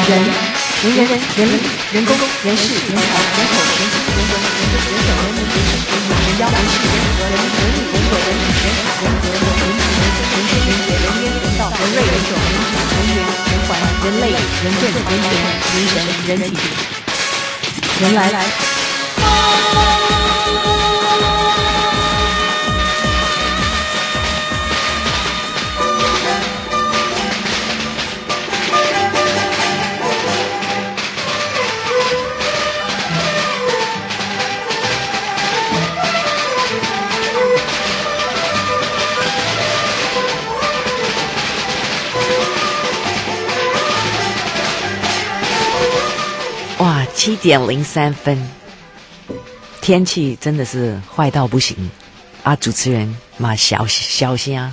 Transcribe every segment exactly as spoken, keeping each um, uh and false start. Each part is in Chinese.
人、人人、人力、人工、人事、人才、人口、人情、人文、人资、人手、人民、人事、人民、人妖、人事、人和、人人力、人所、人体、人法、人和、人情、人思、人宣、人节、人烟、人道、人类、人种、人质、人缘、人环、人类、人政、人权、人神、人体、人来来。哇，七点零三分，天气真的是坏到不行啊！主持人嘛，小小虾，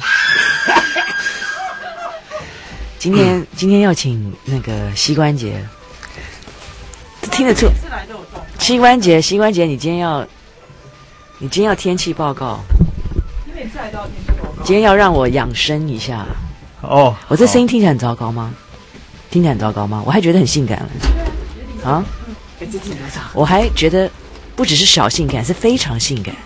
今天、嗯、今天要请那个膝关节，听得出，膝关节膝关节，你今天要，你今天要天气报告，你每次来都要天气报告，今天要让我养生一下哦。我这声音听起来很糟糕吗？听起来很糟糕吗？我还觉得很性感了。啊，我还觉得不只是小性感，是非常性感。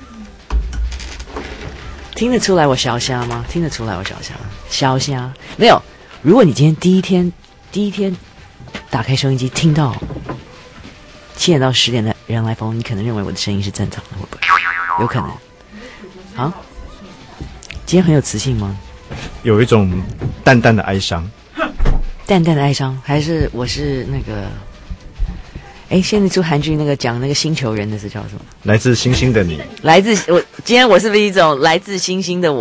听得出来我小虾吗？听得出来我小虾？小虾没有。如果你今天第一天第一天打开收音机，听到七点到十点的人来疯，你可能认为我的声音是正常的，会不会？有可能。啊，今天很有磁性吗？ 有一种淡淡的哀伤。 淡淡的哀伤，还是我是那个？哎，现在出韩剧那个讲那个星球人的是叫什么？ 来自星星的你。 来自我，今天我是不是一种来自星星的我？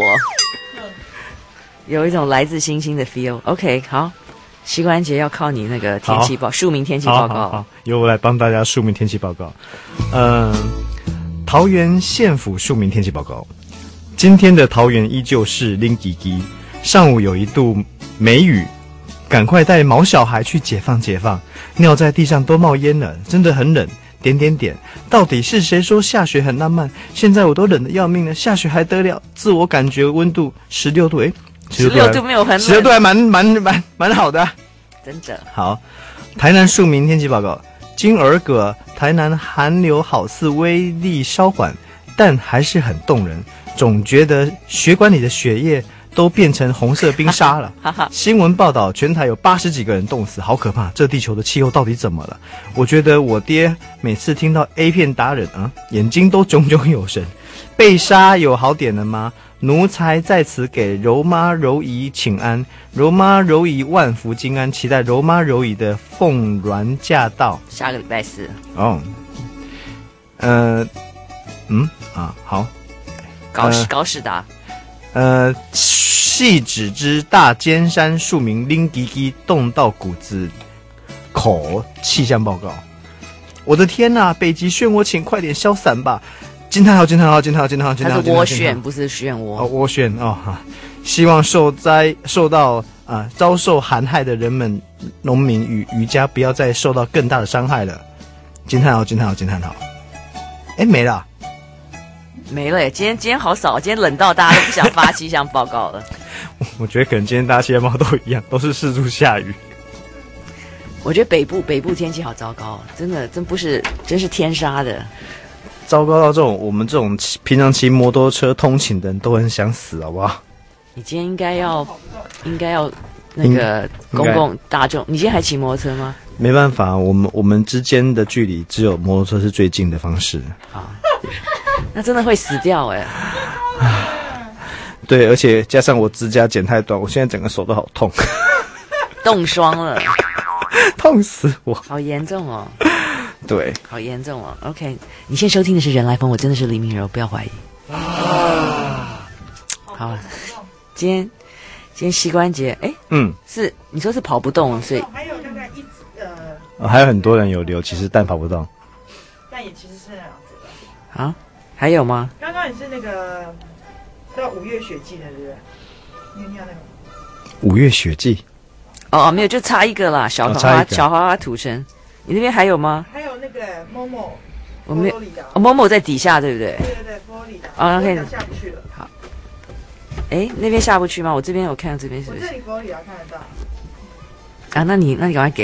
有一种来自星星的 feel。OK， 好，膝关节要靠你那个天气报，庶民天气报告。 好好好，由我来帮大家庶民天气报告。嗯、呃，桃园县府庶民天气报告。今天的桃园依旧是零几几，上午有一度梅雨。赶快带毛小孩去解放解放，尿在地上都冒烟了，真的很冷。点点点，到底是谁说下雪很浪漫？现在我都冷得要命了，下雪还得了？自我感觉温度十六度，诶， 十六度没有很冷， 十六度还蛮蛮蛮蛮好的、啊， 真的。 好，台南庶民天气报告：今儿个台南寒流好似威力稍缓，但还是很动人，总觉得血管里的血液都变成红色冰沙了。新闻报道，全台有八十几个人冻死，好可怕！这地球的气候到底怎么了？我觉得我爹每次听到 A 片达人啊，眼睛都炯炯有神。被杀有好点了吗？奴才在此给柔妈柔姨请安，柔妈柔姨万福金安，期待柔妈柔姨的凤鸾驾到。 下个礼拜四。 哦，呃，嗯啊，好， 高士、呃、高士达。 呃，细指之大尖山庶民拎滴滴冻到骨子口，气象报告。我的天哪、啊，北极漩涡，请快点消散吧！惊叹号！惊叹号！惊叹号！惊叹号！惊叹号！ 它是涡旋，不是漩涡。 哦，涡旋哦哈！希望受灾受到啊、呃、遭受寒害的人们、农民与渔家不要再受到更大的伤害了。惊叹号！惊叹号！惊叹号！哎，没了。 没了耶！今天今天好少，今天冷到大家都不想发气象报告了。 我觉得可能今天大家气象报告都一样，都是四处下雨。 我觉得北部北部天气好糟糕，真的真不是真是天杀的， 糟糕到这种我们这种平常骑摩托车通勤的人都很想死，好不好？ 你今天应该要应该要那个公共大众，你今天还骑摩托车吗？ 没办法，我们我们之间的距离只有摩托车是最近的方式。 好。那真的会死掉哎、 欸！对，而且加上我指甲剪太短，我现在整个手都好痛， 冻霜了， 痛死我！ 好严重哦！ 对， 好严重哦。OK， 你现在收听的是《人来疯》，我真的是黎明柔，不要怀疑。啊、好，今天今天膝关节，哎，嗯，是你说是跑不动，所以还有大概一直呃、 哦，还有很多人有留，其实但跑不动， 但也其实是那样子的。啊？还有吗？ 刚刚你是那个叫五月雪季的，对不对？你有念那个五月雪季？ 哦，没有，就差一个啦，小花花、哦、小花花土城。你那边还有吗？ 还有那个 Momo， 我没有。哦 ，Momo 在底下，对不对？ 对对对，佛罗里达。 哦 ，OK， 下不去了。 好。哎，那边下不去吗？我这边有看到这边是不是？ 我这里佛罗里达看得到。 啊，那你那你赶快给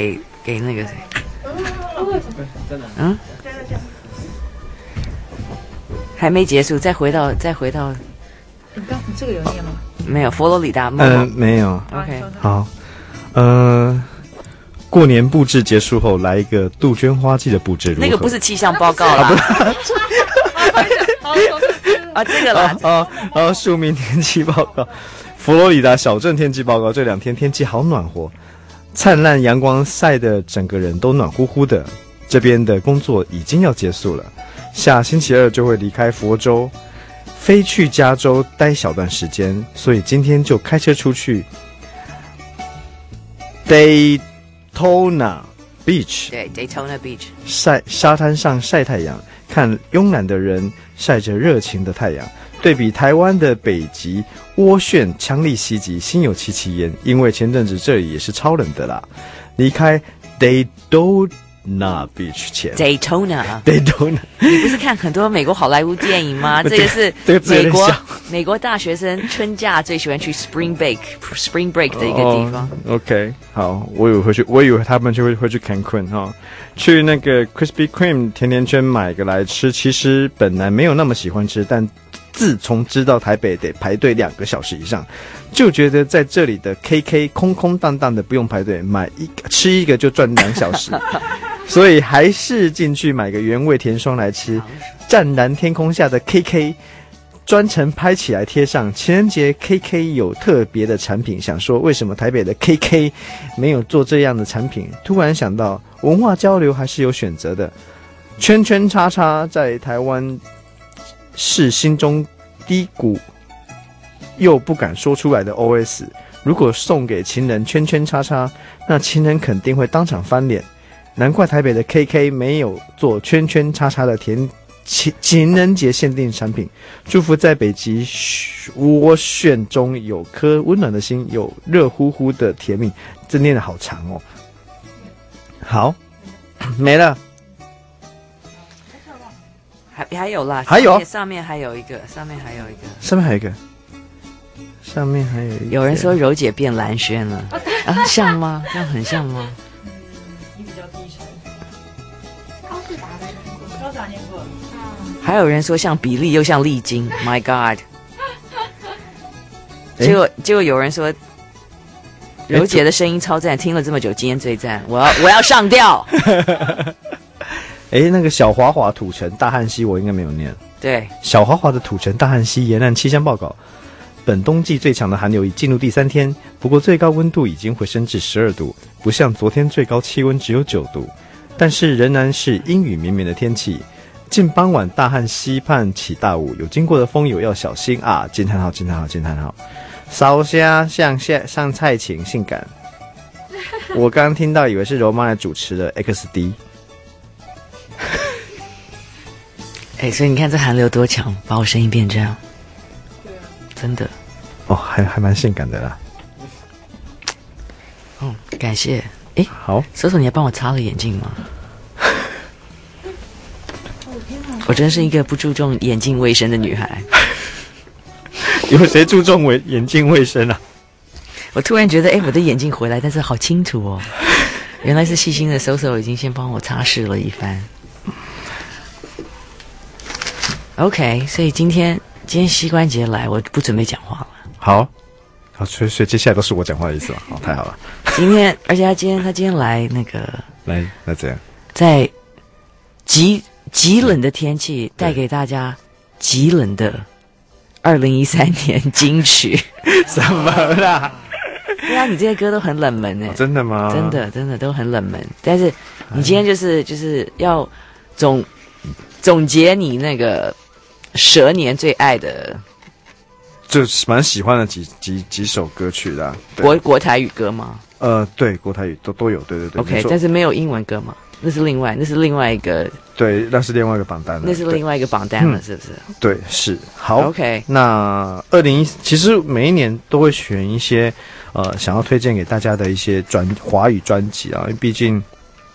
给那个谁。嗯，还没结束，再回到再回到。 你刚这个有念吗？ 没有，佛罗里达。 嗯、呃，没有。 OK， 好，呃，过年布置结束后，来一个杜鹃花季的布置如何？ 那个不是气象报告啦。啊，这个啦。 哦哦，庶民天气报告，佛罗里达小镇天气报告，这两天天气好暖和，灿烂阳光晒得整个人都暖乎乎的。这边的工作已经要结束了，下星期二就会离开佛州，飞去加州待小段时间，所以今天就开车出去 Daytona Beach， 对 Daytona Beach， 晒沙滩上晒太阳，看慵懒的人晒着热情的太阳，对比台湾的北极涡旋强力袭击，心有戚戚焉。因为前阵子这里也是超冷的啦。离开 Daytona Beach 前 Daytona Daytona， 你不是看很多美国好莱坞电影吗？这个是美国美国大学生春假最喜欢去 Spring Break Spring Break 的一个地方。 Oh, OK， 好，我以为会去，我以为他们就会会去 Cancun 哈、哦，去那个 Krispy Kreme 甜甜圈买个来吃。其实本来没有那么喜欢吃，但自从知道台北得排队两个小时以上，就觉得在这里的 K K 空空荡荡的，不用排队，买一个吃一个就赚两小时。所以还是进去买个原味甜霜来吃。湛蓝天空下的 K K， 专程拍起来贴上。情人节 K K 有特别的产品，想说为什么台北的 K K 没有做这样的产品？突然想到，文化交流还是有选择的。圈圈叉叉在台湾是心中低谷又不敢说出来的 O S， 如果送给情人圈圈叉叉，那情人肯定会当场翻脸。难怪台北的 K K 没有做圈圈叉叉的甜情情人节限定产品。祝福在北极涡旋中有颗温暖的心，有热乎乎的甜蜜。这念得好长哦。好，没了。 还还有啦， 还有上面还有一个，上面还有一个， 上面还有一个，上面还有一个。 有人说柔姐变蓝轩了，啊，像吗？这样很像吗？还有人说像比利又像丽晶 ，My God！ 结果结果有人说，柔姐的声音超赞，听了这么久，今天最赞，我要我要上吊。 哎，那个小华华土城大汉溪我应该没有念。 对， 小华华的土城大汉溪沿岸气象报告，本冬季最强的寒流已进入第三天，不过最高温度已经回升至十二度，不像昨天最高气温只有九度，但是仍然是阴雨绵绵的天气。近傍晚，大汉溪畔起大雾，有经过的风友要小心啊！惊叹号，惊叹号，惊叹号！烧虾像下上菜情性感，我刚刚听到以为是柔妈来主持的 X D。 哎，所以你看这寒流多强，把我声音变这样， 对啊， 真的。 哦，还还蛮性感的啦。 嗯，感谢。哎， 好， 手手，你还帮我擦了眼镜吗？我真是一个不注重眼镜卫生的女孩。 有谁注重卫眼镜卫生啊？ 我突然觉得，哎，我的眼镜回来，但是好清楚哦。原来是细心的手手已经先帮我擦拭了一番。OK， 所以今天今天膝关节来，我不准备讲话了。 好，好，所以所以接下来都是我讲话的意思了。好，太好了。 今天，而且他今天他今天来那个来，那这样， 在极极冷的天气，带给大家极冷的二零一三年金曲。 什么啦？ 对啊，你这些歌都很冷门哎、 哦，真的吗？ 真的真的都很冷门。但是你今天就是就是要总总结你那个蛇年最爱的， 就是蛮喜欢的几几几首歌曲的、啊。 国国台语歌吗？ 呃，对，国台语都都有，对对对。 OK， 但是没有英文歌吗？那是另外，那是另外一个， 对，那是另外一个榜单了， 那是另外一个榜单了，是不是？ 对，是。好 ，OK。 那二零一，其实每一年都会选一些呃想要推荐给大家的一些专华语专辑啊，因为毕竟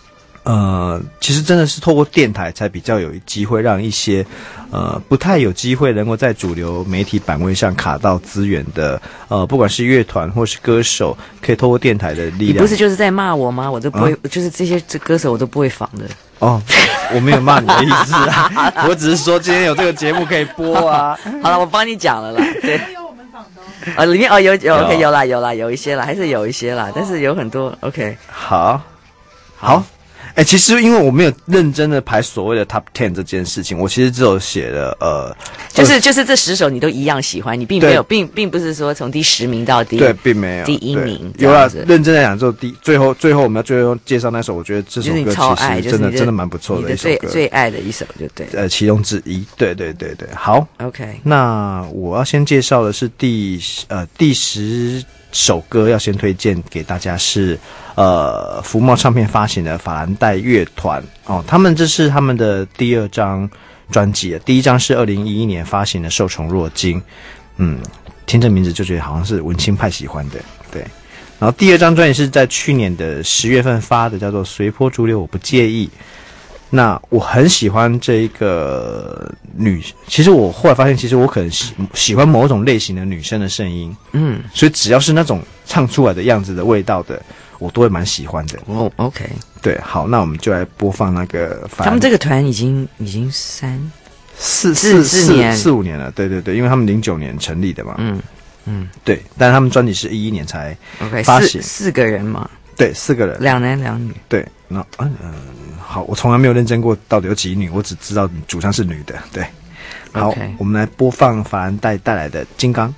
呃，其实真的是透过电台才比较有机会让一些呃不太有机会能够在主流媒体版位上卡到资源的呃，不管是乐团或是歌手，可以透过电台的力量。 你不是就是在骂我吗？我都不会，啊、就是这些这歌手我都不会仿的。 哦，我没有骂你的意思啊，我只是说今天有这个节目可以播啊。 好了，我帮你讲了啦。对。哦，里面哦有有 OK 有啦有啦有一些啦，还是有一些啦，但是有很多 OK。 好，好。哎、欸，其实因为我没有认真的排所谓的 Top Ten 这件事情，我其实只有写了呃， 就是就是这十首你都一样喜欢，你并没有并并不是说从第十名到第对，并没有第一名。 有啦，认真的讲之后，第最后最后我们要最后介绍那首，我觉得这首歌其实真的、就是、真的蛮不错的一首歌， 最最爱的一首就对， 呃，其中之一。对对对对，好 ，OK。 那我要先介绍的是第呃第十首歌，要先推荐给大家是。呃，福茂唱片发行的法兰黛乐团哦，他们这是他们的第二张专辑，第一张是二零一一年发行的《受宠若惊》，嗯，听这名字就觉得好像是文青派喜欢的，对。然后第二张专辑是在去年的十月份发的，叫做《随波逐流我不介意》。那我很喜欢这一个女，其实我后来发现，其实我可能喜喜欢某种类型的女生的声音，嗯，所以只要是那种唱出来的样子的味道的。我都会蛮喜欢的哦、oh, ，OK， 对，好，那我们就来播放那个。 他们这个团已经已经三四四四年四五年了，对对对，因为他们零九年成立的嘛， 嗯嗯， 对，但是他们专辑是一一年才 OK 发行， 四四个人嘛， 对，四个人， 两男两女， 对，那嗯嗯，好，我从来没有认真过到底有几女，我只知道主唱是女的，对，好， okay. 我们来播放法兰黛带来的《金刚》。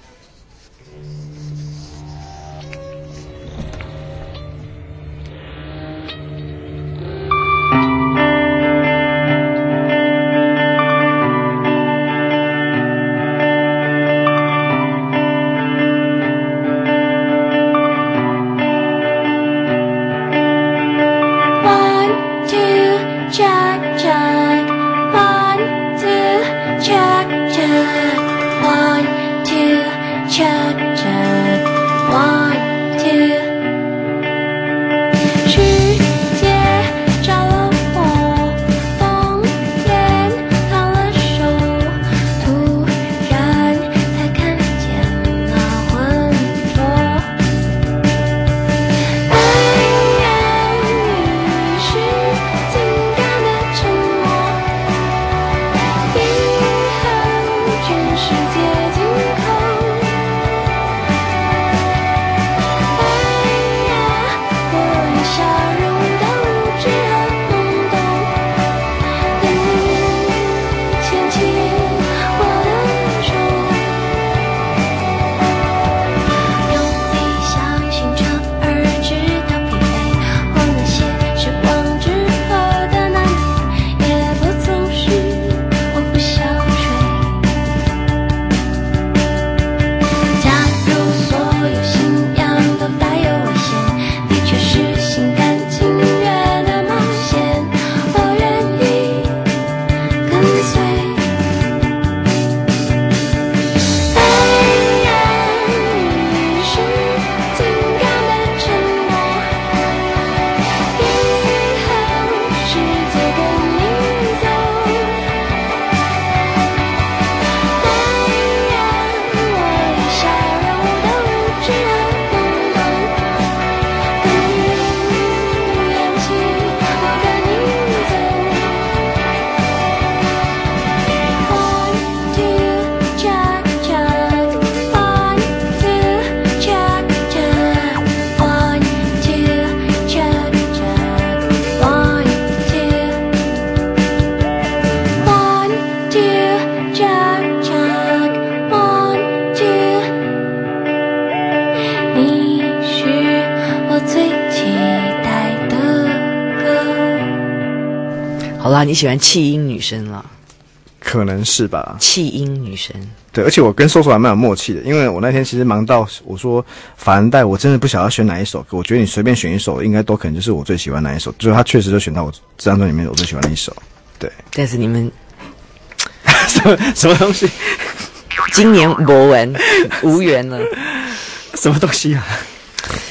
好啦，你喜欢气音女生啦？ 可能是吧。 气音女生， 对，而且我跟搜索还蛮有默契的，因为我那天其实忙到我说法兰黛，我真的不晓得选哪一首歌，我觉得你随便选一首，应该都可能就是我最喜欢哪一首，就是他确实就选到我这张专辑里面我最喜欢的一首。对， 但是你们什么什么东西？ 今年博文无缘了， 什么东西啊？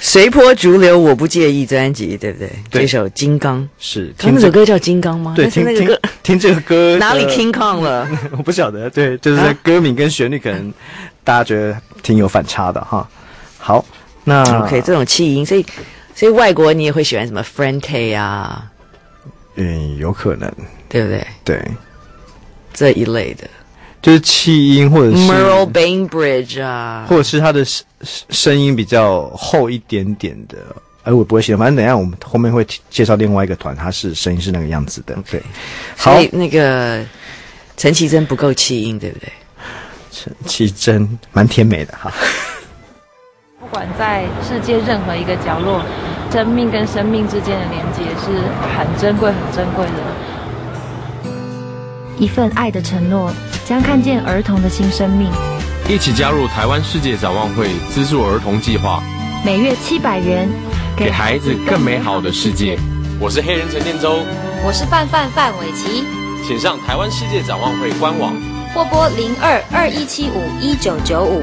随波逐流我不介意专辑，对不对？ 对这首《金刚》 是， 他那首歌叫《金刚》吗？ 对，听听但是那个歌听这个歌哪里呃 King Kong 了？ 我不晓得，对，就是在歌名跟旋律可能大家觉得挺有反差的哈。好，那 OK， 这种气音，所以所以外国你也会喜欢什么 Frente 啊， 嗯，有可能， 对不对？ 对， 这一类的就是气音或者是 Merle Bainbridge 啊， 或者是他的声声音比较厚一点点的。哎，我不会写，反正等一下我们后面会介绍另外一个团，他是声音是那个样子的。对，好所以，那个陈绮贞不够气音，对不对？ 陈绮贞蛮甜美的哈。 不管在世界任何一个角落，生命跟生命之间的连接是很珍贵、很珍贵的。一份爱的承诺，将看见儿童的新生命。 一起加入台湾世界展望会资助儿童计划， 每月七百元， 给孩子更美好的世界。我是黑人陈建州， 我是范范范玮琪， 请上台湾世界展望会官网或拨零二二一七五一九九五。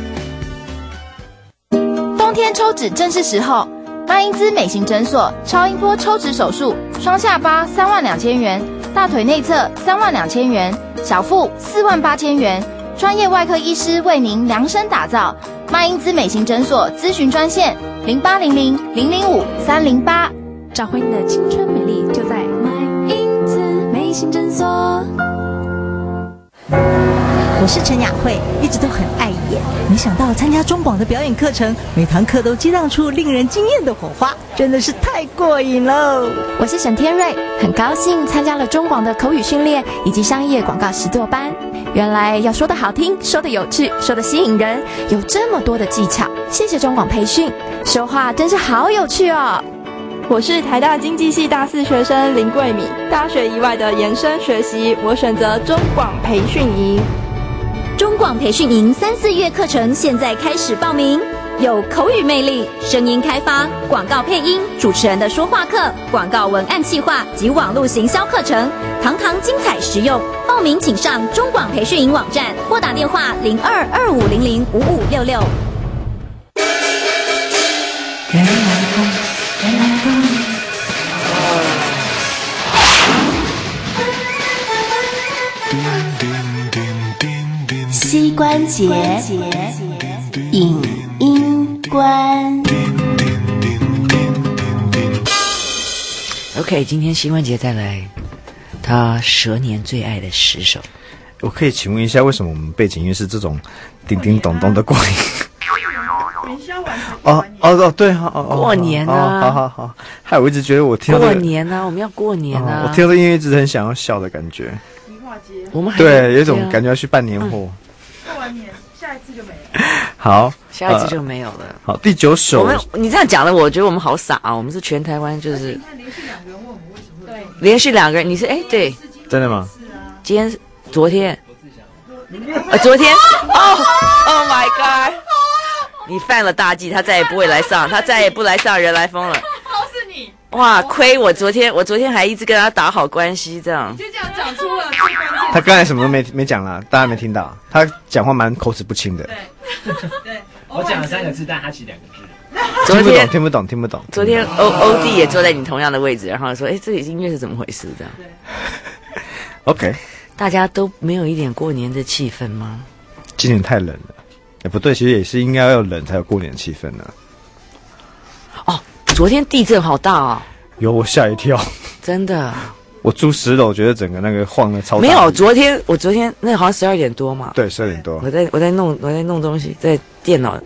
冬天抽脂正是时候，曼因兹美型诊所超音波抽脂手术，双下巴三万两千元，大腿内侧三万两千元，小腹四万八千元，专业外科医师为您量身打造。曼因兹美型诊所咨询专线零八零零零零五三零八， 找回你的青春美丽，就在曼因兹美型诊所。 我是陈雅慧，一直都很爱演，没想到参加中广的表演课程，每堂课都激荡出令人惊艳的火花，真的是太过瘾了。 我是沈天瑞，很高兴参加了中广的口语训练以及商业广告实作班。原来要说得好听，说得有趣，说得吸引人，有这么多的技巧。谢谢中广培训，说话真是好有趣哦。 我是台大经济系大四学生林桂敏，大学以外的延伸学习，我选择中广培训营。 中广培训营三四月课程现在开始报名，有口语魅力、声音开发、广告配音、主持人的说话课、广告文案企划及网络行销课程，堂堂精彩实用。报名请上中广培训营网站或打电话零二二五零零五五六六。 人来疯，人来疯。 膝关节影音关。 OK， 今天膝关节带来他蛇年最爱的十首。 我可以请问一下，为什么我们背景音乐是这种叮叮咚咚的过年？ 元宵完才哦哦哦，对哈，哦哦， 过年啊， 哦好好好。害我一直觉得我听到、 过这个、 年啊，我们要过年啊！ 哦、我听到这音乐一直很想要笑的感觉。 梨花街， 我们还对，有一种感觉要去办年货。 过完年，下一次就没了。 好， 下一次就没有了。 呃、好，第九首， 我们你这样讲的，我觉得我们好傻啊！我们是全台湾就是。 你看连续两个人问我为什么会对， 连续两个人，你是哎对， 真的吗？ 今天昨天，呃昨天哦 ，Oh my God！ 你犯了大忌，他再也不会来上，他再也不来上人来疯了。 好是你哇，亏我昨天，我昨天还一直跟他打好关系，这样。 你就这样讲出了最关键。 他刚才什么都没没讲啦，大家没听到，他讲话蛮口齿不清的。 对对， 我讲了三个字，但他起两个字。 昨天听不懂，听不懂。 昨天欧欧弟也坐在你同样的位置，然后说：“哎，这个音乐是怎么回事？”这样。 OK。 大家都没有一点过年的气氛吗？ 今年太冷了。哎，不对，其实也是应该要冷才有过年的气氛呢、 啊。哦，昨天地震好大哦。 有，我吓一跳。 真的。 我住十楼，觉得整个那个晃的超大。 没有，昨天我昨天那好像十二点多嘛。 对，十二点多。 我在我在弄我在弄东西，在电脑。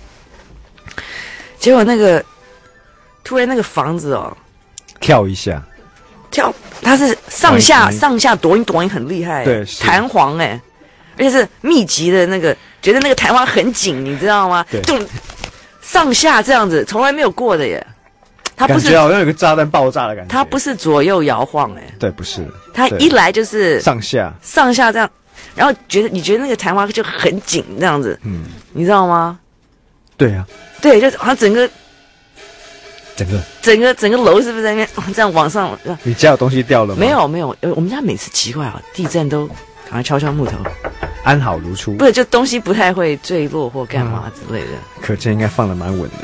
结果那个突然那个房子哦， 跳一下。 跳，它是上下上下抖音抖音很厉害， 对， 弹簧哎，而且是密集的那个，觉得那个弹簧很紧，你知道吗？ 对， 就上下这样子，从来没有过的耶。它不是感觉好像有个炸弹爆炸的感觉。 它不是左右摇晃哎， 对，不是。 它一来就是上下上下这样，然后觉得你觉得那个弹簧就很紧这样子，嗯，你知道吗？ 对啊， 对，就好像整个。 整个整个整个楼是不是在那边、哦、这样往上？ 你家有东西掉了吗？ 没有没有，我们家每次奇怪啊，地震都赶快敲敲木头， 安好如初。 不是，就东西不太会坠落或干嘛之类的。 嗯、可见应该放得蛮稳的。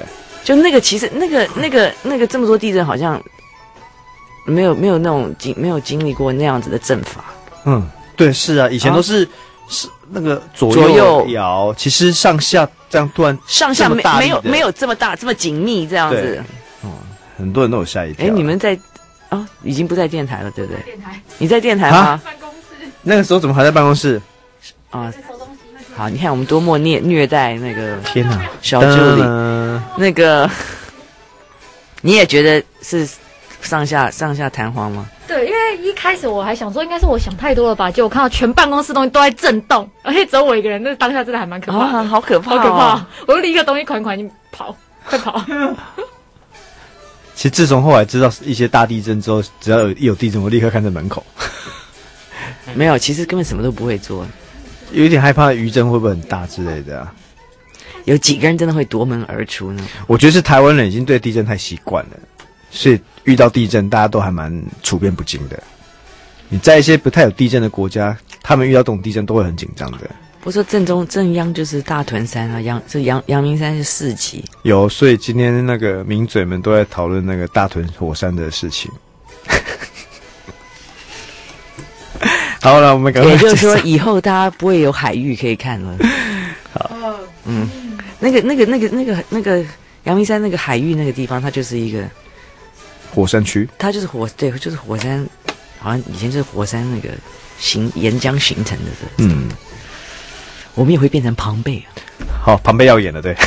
就那个其实那个那个那个这么多地震，好像没有没有那种经没有经历过那样子的阵法。 嗯，对，是啊，以前都是、哦、是那个左右右摇，其实上下这样突然上下没没有没有这么大这么紧密这样子。 哦，很多人都有吓一跳。 哎，你们在哦，已经不在电台了，对不对？电台，你在电台吗？ 办公室。那个时候怎么还在办公室？ 啊。好，你看我们多么虐虐待那个天哪小助理，那个你也觉得是上下上下弹簧吗？ 对，因为一开始我还想说应该是我想太多了吧，结果我看到全办公室东西都在震动，而且只有我一个人，那当下真的还蛮可怕的、 啊，好可怕、哦， 好可怕！我就立刻东西款款跑，快跑！ 其实自从后来知道一些大地震之后，只要有一有地震，我立刻看在门口。 没有，其实根本什么都不会做。 有一点害怕余震会不会很大之类的啊？ 有几个人真的会夺门而出呢？ 我觉得是台湾人已经对地震太习惯了，所以遇到地震大家都还蛮处变不惊的。你在一些不太有地震的国家，他们遇到这种地震都会很紧张的。 不是说正中正央就是大屯山啊，阳这阳阳明山是四级。 有，所以今天那个名嘴们都在讨论那个大屯火山的事情。好了，我们赶快。 也就是说，以后大家不会有海域可以看了。 好， 嗯，那个、那个、那个、那个、那个阳明山那个海域那个地方，它就是一个火山区。 它就是火，对，就是火山，好像以前就是火山那个形岩浆形成的。 嗯， 我们也会变成庞贝。 好，庞贝要演了，对。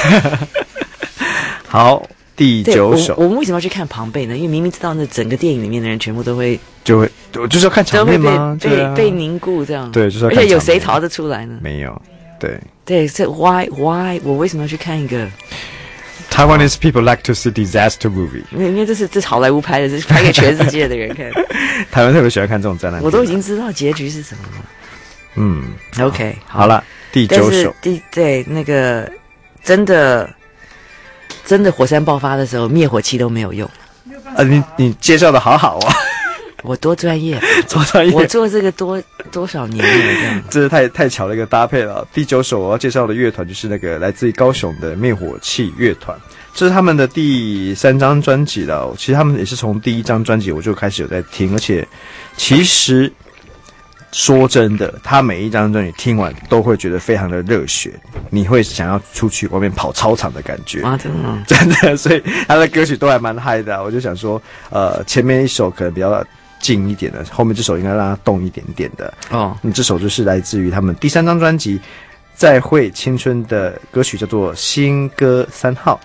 好。第九首， 我, 我们为什么要去看庞贝呢？因为明明知道那整个电影里面的人全部都会就会，我就是要看场面吗？ 被被, 啊、被凝固这样。 对，就是要看。 而且有谁逃得出来呢？ 没有。对对，这 why why 我为什么要去看一个 ？Taiwanese people like to see disaster movie。 因为因为这是这是好莱坞拍的，这是拍给全世界的人看。 台湾特别喜欢看这种灾难。 我都已经知道结局是什么了。 嗯 ，OK， 好, 好了，第九首， 第对那个真的。真的火山爆发的时候，灭火器都没有用。 啊，你你介绍的好好啊！ 我多专业， 多专业！ 我做这个多多少年了，这样。 这是太太巧的一个搭配了。第九首我要介绍的乐团就是那个来自于高雄的灭火器乐团，这是他们的第三张专辑了。其实他们也是从第一张专辑我就开始有在听，而且其实。说真的，他每一张专辑听完都会觉得非常的热血，你会想要出去外面跑操场的感觉啊！真的， 真的，所以他的歌曲都还蛮嗨的、啊。我就想说，呃，前面一首可能比较静一点的，后面这首应该让它动一点点的哦。嗯，这首就是来自于他们第三张专辑《再会青春》的歌曲，叫做《新歌三号》。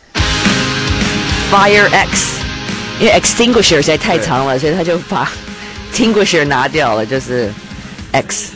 Fire X， 因为 Extinguisher 实在太长了，所以他就把。Extinguisher 拿掉了，就是 X。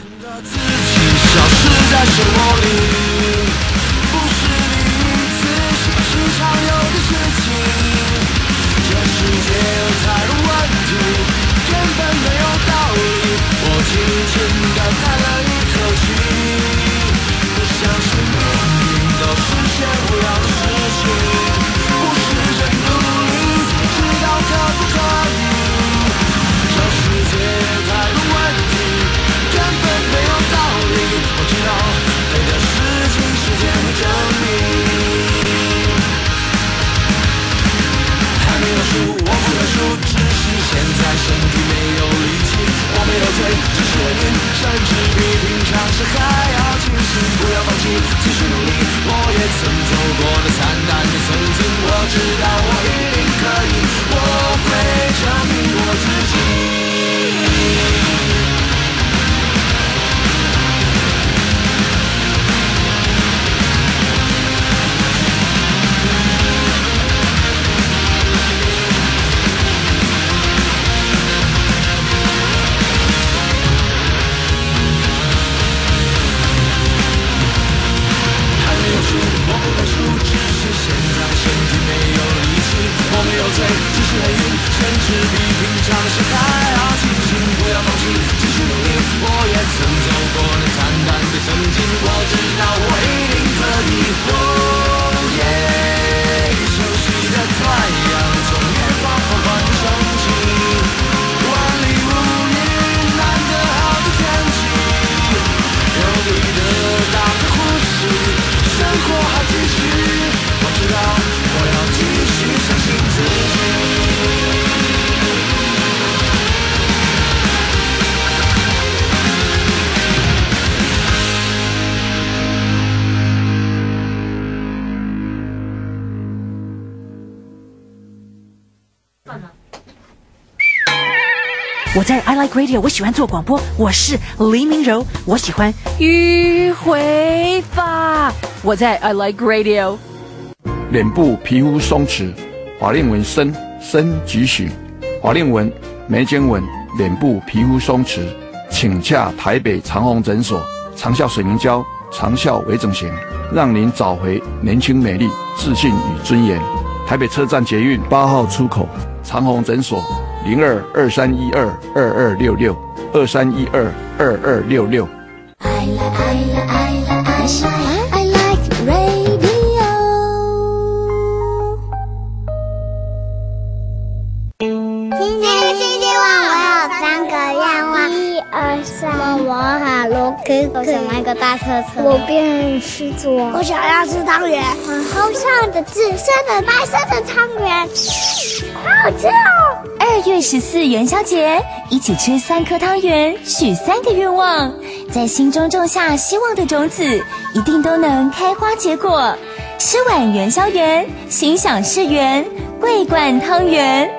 我没有醉，只是很晕，甚至比平常的还我在 I Like Radio， 我喜欢做广播，我是黎明柔，我喜欢迂回法。我在 I Like Radio。 脸部皮肤松弛，法令纹深深几许，法令纹、眉间纹、脸部皮肤松弛，请洽台北长虹诊所，长效水凝胶，长效微整形，让您找回年轻美丽、自信与尊严。台北车站捷运八号出口，长虹诊所零二二三一二二二六六二三一二二二六六。I like I like I like I like radio。 星星星星望，我有三个愿望：一二三，我好罗哥哥，我想买个大车车，我变狮子王，我想要吃汤圆，皇后上的紫色的白色的汤圆，好好吃哦！ 二月十四元宵节，一起吃三颗汤圆，许三个愿望，在心中种下希望的种子，一定都能开花结果。吃碗元宵圆，心想事圆，桂冠汤圆。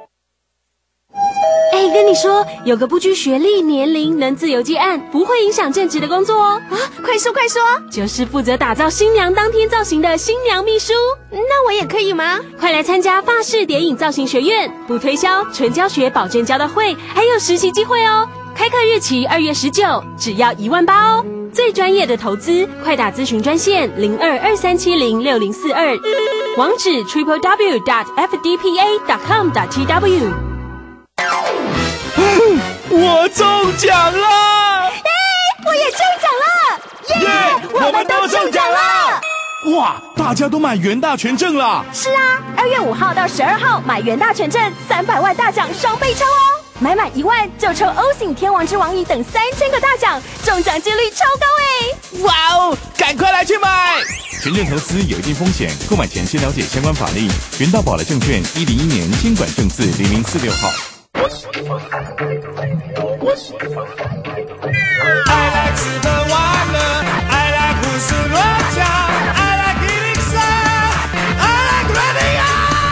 哎，跟你说，有个不拘学历、年龄，能自由接案，不会影响正职的工作哦。啊，快说快说，就是负责打造新娘当天造型的新娘秘书。那我也可以吗？快来参加法式蝶影造型学院，不推销，纯教学，保证教到会，还有实习机会哦。开课日期二月十九，只要一万八哦。最专业的投资，快打咨询专线零二二三七零六零四二，网址 triple w dot f d p a dot com dot t w。 我中奖了！ 哎，我也中奖了！耶，我们都中奖了！ 哇，大家都买元大全证了！ 是啊，二月五号到十二号买元大全证，三百万大奖双倍抽哦！买满一万就抽 O 型天王之王椅等三千个大奖，中奖几率超高哎！ 哇哦，赶快来去买！全证投资有一定风险，购买前先了解相关法令。元大宝来证券一零一年监管证字零零四六号。 I like 吃喝玩乐 I like 胡思乱想 I like 一零三 I like radio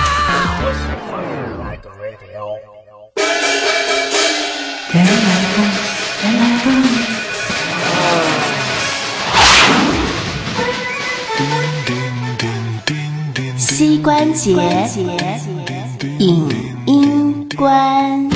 I like radio 原来风原来风膝关节影音观，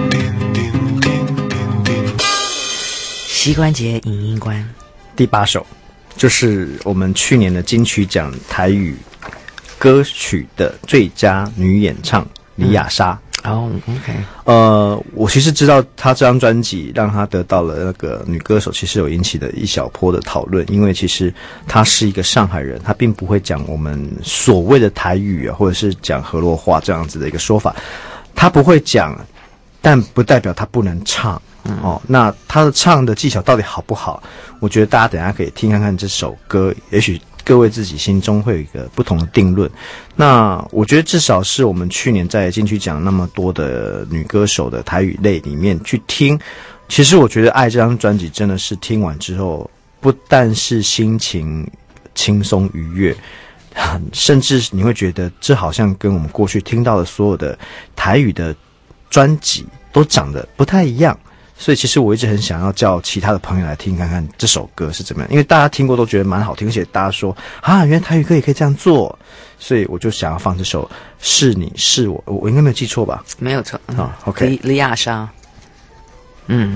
膝关节影音观第八首，就是我们去年的金曲奖台语歌曲的最佳女演唱李雅莎。 哦、oh, ，OK， 呃，我其实知道她这张专辑让她得到了那个女歌手，其实有引起的一小波的讨论，因为其实她是一个上海人，她并不会讲我们所谓的台语啊，或者是讲河洛话这样子的一个说法，她不会讲，但不代表她不能唱。嗯、哦，那她的唱的技巧到底好不好？我觉得大家等一下可以听看看这首歌，也许各位自己心中会有一个不同的定论。那我觉得至少是我们去年在金曲奖那么多的女歌手的台语类里面去听，其实我觉得《爱》这张专辑真的是听完之后，不但是心情轻松愉悦，甚至你会觉得这好像跟我们过去听到的所有的台语的专辑都长得不太一样。所以其实我一直很想要叫其他的朋友来听看看这首歌是怎么样，因为大家听过都觉得蛮好听，而且大家说啊，原来台语歌也可以这样做，所以我就想要放这首是你是我，我应该没有记错吧？ 没有错啊、 哦、，OK， 李李雅莎，嗯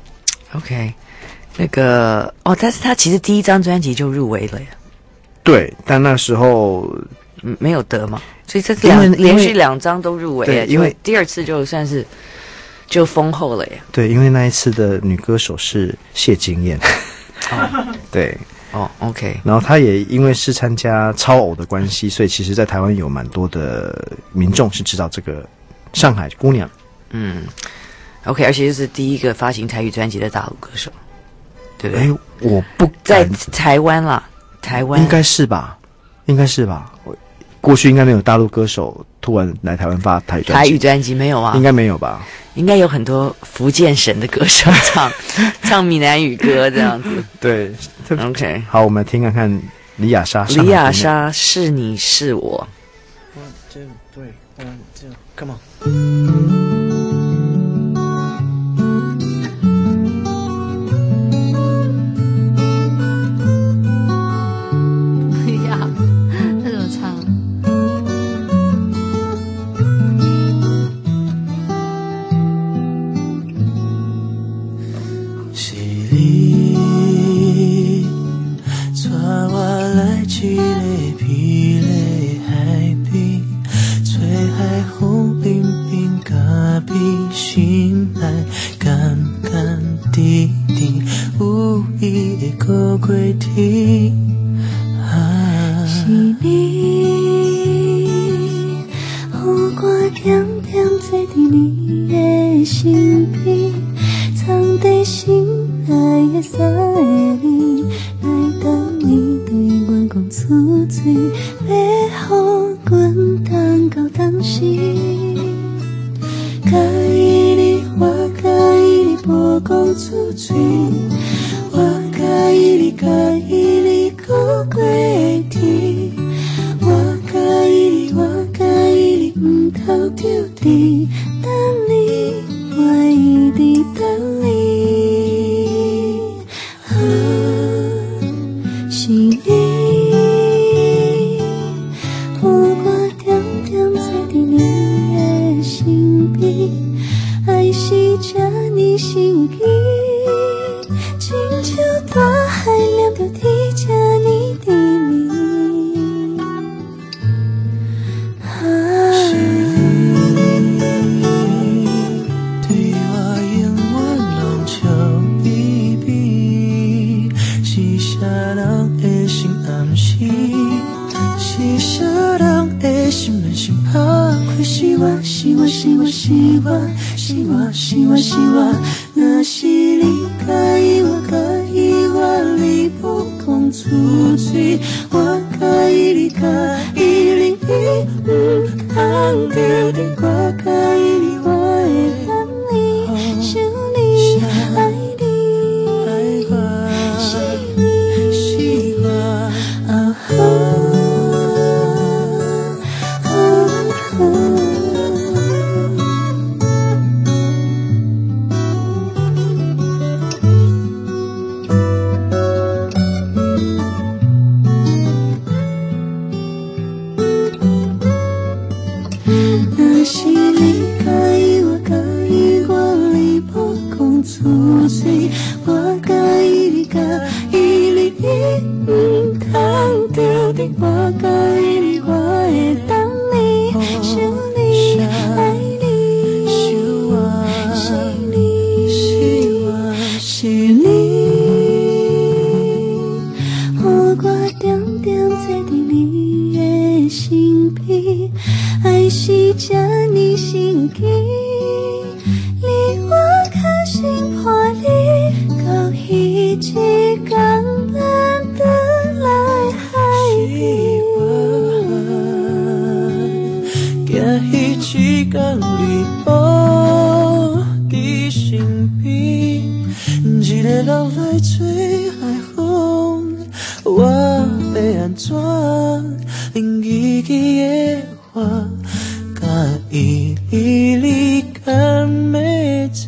，OK， 那个哦，但是他其实第一张专辑就入围了呀， 对，但那时候嗯没有得嘛，所以这两连续两张都入围， 对，因为第二次就算是。就丰厚了耶。 对，因为那一次的女歌手是谢金燕。 哦， 对， 哦 ，OK。 然后她也因为是参加超偶的关系，所以其实在台湾有蛮多的民众是知道这个上海姑娘。 嗯 ，OK， 而且就是第一个发行台语专辑的大陆歌手，对不对？ 哎，我不在台湾啦，台湾应该是吧，应该是吧。过去应该没有大陆歌手突然来台湾发台语专辑， 台语专辑没有啊？ 应该没有吧？ 应该有很多福建省的歌手唱唱闽南语歌这样子。 对 ，OK， 好，我们听看看李雅莎。 李雅莎是你是我。 One two three, one two, come on. 你会过过天。啊， 是你，予我点点坐伫你的身边，藏在心爱的三个字，来等你对阮讲出嘴，要予阮等到当时。介意你，我介意你，无讲出嘴，我介意你，介意你过过天，我介意你，我介意你，唔通着地等你，我一直等你。啊，是你，予我点点坐伫你的身边，爱是这呢神奇，亲像大海念着你这呢甜蜜。啊，是你，对我永远拢笑眯眯，是啥人的心暗示？是啥人的心乱心拍开？是我，是我，是我，是我，是我，是我，是我。若是你介意我，介意我，你不讲出嘴，我介意你，介意你，唔通着你，我介意你，我会等你，想你，爱你，爱我，是你，是我，啊哈。出嘴，我介意你，介意你，你唔通着你，我介意你，我会等你，想你，爱你，是我，是你，是我，是你，予我点点坐伫你的身边，爱是这呢神奇。心破裂，到彼一天咱倒来海边。惊彼一天你无伫身边，一个人来吹海风，我要安怎能记记的我？介意你，你敢要知？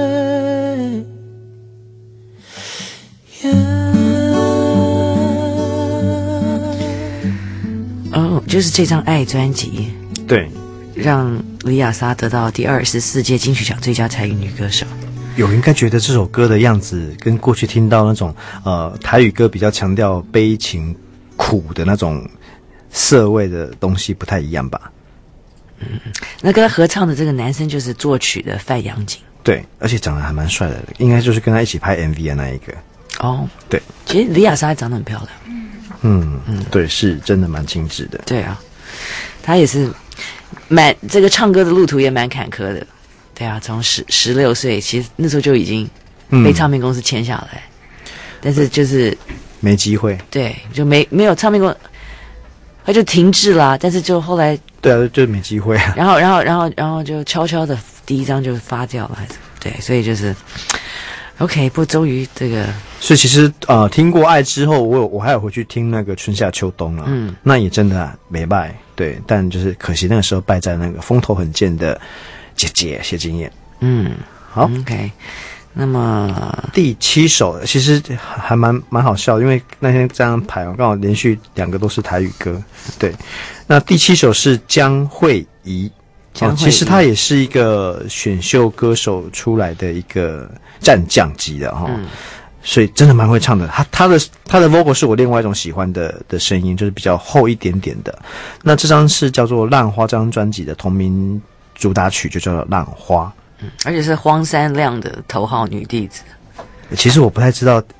哦，就是这张《爱》专辑， 对， 让李亚莎得到第二十四届金曲奖最佳台语女歌手。 有人应该觉得这首歌的样子跟过去听到那种呃台语歌比较强调悲情苦的那种色味的东西不太一样吧？ 嗯，那跟他合唱的这个男生就是作曲的范阳景， 对，而且长得还蛮帅的，应该就是跟他一起拍 M V 的那一个。 哦， 对， 其实李亚莎长得很漂亮。 嗯嗯，对，是真的蛮精致的。 对啊，他也是蛮这个唱歌的路途也蛮坎坷的。对啊，从十十六岁，其实那时候就已经被唱片公司签下来，嗯、但是就是没机会。 对，就没没有唱片公司，他就停滞啦。但是就后来， 对啊，就没机会啊。 然后，然后，然后，然后就悄悄的第一张就发掉了，还是对，所以就是 OK。不过终于这个， 所以其实呃，听过《爱》之后，我有我还有回去听那个《春夏秋冬》了，嗯，那也真的、啊、没败，对，但就是可惜那个时候败在那个风头很健的姐姐谢金燕。嗯，好 ，OK。那么第七首其实还蛮蛮好笑，因为那天这样排，我刚好连续两个都是台语歌。对，那第七首是江蕙怡，哦，其实她也是一个选秀歌手出来的一个战将级的哈、哦嗯，所以真的蛮会唱的。她她的她的 vocal 是我另外一种喜欢的的声音，就是比较厚一点点的。那这张是叫做《浪花》这张专辑的同名主打曲，就叫做《浪花》。 而且是荒山亮的头号女弟子。 其实我不太知道要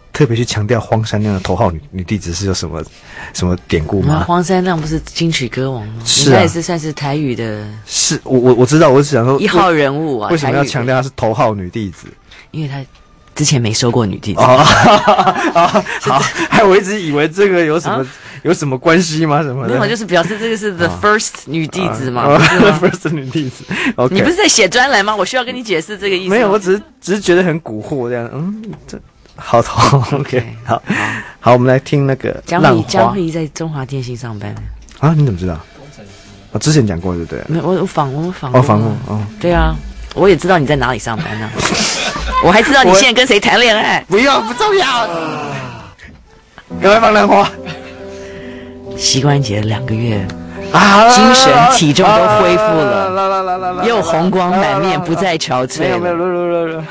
特别去强调荒山亮的头号女女弟子是有什么什么典故吗？ 荒山亮不是金曲歌王吗？ 是啊， 他也是算是台语的。 是我我我知道，我是想说一号人物啊。 为什么要强调她是头号女弟子？ 因为她之前没收过女弟子。 哦，好，还我一直以为这个有什么、啊、有什么关系吗？什么的？ 没有，就是表示这个是 the first、哦、女弟子嘛， 哦、不是吗 ？first 女弟子。Okay. 你不是在写专栏吗？我需要跟你解释这个意思吗？ 没有，我只是只是觉得很蛊惑这样。嗯，这好头。OK， 好，好，我们来听那个江慧江慧仪在中华电信上班啊？你怎么知道？我、哦、之前讲过，对不对？ 没有，我我访我访哦访过哦。 对啊，我也知道你在哪里上班呢、啊。我还知道你现在跟谁谈恋爱。 不要，不重要。赶快放浪花。 膝关节两个月啊，精神体重都恢复了，又红光满面，不再憔悴。 没有没有没有没有没有。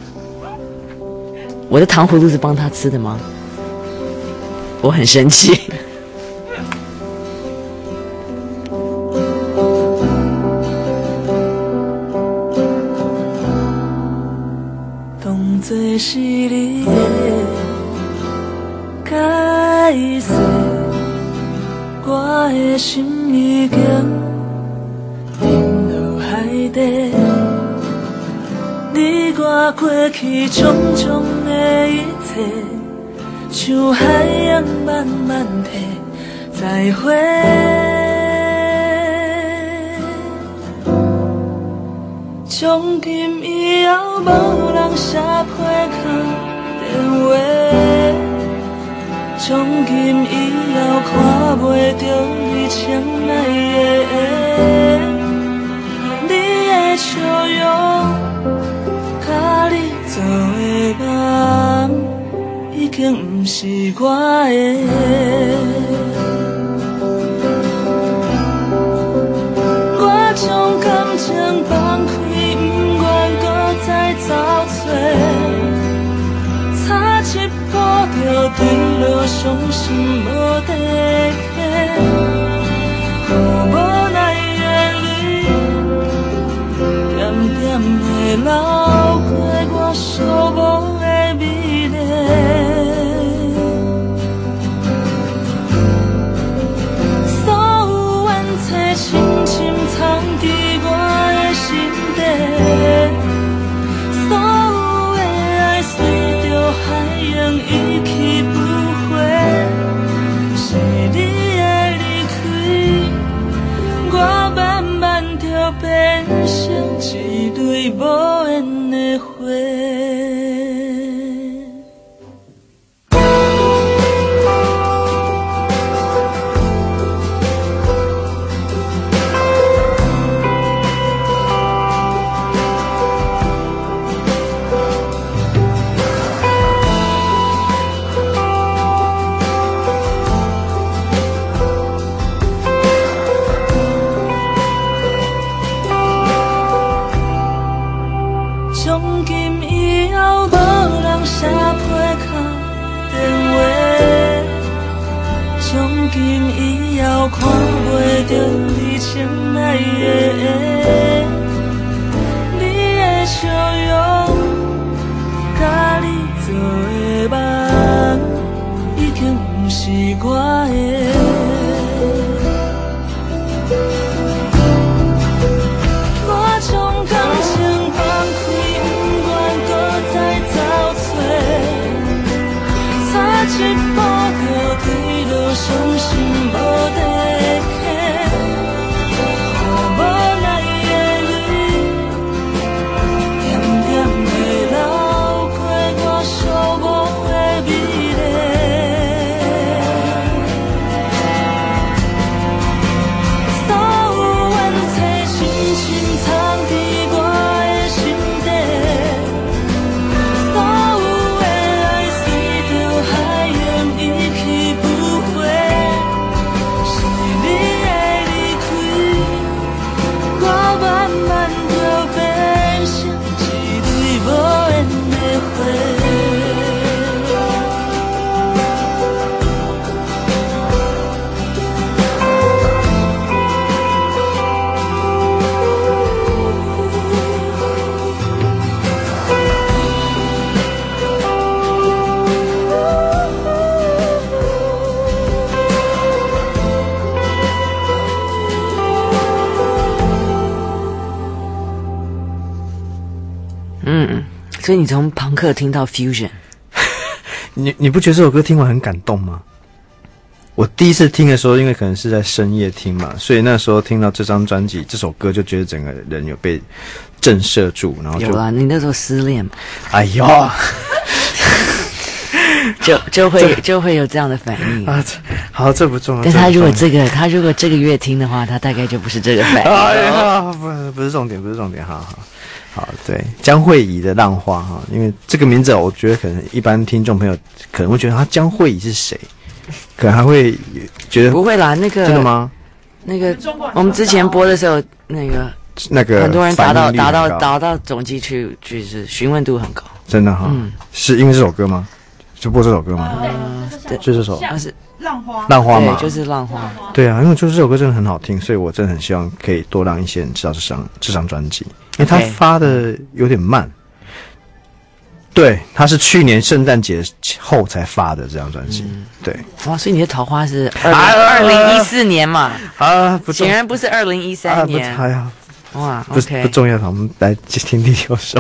我的糖葫芦是帮他吃的吗？我很生气。 当作是你的解释，我的心已经沉落海底。你我过去种种的一切，像海洋慢慢地再会。从今以后，无人写批卡电话。从今以后，看袂着你亲爱的，你的笑容，甲你做的梦，已经不是我的。我将感情放开。找找，差一步就对路伤心无地去，无奈的泪，点点的流过我所无的美丽。所有怨气深深藏伫我的心底。所有的爱随着海洋一去不回，是你的离开，我慢慢就变成一蕊无缘的花。从今以后，无人写批卡电话。从今以后，看袂着你亲爱的，你的笑容，甲你做的梦，已经不是我的。我将感情放开。差一步就对路伤心无地去，无奈的泪，点点地流过我所无的美丽。所有怨气深深藏伫我的心底，所有的爱随着海洋一去不回，是所以你从朋克听到 fusion， 你你不觉得这首歌听完很感动吗？我第一次听的时候，因为可能是在深夜听嘛，所以那时候听到这张专辑这首歌，就觉得整个人有被震慑住，然后就有啊，你那时候失恋嘛， 哎呦， 就就会就会有这样的反应啊。好，这不重要。 但他如果这个他如果这个月听的话，他大概就不是这个反应。 哎呀，不是不是重点，不是重点，好好。好，对，江慧仪的《浪花》哈，因为这个名字，我觉得可能一般听众朋友可能会觉得他江慧仪是谁，可能还会觉得不会啦，那个真的吗？ 那个我们之前播的时候，那个那个很多人达到达到达到总机去，就是询问度很高， 真的哈，嗯，是因为这首歌吗？就播这首歌吗？ 嗯，对， 就这首， 那是浪花， 浪花嘛， 对，就是浪花。 对啊，因为就是这首歌真的很好听，所以我真的很希望可以多让一些人知道这张这张专辑。因为他发的有点慢， okay. 对，他是去年圣诞节后才发的这张专辑，嗯，对。 哇，所以你的桃花是二二零一四年嘛？ 啊，不显然不是二零一三年。 哎呀， 哇， 不不重要，我们来听第六首。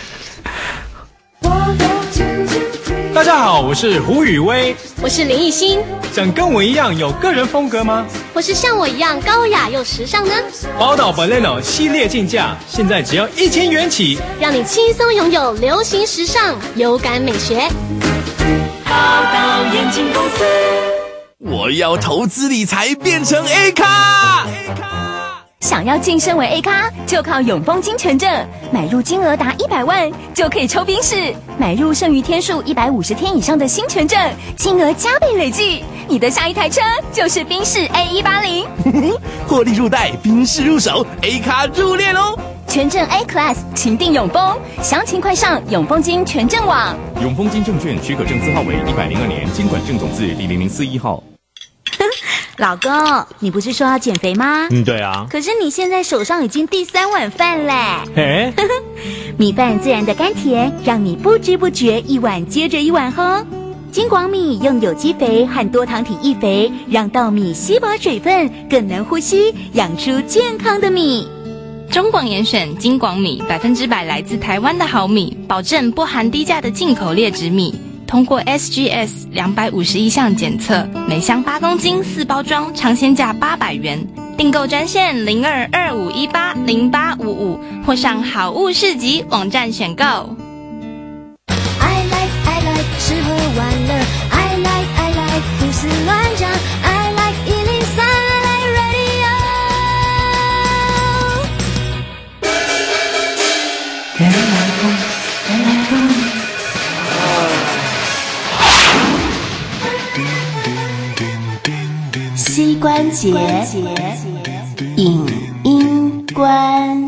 大家好，我是胡宇威， 我是林奕欣。 想跟我一样有个人风格吗？ 或是像我一样高雅又时尚呢？ 宝岛 Baleno 系列进价，现在只要一千元起， 让你轻松拥有流行时尚、有感美学。 宝岛眼镜公司，我要投资理财变成 A 咖。 想要晋升为 A 咖，就靠永丰金权证，买入金额达一百万就可以抽宾士，买入剩余天数一百五十天以上的新权证，金额加倍累计，你的下一台车就是宾士 A 一八零， 获利入袋，宾士入手 ，A 咖入列喽！ 权证 A Class， 请定永丰，详情快上永丰金权证网。 永丰金证券许可证字号为一百零二年经管证总字第零零四一号。 老公，你不是说要减肥吗？ 嗯，对啊。 可是你现在手上已经第三碗饭嘞。 哎， 米饭自然的甘甜，让你不知不觉一碗接着一碗喝。金广米用有机肥和多糖体易肥，让稻米吸饱水分，更能呼吸，养出健康的米。 中广严选金广米，百分之百来自台湾的好米，保证不含低价的进口劣质米。通过 S G S 两百五十一项检测，每箱八公斤四包装，尝鲜价八百元。订购专线零二二五一八零八五五，或上好物市集网站选购。 I like I like 吃喝玩乐 I like I like 胡思乱想 I like 一零三 I like radio 原来风原来风膝关节影音关。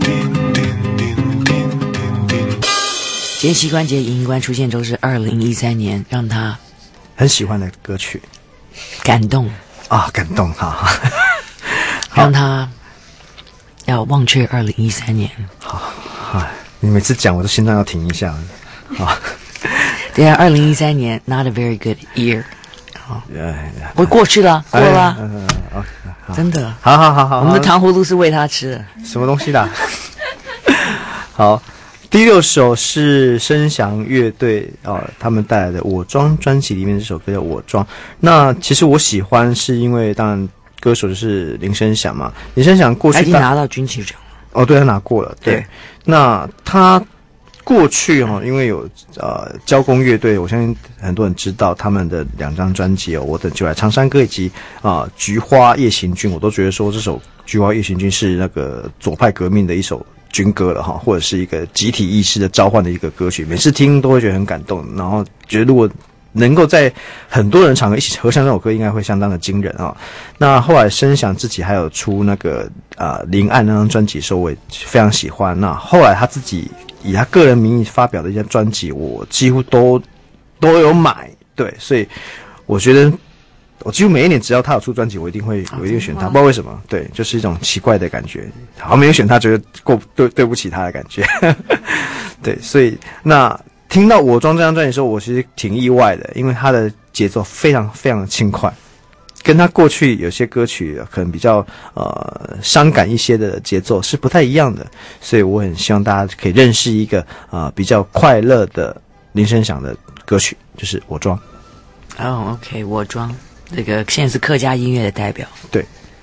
今天膝关节影音关出现都是二零一三年，让他很喜欢的歌曲， 感动啊，感动哈， 让他要忘却二零一三年。 好，好，你每次讲我都心脏要停一下。好， 对啊，二零一三年 not a very good year。好，我过去了，过了吧？ 嗯嗯， 真的， 好好好好， 我们的糖葫芦是为他吃的， 什么东西啦？好，第六首是声翔乐队啊、呃，他们带来的《我装》专辑里面这首歌叫《我装》。那其实我喜欢，是因为当然歌手就是林声翔嘛，林声翔过去他已经拿到金曲奖哦，对他拿过了，对， 对那他。过去哈、哦，因为有呃交工乐队，我相信很多人知道他们的两张专辑哦，我等就来长山歌以及啊、呃、菊花夜行军，我都觉得说这首菊花夜行军是那个左派革命的一首军歌了哈，或者是一个集体意识的召唤的一个歌曲，每次听都会觉得很感动，然后觉得如果能够在很多人场合一起合唱这首歌，应该会相当的惊人啊、哦。那后来声翔自己还有出那个啊林暗那张专辑，说我也非常喜欢。那后来他自己。以他个人名义发表的一些专辑，我几乎都都有买，对，所以我觉得我几乎每一年只要他有出专辑，我一定会我一定会选他，不知道为什么，对，就是一种奇怪的感觉，好像没有选他，觉得过对对不起他的感觉，对，所以那听到我装这张专辑的时候，我其实挺意外的，因为他的节奏非常非常的轻快， 跟他过去有些歌曲可能比较呃伤感一些的节奏是不太一样的，所以我很希望大家可以认识一个啊、呃、比较快乐的林声响的歌曲，就是《我装》。 哦、oh, ，OK， 我装这个现在是客家音乐的代表。 对。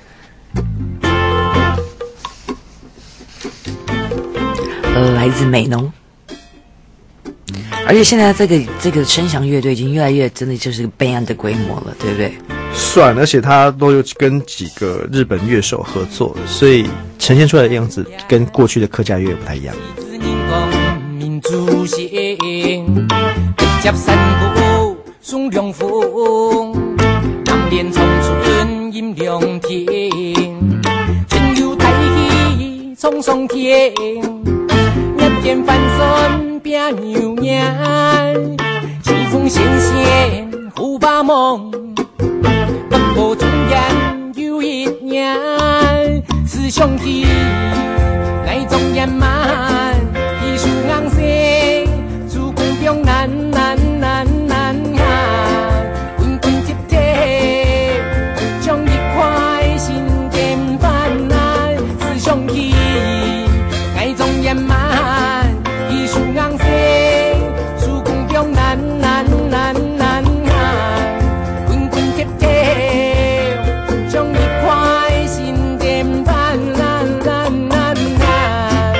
呃，来自美浓。而且现在这个这个声响乐队已经越来越真的就是个 band 的规模了，对不对？ 算，而且他都有跟几个日本乐手合作，所以呈现出来的样子跟过去的客家乐不太一样。 民主性，接山谷送凉风，南边长春饮凉天，春游台戏冲上天，日间翻身变牛年，奇峰显现虎把梦，北部中原有一年，是兄弟来中原慢，艺术昂生，主公中难难难难难，滚滚接贴，将一块心电翻难，是兄弟来中原慢，艺术昂生，主公中难难难难难，滚滚接贴，将一块心电翻难难难难。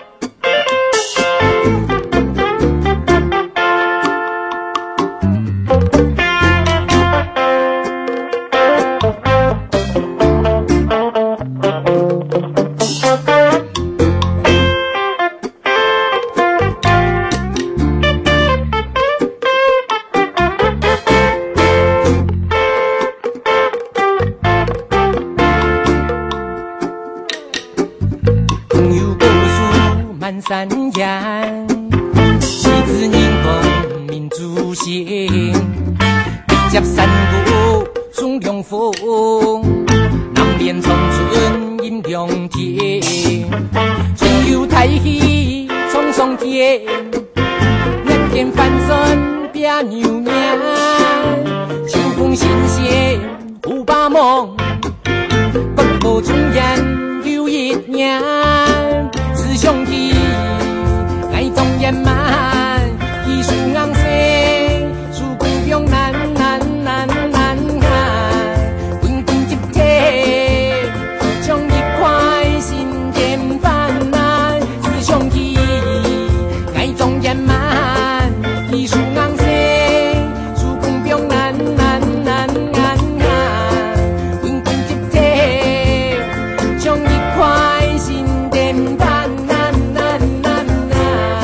朋友告诉满山岩，旗帜凝光民族性，接山谷送凉风，南边长春饮凉天，春游台戏冲上天，日间翻身变牛年，秋风新鲜五把梦，北部中原有一年，是兄弟来中原慢，艺术昂生，主公中难难难难难，滚滚接贴，将一块心电翻难，是兄弟来中原慢，艺术昂生，主公中难难难难难，滚滚接贴，将一块心电翻难难难难。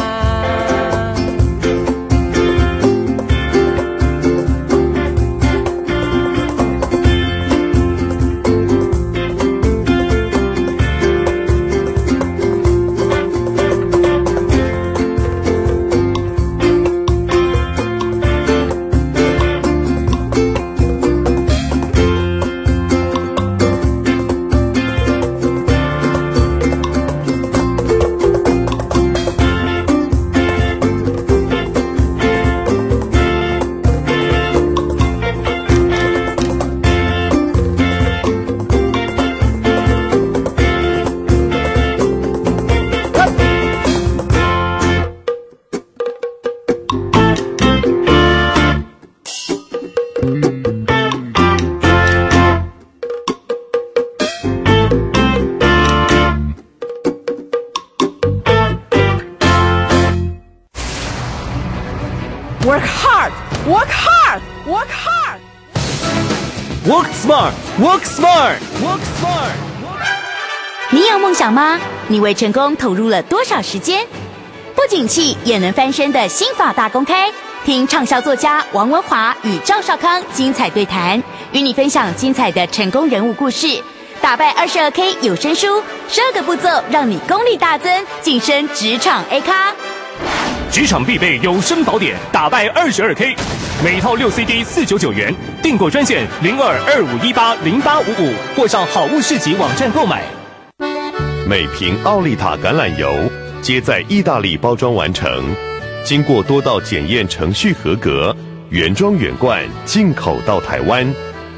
Work hard, work hard, work hard. Work smart, work smart, work smart. 你有梦想吗？你为成功投入了多少时间？不景气也能翻身的心法大公开，听畅销作家王文华与赵少康精彩对谈，与你分享精彩的成功人物故事。打败二十二 K 有声书，十二个步骤让你功力大增，晋升职场 A 咖。 职场必备有声宝典，打败二十二 K， 每套六 C D 四百九十九元，订购专线零二二五一八零八五五，或上好物市集网站购买。 每瓶奥利塔橄榄油皆在意大利包装完成，经过多道检验程序合格，原装原罐进口到台湾，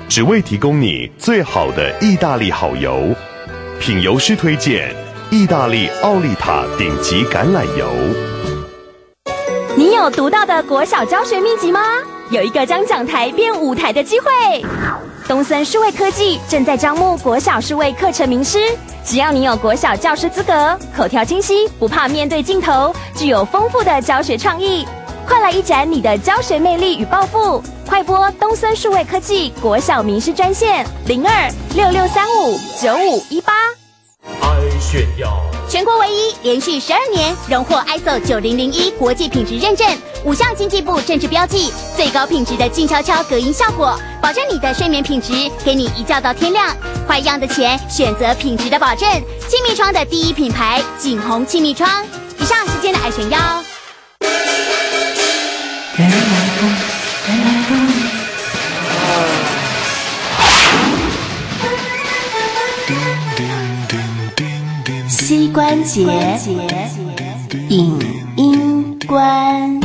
只为提供你最好的意大利好油。品油师推荐意大利奥利塔顶级橄榄油。 你有独到的国小教学秘籍吗？有一个将讲台变舞台的机会。东森数位科技正在招募国小数位课程名师，只要你有国小教师资格，口条清晰，不怕面对镜头，具有丰富的教学创意，快来一展你的教学魅力与抱负！快拨东森数位科技国小名师专线零二六六三五九五一八。 爱炫耀， 全国唯一连续十二年荣获 I S O 九零零一国际品质认证，五项经济部政治标记，最高品质的静悄悄隔音效果，保证你的睡眠品质，给你一觉到天亮。花一样的钱，选择品质的保证。气密窗的第一品牌，景宏气密窗。以上是今天的爱炫耀。 原来不，原来不。 膝关节影音观。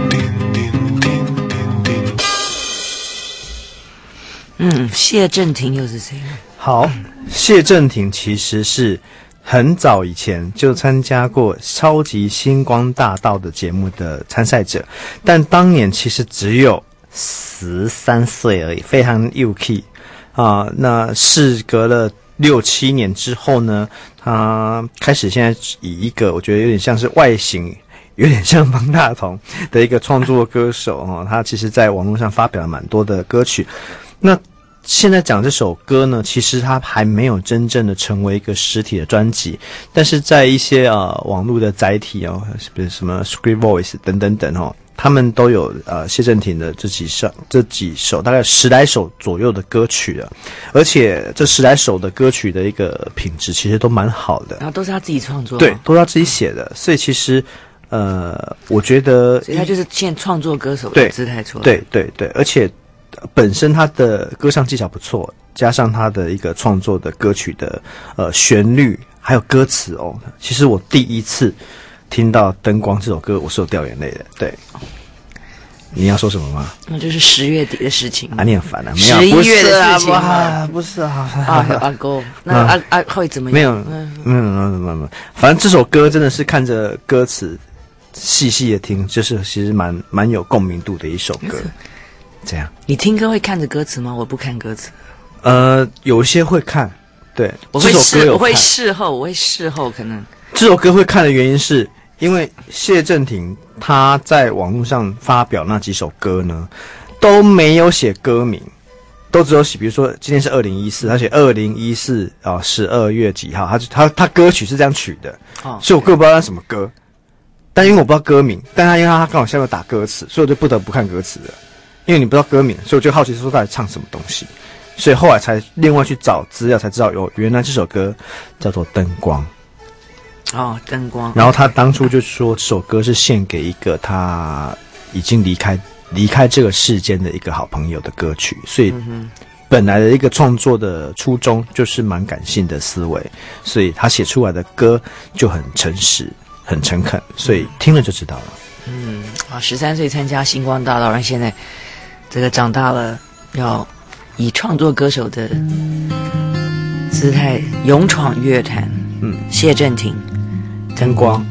嗯，谢震廷又是谁呢？ 好，谢震廷其实是很早以前就参加过《超级星光大道》的节目的参赛者，但当年其实只有十三岁而已，非常幼气啊。那事隔了六七年之后呢，他开始现在以一个我觉得有点像是外形有点像方大同的一个创作歌手哦，他其实在网络上发表了蛮多的歌曲。那现在讲这首歌呢，其实它还没有真正的成为一个实体的专辑，但是在一些呃网络的载体哦，比如什么 Script Voice 等等等哦，他们都有呃谢震廷的这几首这几首大概十来首左右的歌曲了，而且这十来首的歌曲的一个品质其实都蛮好的， 然后都是他自己创作， 对，都是他自己写的，所以其实呃，我觉得， 所以他就是现在创作歌手的姿态出来， 对对对，而且本身他的歌唱技巧不错，加上他的一个创作的歌曲的呃旋律还有歌词哦，其实我第一次听到《灯光》这首歌，我是有掉眼泪的。对，你要说什么吗？ 那就是十月底的事情啊，你很烦啊， 十一月的事情啊，不是啊， 啊，阿哥，那啊啊会怎么样？ 没有，没有，没有，没有，没有，反正这首歌真的是看着歌词细细的听，就是其实蛮蛮有共鸣度的一首歌。这样， 你听歌会看着歌词吗？我不看歌词。 呃，有一些会看，对， 我会事，我会看事后，我会事后可能。 这首歌会看的原因是因为谢震廷他在网络上发表那几首歌呢，都没有写歌名，都只有写，比如说今天是二零一四，他写二零一四啊十二月几号，他他他歌曲是这样取的，哦，所以我根本不知道他什么歌，但因为我不知道歌名，但他因为他刚好下面打歌词，所以我就不得不看歌词了。因为你不知道歌名，所以我就好奇说到底唱什么东西，所以后来才另外去找资料，才知道有原来这首歌叫做《灯光》。 哦，灯光。 然后他当初就说这首歌是献给一个他已经离开离开这个世间的一个好朋友的歌曲，所以本来的一个创作的初衷就是蛮感性的思维，所以他写出来的歌就很诚实、很诚恳，所以听了就知道了。 嗯，啊，十三岁参加星光大道，然后现在这个长大了，要以创作歌手的姿态勇闯乐坛。嗯，谢震廷， 灯光。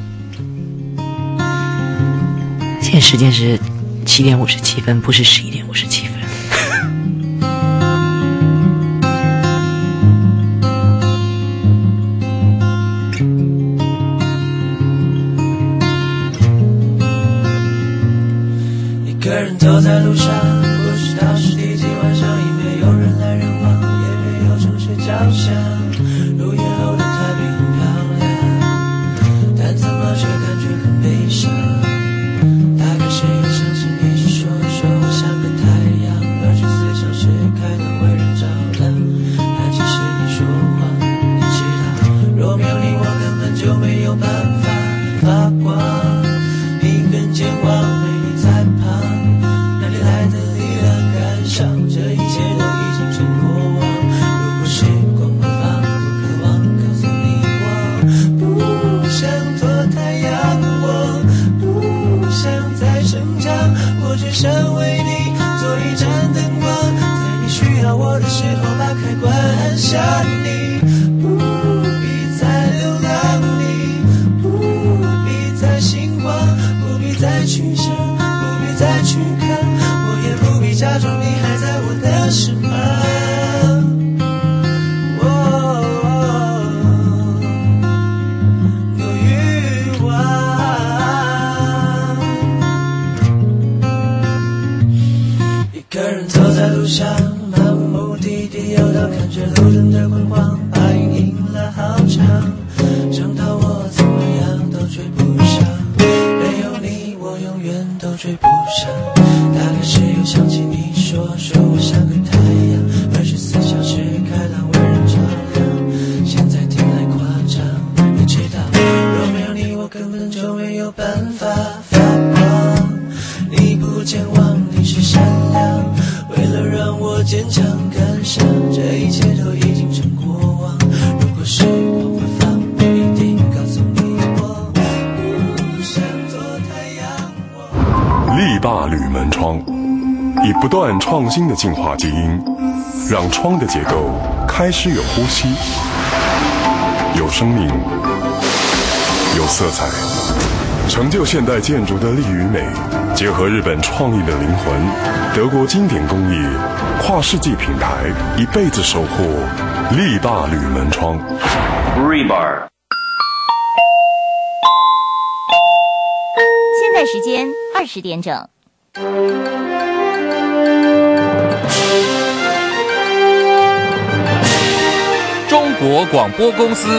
现在时间是七点五十七分，不是十一点五十七分。 一个人走在路上，不知道是第几晚上，已没有人来人往，也没有城市交响。入夜后的台北很漂亮，但怎么却感觉很悲伤。大概谁也相信你是说说我像个太阳，二十四小时开灯为人照亮。但其实你说谎，你知道，若没有你我根本就没有办法发光。你跟健忘，没你在旁，哪里来的力量感伤？这一切都已经成过往。如果时光会放，我渴望告诉你，我不想做太阳，我不想再生长，我只想为你做一盏灯光，在你需要我的假装你还在我的身旁。有欲望，一个人走在路上，漫无目的地游荡，看着路灯的昏黄，把影印了好长，长到我怎么样都追不上，没有你我永远都追不上。大概是又想起你说说我像个太阳，二十四小时开朗为人照亮，现在听来夸张，你知道若没有你我根本就没有办法发光。你不健忘，你是善良，为了让我坚强感伤，这一切都已经成过往。如果时光会放，我一定告诉你我不想做太阳。 力霸铝门窗，以不断创新的进化基因，让窗的结构开始有呼吸，有生命，有色彩，成就现代建筑的力与美，结合日本创意的灵魂，德国经典工艺，跨世纪品牌，一辈子守护力霸铝门窗。 Rebar。现在时间二十点整。 中国广播公司。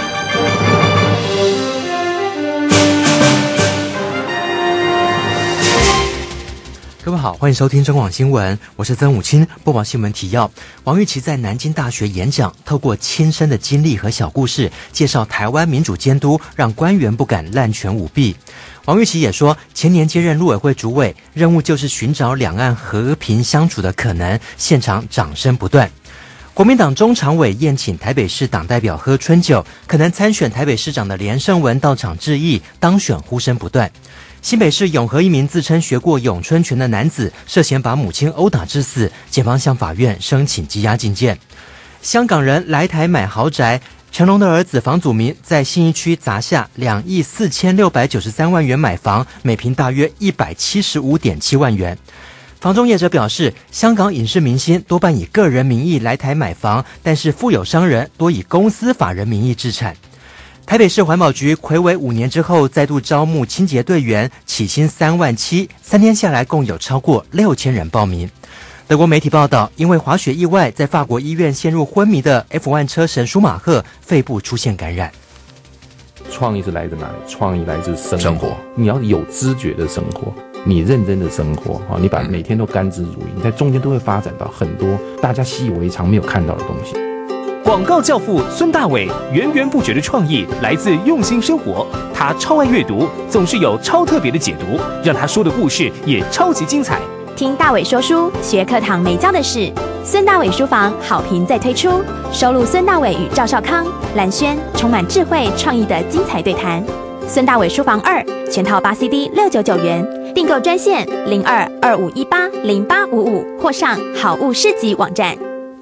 各位好，欢迎收听中广新闻，我是曾武清，播报新闻提要。王玉琦在南京大学演讲，透过亲身的经历和小故事，介绍台湾民主监督，让官员不敢滥权舞弊。王玉琦也说，前年接任陆委会主委，任务就是寻找两岸和平相处的可能，现场掌声不断。国民党中常委宴请台北市党代表喝春酒，可能参选台北市长的连胜文到场致意，当选呼声不断。新北市永和一名自称学过咏春拳的男子涉嫌把母亲殴打致死，检方向法院申请羁押禁见。香港人来台买豪宅，成龙的儿子房祖名在信义区砸下两亿四千六百九十三万元买房，每平大约一百七十五点七万元。房中业者表示，香港影视明星多半以个人名义来台买房，但是富有商人多以公司法人名义置产。台北市环保局睽违五年之后再度招募清洁队员，起薪三万七，三天下来共有超过六千人报名。德国媒体报道，因为滑雪意外在法国医院陷入昏迷的 F 一 车神舒马赫肺部出现感染。 创意是来自哪里？创意来自生活，生活你要有知觉的生活，你认真的生活，你把每天都甘之如饴，你在中间都会发展到很多大家习以为常没有看到的东西。 广告教父孙大炜源源不绝的创意来自用心生活，他超爱阅读，总是有超特别的解读，让他说的故事也超级精彩。 听大炜说书，学课堂没教的事。孙大炜书房好评再推出，收录孙大炜与赵少康、蓝轩充满智慧创意的精彩对谈。孙大炜书房二全套八 C D 六九九元，订购专线零二二五一八零八五五或上好物市集网站。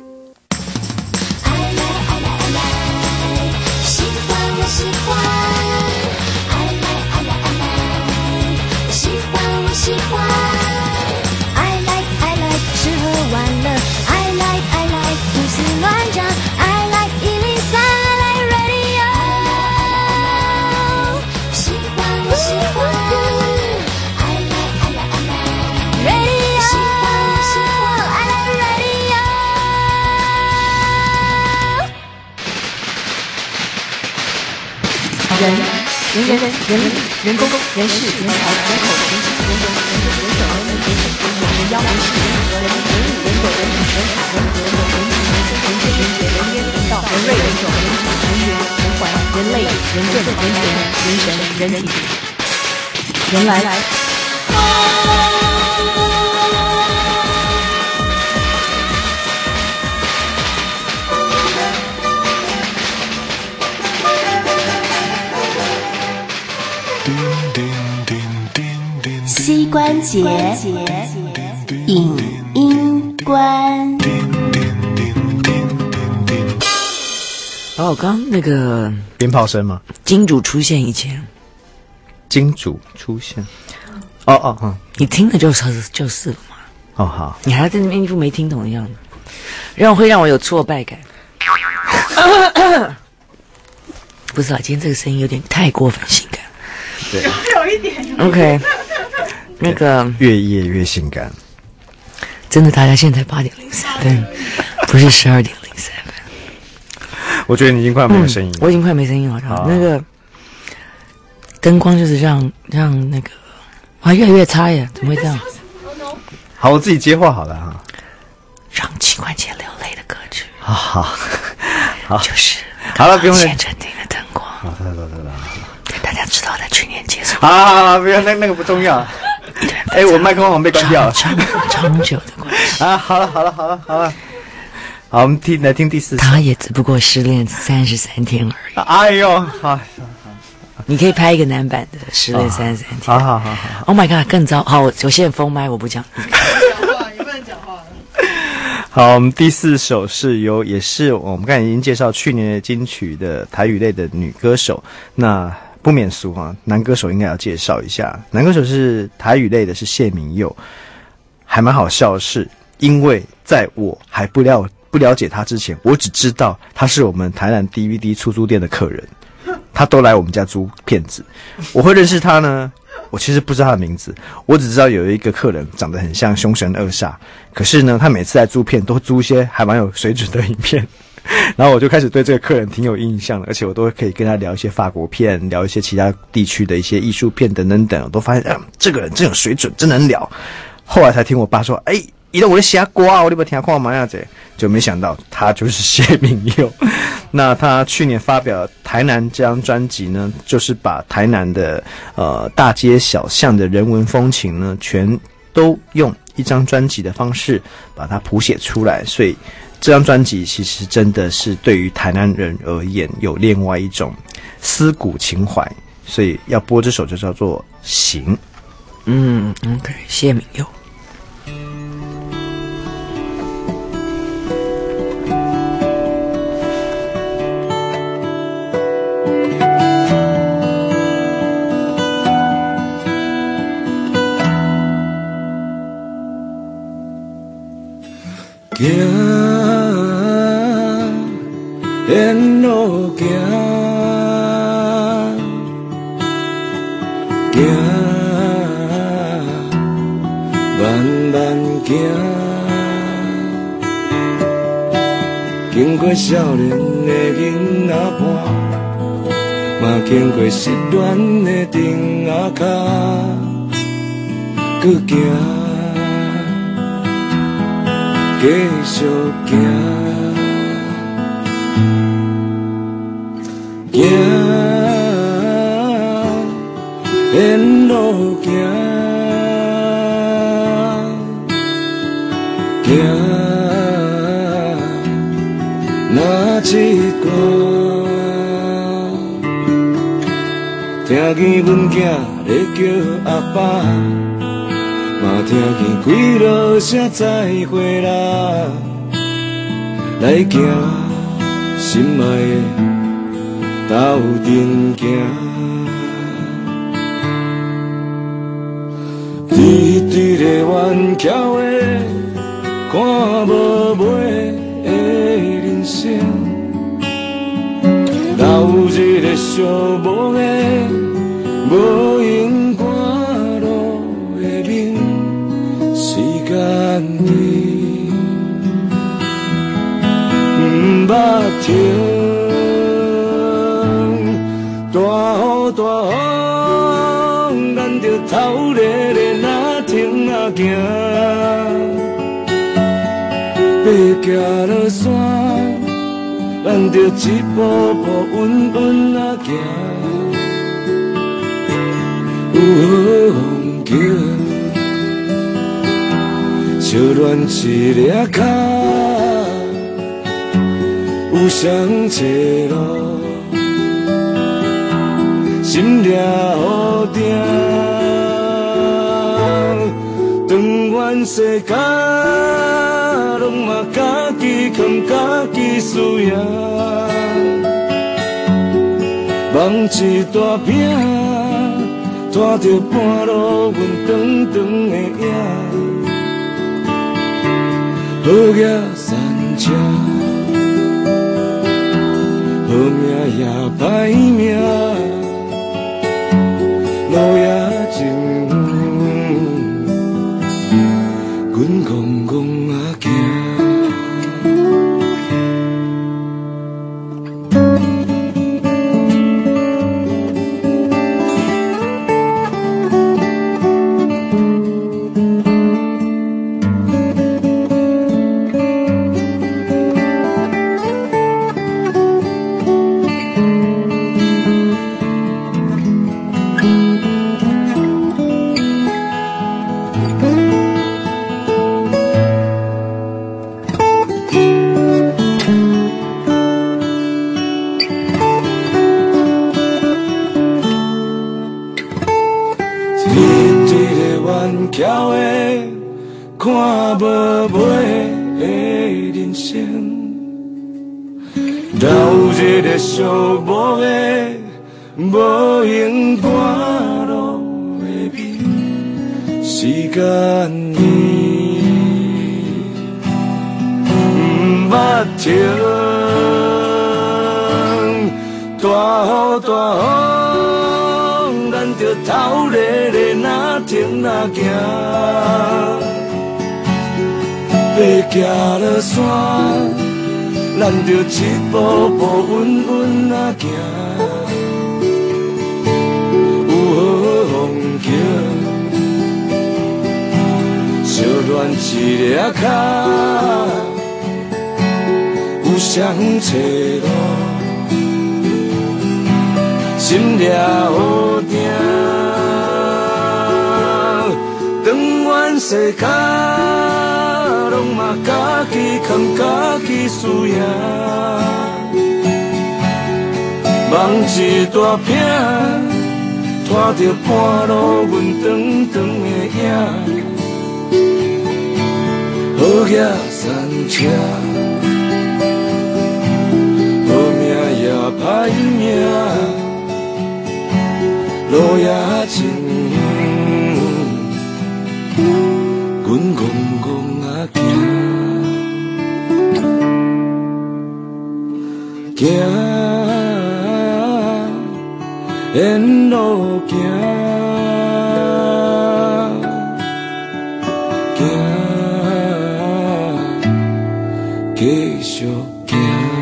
喜欢，爱来爱来爱来，喜欢我喜欢，爱来爱来，吃喝玩乐，爱来爱来，胡思乱想，爱来一零三，爱来 radio， 喜欢我喜欢，爱来爱来爱来 radio， 喜欢我喜欢，爱来 radio。 人人人人人力人工人事人才人口人情人人人人人手人民人手人手人妖人事人和人人力人口人品人才人和人人情人思人间人杰人烟人道人类人种人情人缘人环人类人政人权人神人体人来来。 膝关节影音关。 把我刚那个鞭炮声吗？ 金主出现以前， 金主出现，哦哦哦， 你听了就是就是了嘛。 哦，好， 你还要在那边一副没听懂的样子，让会让我有挫败感。不知道今天这个声音有点太过分性感。 对， 有一点。 OK， 那个越夜越性感。 真的，大家现在八点零三分，不是十二点零三分。 我觉得你已经快没有声音了、 嗯，我已经快没声音了。好，那个灯光就是让让那个哇越来越差耶，怎么会这样？ 好，我自己接话好了哈。 让膝关节流泪的歌曲。 好好好， 就是好了，不用现场听的灯光。 好，得得得得。 大家知道在去年结束。 好好好，不要那那个不重要。哎，我麦克风被关掉了。 长长久的关系啊！好了好了好了好了，好，我们听来听第四首。 他也只不过失恋三十三天而已。 哎呦，好， 你可以拍一个男版的《失恋三十三天》。 好好好好。 Oh my god， 更糟。好，我我现在封麦，我不讲。 你不能讲话。 好，我们第四首是由也是我们刚才已经介绍去年的金曲的台语类的女歌手，那。不免俗啊，男歌手应该要介绍一下。男歌手是台语类的，是谢明佑，还蛮好笑的是，因为在我还不了不了解他之前，我只知道他是我们台南 D V D 出租店的客人，他都来我们家租片子。我会认识他呢，我其实不知道他的名字，我只知道有一个客人长得很像凶神恶煞，可是呢，他每次来租片都租一些还蛮有水准的影片。然后我就开始对这个客人挺有印象的，而且我都可以跟他聊一些法国片，聊一些其他地区的一些艺术片等等等，我都发现，嗯，这个人真有水准，真能聊。后来才听我爸说，哎，伊都我在瞎瓜，我你不听看嘛样子，就没想到他就是谢明佑。那他去年发表《台南》这张专辑呢，就是把台南的呃大街小巷的人文风情呢，全都用一张专辑的方式把它谱写出来，所以。这张专辑其实真的是对于台南人而言有另外一种思古情怀，所以要播这首就叫做《行》。 嗯 ，OK， 谢明佑。 沿路行，行，慢慢行，经过少年的囡仔伴，嘛经过失恋的丁仔脚，搁行，继续行。行，沿路行，行，哪一关？听见阮囝咧叫阿爸，嘛听见几落声再会啦，来行心爱的。斗阵行，直直的弯桥的，看无尾的人生，流日的寂寞的，无影赶路的面，时间里不捌停。大雨大风，咱着头热热哪停哪行，爬行落山，咱着一步步稳稳啊行。有风景，烧暖一粒脚，有双车路。心掠雨定，长远世界，拢嘛家己扛家己需要，梦一大饼，拖着半路阮长长的影， 野山车，好命也歹命，路也情，阮戆戆啊行。寂寞的无影半路的味，时间伊毋捌停，大雨大风，咱着头热热哪停哪行，爬行落山。咱着一步步稳稳啊行，有好风景，小恋一个脚，有双找路，心掠好定，长远世界。拢嘛家己扛家己输赢，梦一大饼，拖着半路阮长长的影，好野山车，好命也歹命，路也情，阮戆戆啊行。行，沿路行，行，继续行。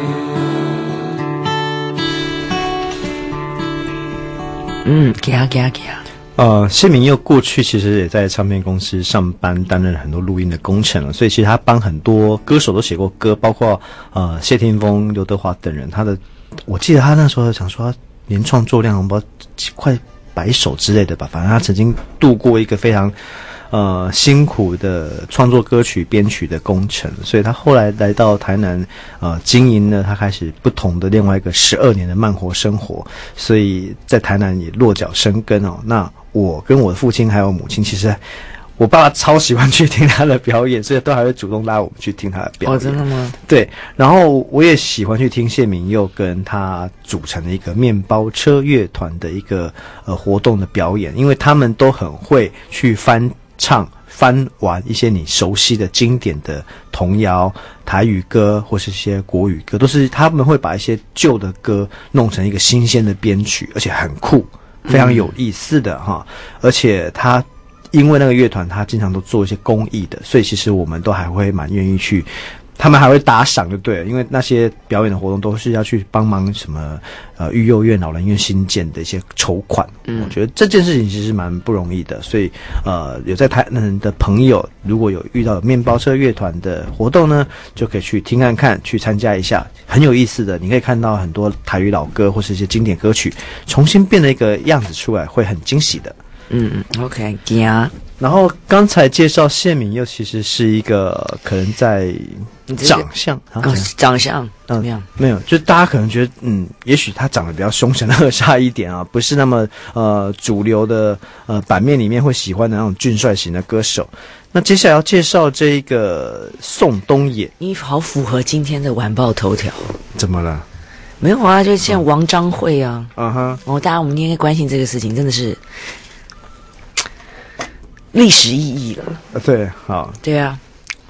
嗯，行行行。 呃，谢明佑过去其实也在唱片公司上班，担任很多录音的工程了，所以其实他帮很多歌手都写过歌，包括呃谢霆锋、刘德华等人。他的，我记得他那时候想说，他年创作量不知道快百首之类的吧，反正他曾经度过一个非常呃辛苦的创作歌曲编曲的工程，所以他后来来到台南呃经营呢，他开始不同的另外一个十二年的慢活生活，所以在台南也落脚生根哦。那我跟我的父亲还有母亲，其实我爸爸超喜欢去听他的表演，所以都还会主动拉我们去听他的表演。 哦，真的吗？ 对，然后我也喜欢去听谢明佑跟他组成的一个面包车乐团的一个呃活动的表演，因为他们都很会去翻唱翻玩一些你熟悉的经典的童谣、台语歌或是一些国语歌，都是他们会把一些旧的歌弄成一个新鲜的编曲，而且很酷。非常有意思的哈，而且他因为那个乐团，他经常都做一些公益的，所以其实我们都还会蛮愿意去，他们还会打赏就对了，因为那些表演的活动都是要去帮忙什么呃育幼院、老人院新建的一些筹款，嗯，我觉得这件事情其实蛮不容易的，所以呃有在台南的朋友，如果有遇到面包车乐团的活动呢，就可以去听看看，去参加一下。很有意思的，你可以看到很多台语老歌或是一些经典歌曲重新变了一个样子出来，会很惊喜的。 嗯嗯 ，OK， 行。 然后刚才介绍谢敏佑，其实是一个可能在长相啊、 哦，长相怎么样？ 嗯、没有，就大家可能觉得，嗯，也许他长得比较凶神恶煞一点啊，不是那么呃主流的呃版面里面会喜欢的那种俊帅型的歌手。那接下来要介绍这个宋冬野， 你好符合今天的晚报头条。 怎么了？ 没有啊，就像王章惠啊， 嗯哼， 哦，大家我们应该关心这个事情，真的是历史意义了。 对，好， 对啊，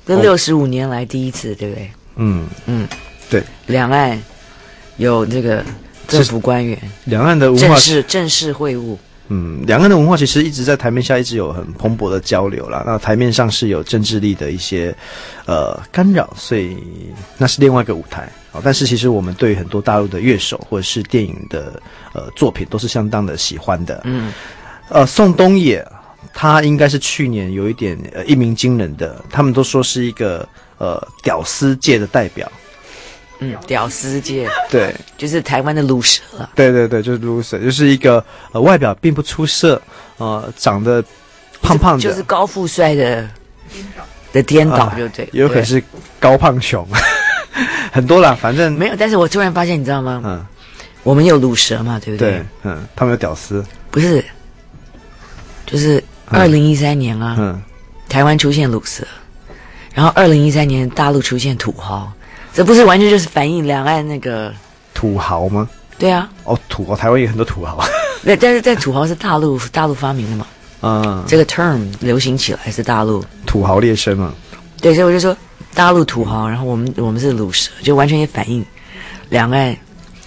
这六十五年来第一次，对不对？ 嗯嗯， 对， 两岸有这个政府官员， 两岸的文化正式正式会晤。 嗯，两岸的文化其实一直在台面下一直有很蓬勃的交流啦。那台面上是有政治力的一些呃干扰，所以那是另外一个舞台。好，但是其实我们对于很多大陆的乐手或者是电影的呃作品都是相当的喜欢的。 嗯， 呃，宋冬野他应该是去年有一点呃一鸣惊人的，他们都说是一个呃屌丝界的代表。 嗯，屌丝界， 对， 就是台湾的鲁蛇啊。 对对对，就是 loser， 就是一个呃外表并不出色，呃长得胖胖的， 就是高富帅的的颠倒，就对， 也有可能是高胖穷，很多啦，反正没有。但是我突然发现，你知道吗？ 嗯， 我们有鲁蛇嘛，对不对？ 对，嗯，他们有屌丝， 不是，就是二零一三年啊， 嗯， 台湾出现鲁蛇，然后二零一三年大陆出现土豪。这不是完全就是反映两岸那个土豪吗？ 对啊， 哦，土豪，台湾有很多土豪。 对，但是在土豪是大陆大陆发明的嘛， 嗯， 这个 term 流行起来是大陆土豪劣绅嘛。 对，所以我就说大陆土豪，然后我们我们是鲁蛇，就完全也反映两岸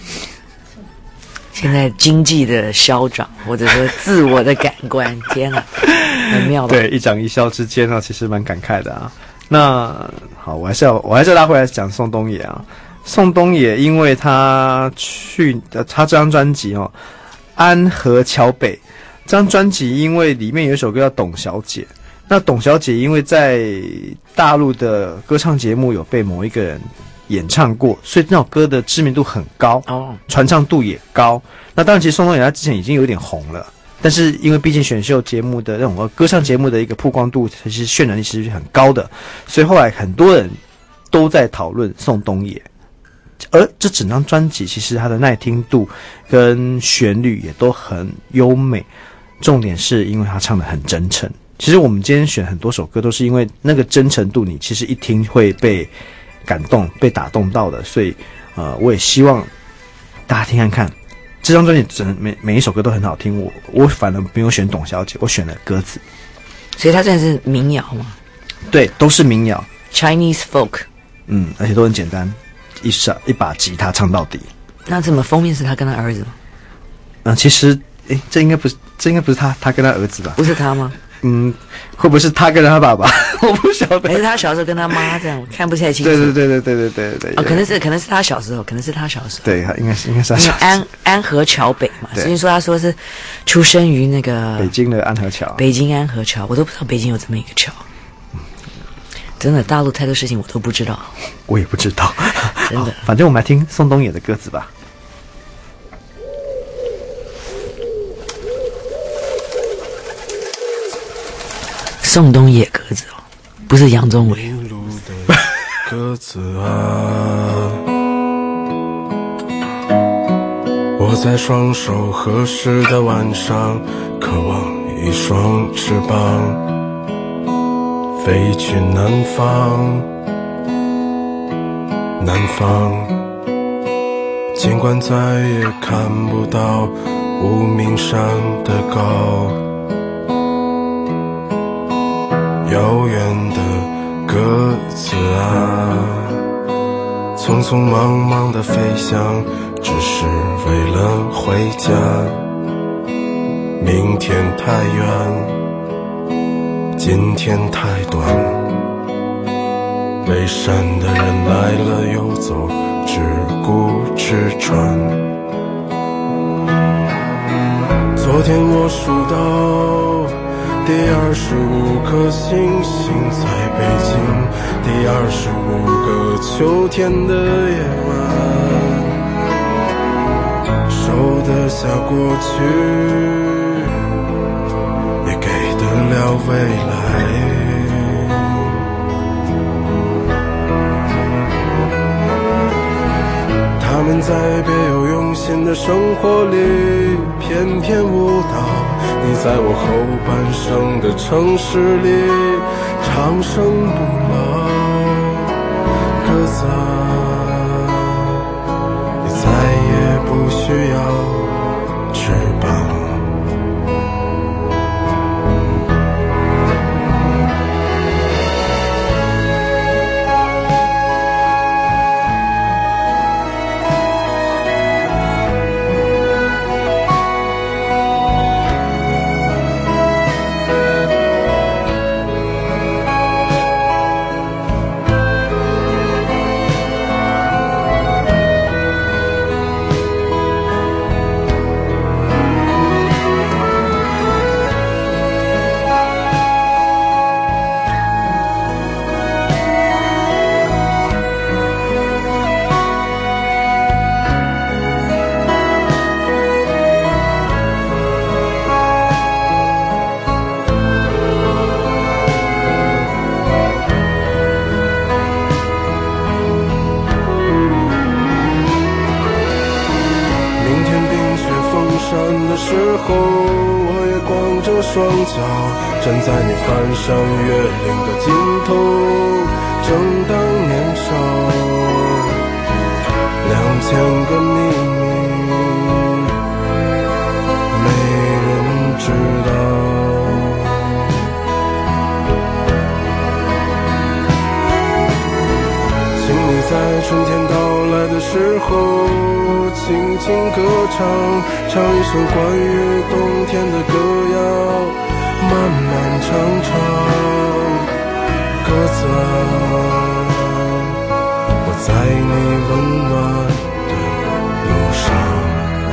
现在经济的消长，或者说自我的感官。天哪，很妙吧？ 对，一涨一消之间呢，其实蛮感慨的啊。那好，我还是要我还是要拉回来讲宋冬野啊。宋冬野因为他去他这张专辑哦，《安河桥北》这张专辑，因为里面有一首歌叫《董小姐》，那董小姐因为在大陆的歌唱节目有被某一个人演唱过，所以那首歌的知名度很高， 哦， 传唱度也高。那当然，其实宋冬野他之前已经有点红了。但是因为毕竟选秀节目的那种歌唱节目的一个曝光度，其实渲染力其实是很高的，所以后来很多人都在讨论宋冬野。而这整张专辑其实它的耐听度跟旋律也都很优美，重点是因为他唱得很真诚。其实我们今天选很多首歌都是因为那个真诚度，你其实一听会被感动、被打动到的。所以呃，我也希望大家听看看。这张专辑整每每一首歌都很好听，我我反而没有选董小姐，我选了鸽子， 所以它算是民谣嘛？ 对，都是民谣 ，Chinese folk， 嗯，而且都很简单，一把一把吉他唱到底。 那怎么封面是他跟他儿子吗？ 嗯、呃，其实，诶，这应该不是，这应该不是他，他跟他儿子吧？ 不是他吗？ 嗯，会不会是他跟他爸爸？我不晓得。 还是他小时候跟他妈这样，我看不太清楚。 对对对对对对对对。 哦，可能是可能是他小时候，可能是他小时候。 对，应该是应该是他小时候。 安安河桥北嘛，所以说他说是出生于那个北京的安河桥。 北京安河桥，我都不知道北京有这么一个桥。真的，大陆太多事情我都不知道。 我也不知道， 真的。 反正我们来听宋冬野的歌子吧。 宋冬野鸽子哦，不是杨宗纬。 鸽子啊，我在双手合十的晚上，渴望一双翅膀，飞去南方。南方，尽管再也看不到无名山的高。遥远的鸽子啊，匆匆忙忙的飞翔，只是为了回家。明天太远，今天太短，背山的人来了又走，只顾吃穿。昨天我数到第二十五颗星星在北京，第二十五个秋天的夜晚，收得下过去，也给得了未来。他们在别有用心的生活里翩翩舞蹈，你在我后半生的城市里长生不老。鸽子啊，你再也不需要翅膀。 候，我也光着双脚站在你翻山越岭的尽头，正当年少，两千个秘密没人知道。请你在春天到来的时候轻轻歌唱，唱一首关于冬天的歌谣，漫漫长长鸽子啊，我在你温暖的路上。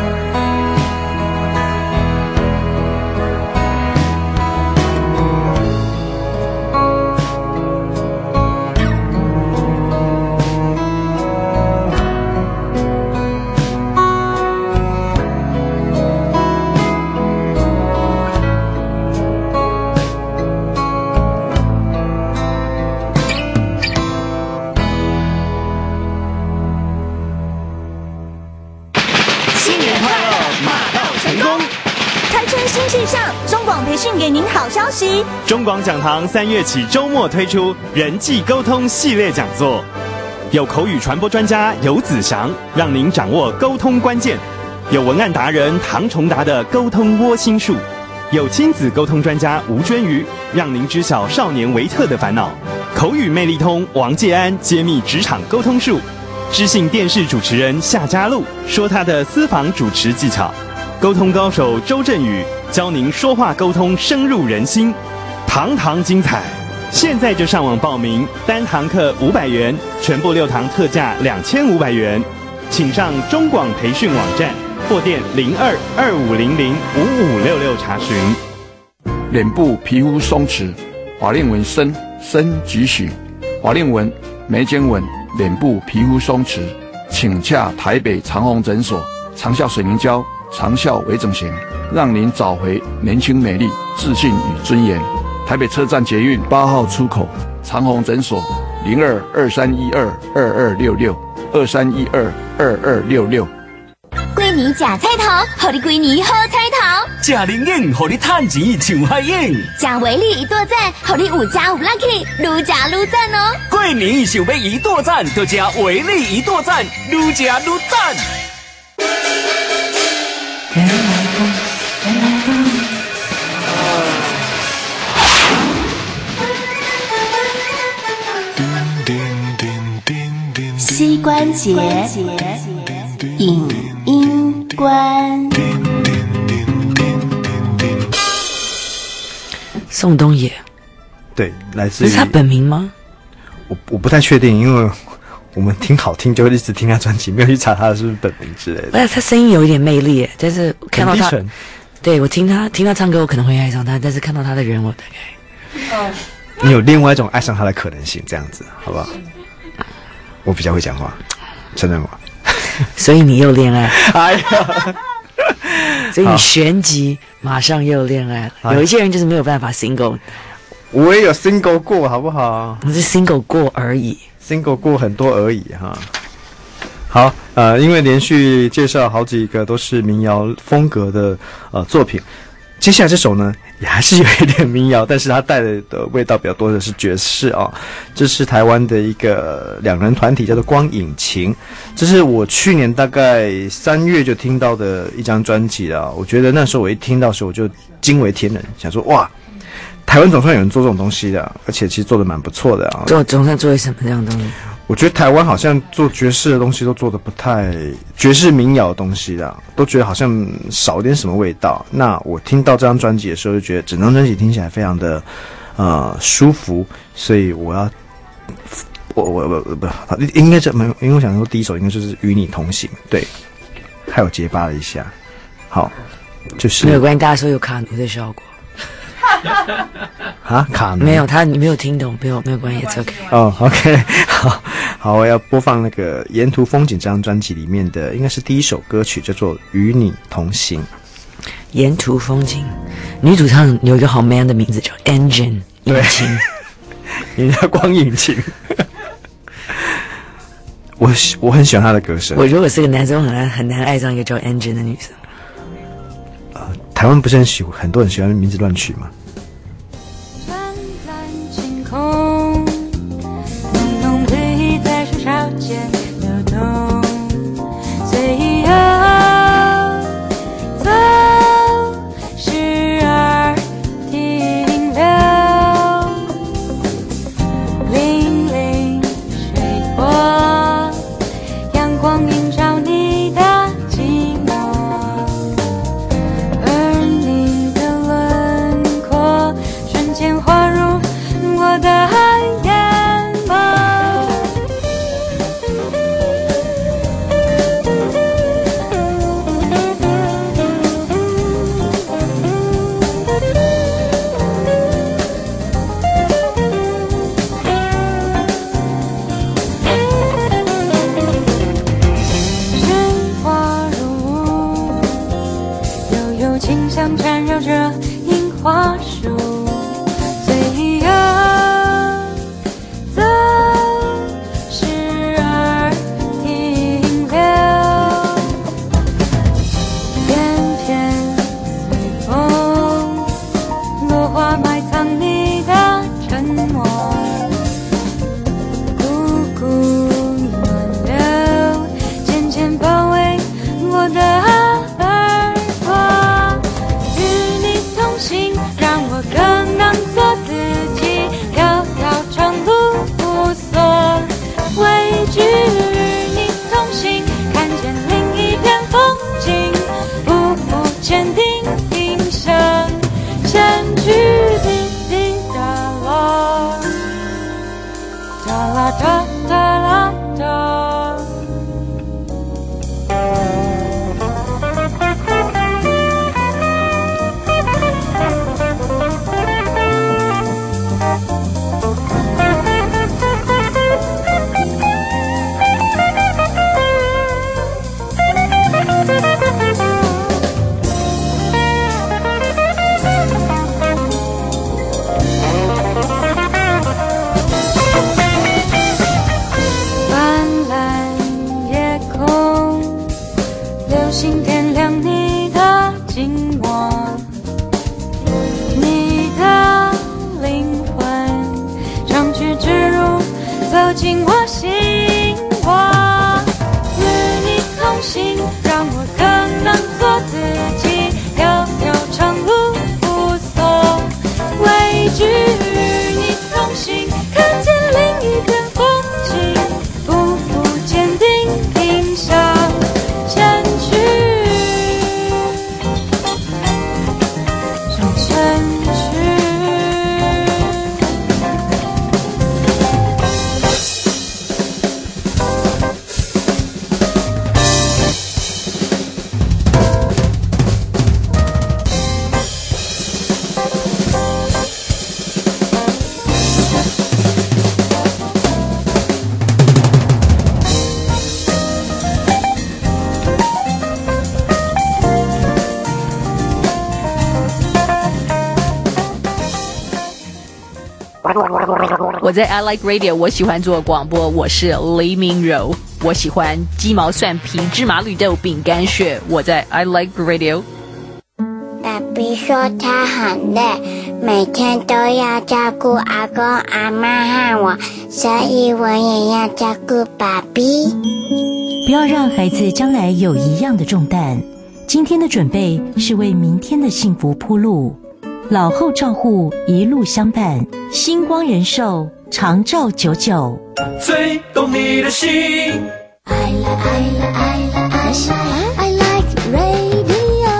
给您好消息！ 中广讲堂三月起周末推出人际沟通系列讲座，有口语传播专家游子祥，让您掌握沟通关键；有文案达人唐崇达的沟通窝心术；有亲子沟通专家吴娟瑜，让您知晓少年维特的烦恼；口语魅力通王介安揭秘职场沟通术；知性电视主持人夏嘉璐说他的私房主持技巧；沟通高手周振宇教您说话沟通深入人心，堂堂精彩！现在就上网报名，单堂课五百元，全部六堂特价两千五百元，请上中广培训网站或电零二二五零零五五六六查询。 脸部皮肤松弛，法令纹深深几许，法令纹、眉间纹、脸部皮肤松弛，请洽台北长虹诊所，长效水凝胶、长效微整形，让您找回年轻美丽、自信与尊严。台北车站捷运八号出口，长虹诊所零二二三一二二二六六二三一二二二六六。 过年吃菜头，予你过年好彩头； 吃零用，予你趁钱抢海用； 吃维力一剁赞，予你有加有 lucky， 愈吃愈赞哦！ 过年想要一剁赞，就吃维力一剁赞，愈吃愈赞。原来风，原来风。 膝关节影音关。 宋冬野， 对，来自于这是他本名吗？ 我我不太确定，因为我们听好听就会一直听他专辑，没有去查他是不是本名之类的。 不是，他声音有一点魅力，但是看到他，对我听他听他唱歌，我可能会爱上他，但是看到他的人，我大概哦，你有另外一种爱上他的可能性，这样子，好不好？我比较会讲话，承认我。 所以你又恋爱， 哎呀， 所以你旋即马上又恋爱了。有一些人就是没有办法 single， 我也有 single 过，好不好？ 你是 single 过而已 ，single 过很多而已哈。好，呃，因为连续介绍好几个都是民谣风格的呃作品，接下来这首呢也还是有一点民谣，但是它带的味道比较多的是爵士啊。这是台湾的一个两人团体，叫做光影情。这是我去年大概三月就听到的一张专辑啊。我觉得那时候我一听到的时候我就惊为天人，想说哇，台湾总算有人做这种东西的，而且其实做的蛮不错的啊。 做总算做什么样的东西？ 我觉得台湾好像做爵士的东西都做的不太爵士民谣的东西的，都觉得好像少点什么味道。那我听到这张专辑的时候，就觉得整张专辑听起来非常的呃舒服，所以我要我我我不应该这没有，因为我想说第一首应该就是《与你同行》，对，还有结巴了一下，好，就是没有关系，大家说有卡奴的效果。 啊，卡奴没有他，你没有听懂，没有没有关系 ，it's OK。 哦 ，OK， 好，好，我要播放那个《沿途风景》这张专辑里面的，应该是第一首歌曲，叫做《与你同行》。 沿途风景，女主唱有一个好 man 的名字叫 Engine 引擎， 人家光引擎。我我很喜欢她的歌声。 我如果是个男生，很难很难爱上一个叫 Engine 的女生。 台湾不是很喜很多人喜欢名字乱取吗？ 晴空，浓浓绿意在树梢间流动，随风走，时而停留，粼粼水波，阳光映照你的寂寞，而你的轮廓瞬间滑入我的眼眸。喧哗如雾，悠悠清香缠绕着樱花树，随风走，时而停留，片片随风，落花埋藏你的沉默，股股暖流渐渐包围我的耳朵，与你同行让我更能做自己，条条长路无所畏惧，与你同行看见另一片风景，匍匐坚定迎向前去，滴滴答啦，哒啦哒哒啦哒。斑斓夜空，流星点亮你的紧握，你的灵魂长驱直入，走进我心窝，与你同行让我更能做自己，条条长路无所畏惧，与你同行看见另一片风景，匍匐坚定迎向前去，向前去。 我在 I Like Radio， 我喜欢做广播，我是黎明柔，我喜欢鸡毛蒜皮、芝麻绿豆、饼干屑，我在 I Like Radio。 爸比说他很累，每天都要照顾阿公阿嬷和我，所以我也要照顾爸比。 不要让孩子将来有一样的重担，今天的准备是为明天的幸福铺路。老后照护一路相伴，星光人寿长照久久。 最懂你的心。 I like I like I like I like I like radio。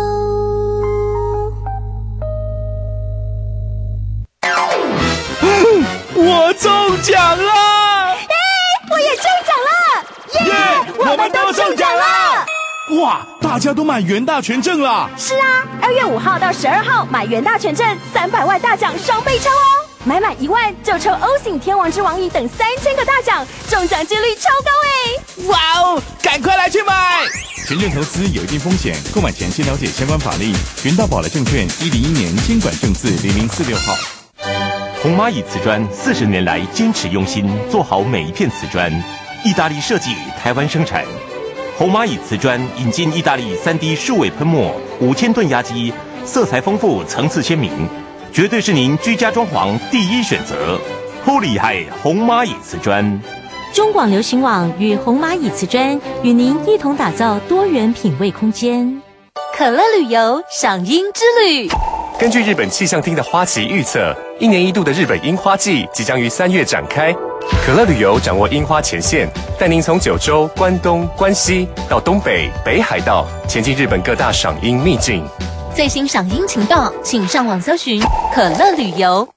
我中奖了！ 哎，我也中奖了！耶，我们都中奖了！ 哇，大家都买元大全证啦！ 是啊，二月五号到十二号买元大全证，三百万大奖双倍抽哦！买满一万就抽 O 型天王之王椅等三千个大奖，中奖几率超高哎！ 哇哦，赶快来去买！全证投资有一定风险，购买前先了解相关法令。元大宝来证券一零一年监管证字零零四六号。 红蚂蚁瓷砖四十年来坚持用心，做好每一片瓷砖，意大利设计，台湾生产。红蚂蚁瓷砖引进意大利 三 D 数位喷墨， 五千吨压机，色彩丰富，层次鲜明，绝对是您居家装潢第一选择。好厉害，红蚂蚁瓷砖。 中广流行网与红蚂蚁瓷砖与您一同打造多元品味空间。 可乐旅游赏樱之旅。 根据日本气象厅的花期预测，一年一度的日本樱花季即将于三月展开。可乐旅游掌握樱花前线，带您从九州、关东、关西到东北、北海道，前进日本各大赏樱秘境。 最新赏樱情报，请上网搜寻可乐旅游。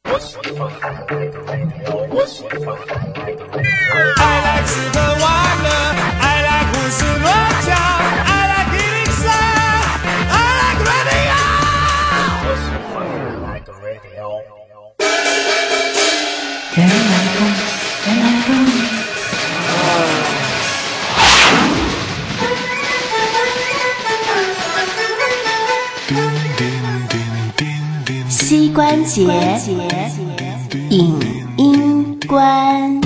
I like 吃喝玩乐 I like 胡思乱想 I like 一零三 I like radio I like radio 原来风原来风膝关节影音观。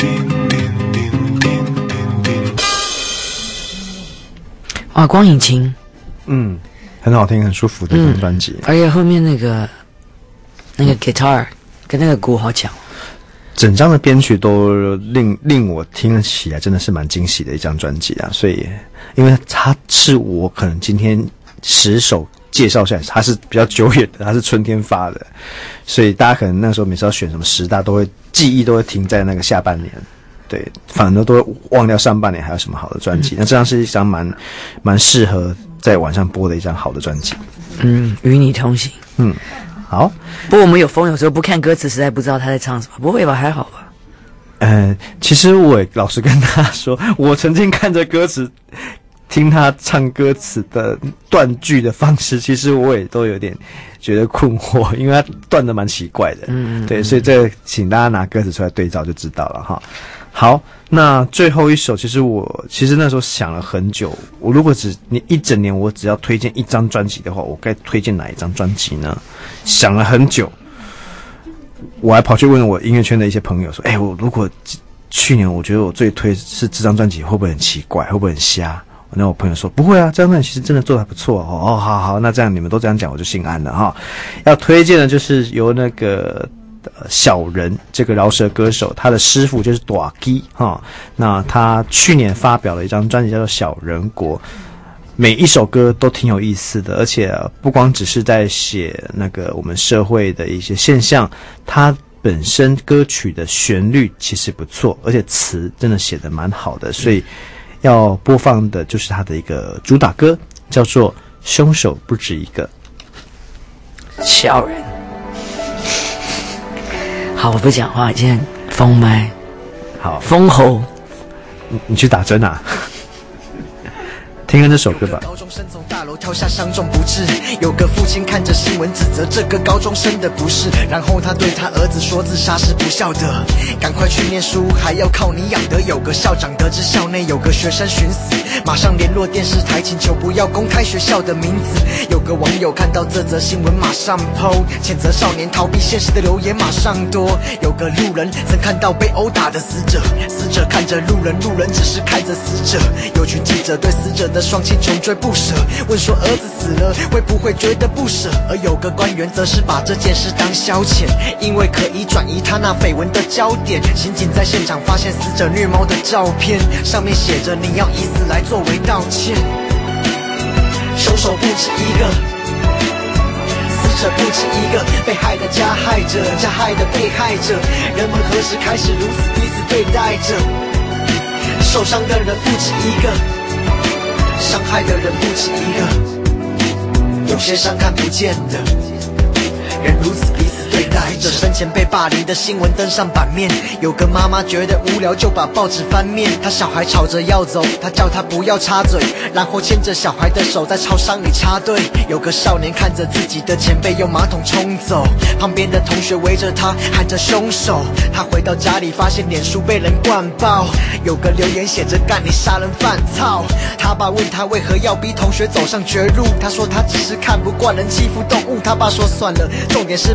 啊，光影情， 嗯，很好听，很舒服的一张专辑、 嗯，而且后面那个那个 guitar 跟那个鼓好强， 整张的编曲都令令我听了起来真的是蛮惊喜的一张专辑啊！所以，因为它是我可能今天十首介绍下来，它是比较久远的，它是春天发的，所以大家可能那时候每次要选什么十大，都会记忆都会停在那个下半年。对，反正都会忘掉上半年还有什么好的专辑。那这张是一张蛮蛮适合在晚上播的一张好的专辑。 嗯，与你同行。 嗯，好。 不过我们有风，有时候不看歌词，实在不知道他在唱什么。不会吧？还好吧？ 呃，其实我也老实跟大家说，我曾经看着歌词，听他唱歌词的断句的方式，其实我也都有点觉得困惑，因为他断的蛮奇怪的。嗯, 嗯，对，所以这请大家拿歌词出来对照就知道了哈。好，那最后一首，其实我其实那时候想了很久，我如果只你一整年我只要推荐一张专辑的话，我该推荐哪一张专辑呢？想了很久，我还跑去问我音乐圈的一些朋友说：“哎、欸，我如果去年我觉得我最推是这张专辑，会不会很奇怪？会不会很瞎？”那我朋友说：“不会啊，这张专辑其实真的做得还不错哦。”哦，好好，那这样你们都这样讲，我就心安了哈。要推荐的就是由那个。呃，小人这个饶舌歌手，他的师傅就是大基哈。那他去年发表了一张专辑叫做《小人国》，每一首歌都挺有意思的，而且、呃、不光只是在写那个我们社会的一些现象，他本身歌曲的旋律其实不错，而且词真的写得蛮好的，所以要播放的就是他的一个主打歌，叫做《凶手不止一个》。 小人。好，我不讲话，今天封麦， 好， 封喉， 你你去打针啊？听看这首歌吧。 高中生从大楼跳下，伤重不治。有个父亲看着新闻指责这个高中生的不是，然后他对他儿子说：“自杀是不孝的，赶快去念书，还要靠你养的。”有个校长得知校内有个学生寻死，马上联络电视台，请求不要公开学校的名字。有个网友看到这则新闻，马上 po 谴责少年逃避现实的留言马上多。有个路人曾看到被殴打的死者，死者看着路人，路人只是看着死者。有群记者对死者的双亲穷追不舍，问说儿子死了会不会觉得不舍？而有个官员则是把这件事当消遣，因为可以转移他那绯闻的焦点。刑警在现场发现死者虐猫的照片，上面写着你要以死来作为道歉。凶手不止一个，死者不止一个，被害的加害者，加害的被害者，人们何时开始如此彼此对待着？受伤的人不止一个，伤害的人不止一个，有些伤看不见的人如此彼此对待着。生前被霸凌的新闻登上版面，有个妈妈觉得无聊就把报纸翻面，她小孩吵着要走，她叫他不要插嘴，然后牵着小孩的手在超商里插队。有个少年看着自己的前辈用马桶冲走，旁边的同学围着他喊着凶手，他回到家里发现脸书被人灌爆，有个留言写着干你杀人犯操。他爸问他为何要逼同学走上绝路，他说他只是看不惯人欺负动物。他爸说算了，重点是把大学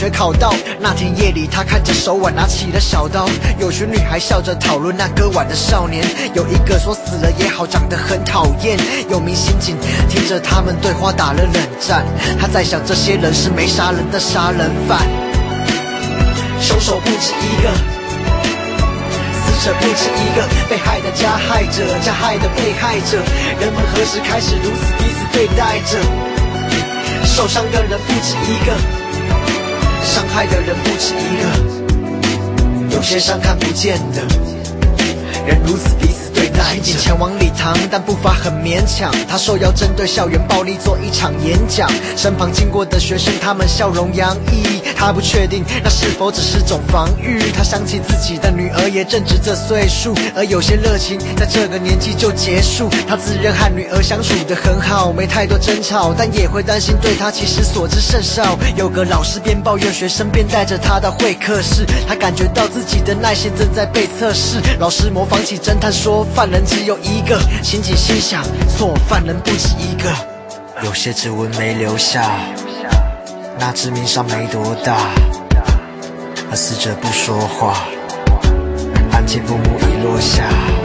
学考到。那天夜里，他看着手腕，拿起了小刀。有群女孩笑着讨论那割腕的少年，有一个说死了也好，长得很讨厌。有名刑警听着他们对话打了冷战，他在想这些人是没杀人的杀人犯，凶手不止一个，死者不止一个，被害的加害者，加害的被害者，人们何时开始如此彼此对待着？受伤的人不止一个，伤害的人不止一个，有些伤看不见的人如此彼此对待着。刑警前往礼堂，但步伐很勉强。他受邀针对校园暴力做一场演讲，身旁经过的学生，他们笑容洋溢。他不确定那是否只是种防御。他想起自己的女儿也正值这岁数，而有些热情在这个年纪就结束。他自认和女儿相处得很好，没太多争吵，但也会担心对他其实所知甚少。有个老师边抱怨学生，边带着他到会客室，他感觉到自己的耐心正在被测试。老师模仿起侦探说，犯人只有一个。刑警心想，错，犯人不止一个。有些指纹没留下，那致命伤没多大，而死者不说话，案件幕幕已落下。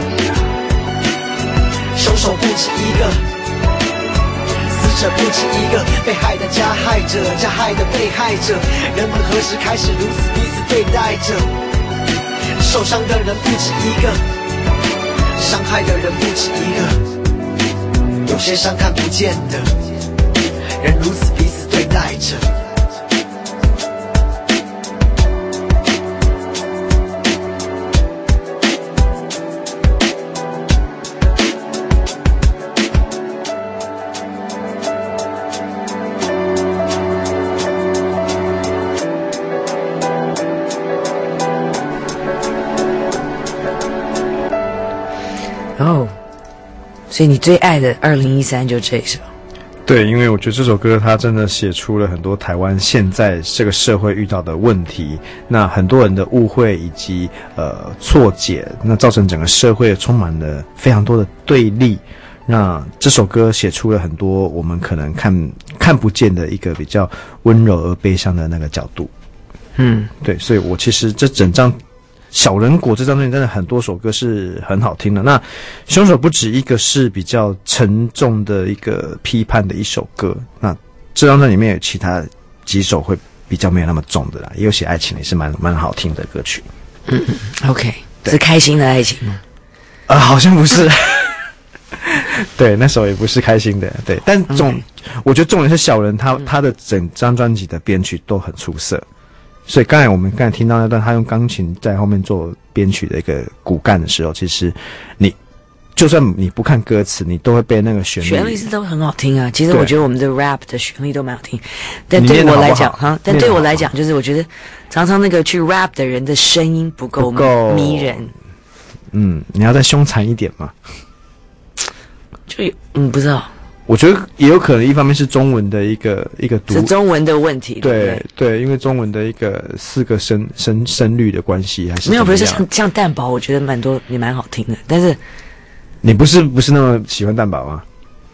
凶手不止一个，死者不止一个，被害的加害者，加害的被害者，人们何时开始如此彼此对待着？受伤的人不止一个，伤害的人不止一个，有些伤看不见的人如此彼此对待着。 哦，所以你最爱的二零一三就这是吧？ 对，因为我觉得这首歌它真的写出了很多台湾现在这个社会遇到的问题，那很多人的误会以及呃错解，那造成整个社会充满了非常多的对立。那这首歌写出了很多我们可能看看不见的一个比较温柔而悲伤的那个角度。 嗯， 对，所以我其实这整张小人国这张专辑真的很多首歌是很好听的。那凶手不止一个是比较沉重的一个批判的一首歌，那这张专辑里面有其他几首会比较没有那么重的啦，也有写爱情也是蛮蛮好听的歌曲。 嗯 ，OK， 是开心的爱情吗？ 啊、呃，好像不是。对，那首也不是开心的。对，但重， okay. 我觉得重点是小人他他的整张专辑的编曲都很出色。所以刚才我们刚才听到那段他用钢琴在后面做编曲的一个骨干的时候，其实你就算你不看歌词，你都会被那个旋律旋律是都很好听啊。其实我觉得我们的 rap 的旋律都蛮好听，但对我来讲哈，但对我来讲就是我觉得常常那个去 rap 的人的声音不够迷人。 嗯，你要再凶残一点嘛。 就嗯不知道。 我觉得也有可能，一方面是中文的一个一个读， 是中文的问题， 对对, 对，因为中文的一个四个声声声律的关系，还是没有，不是像像蛋堡，我觉得蛮多也蛮好听的，但是你不是不是那么喜欢蛋堡吗？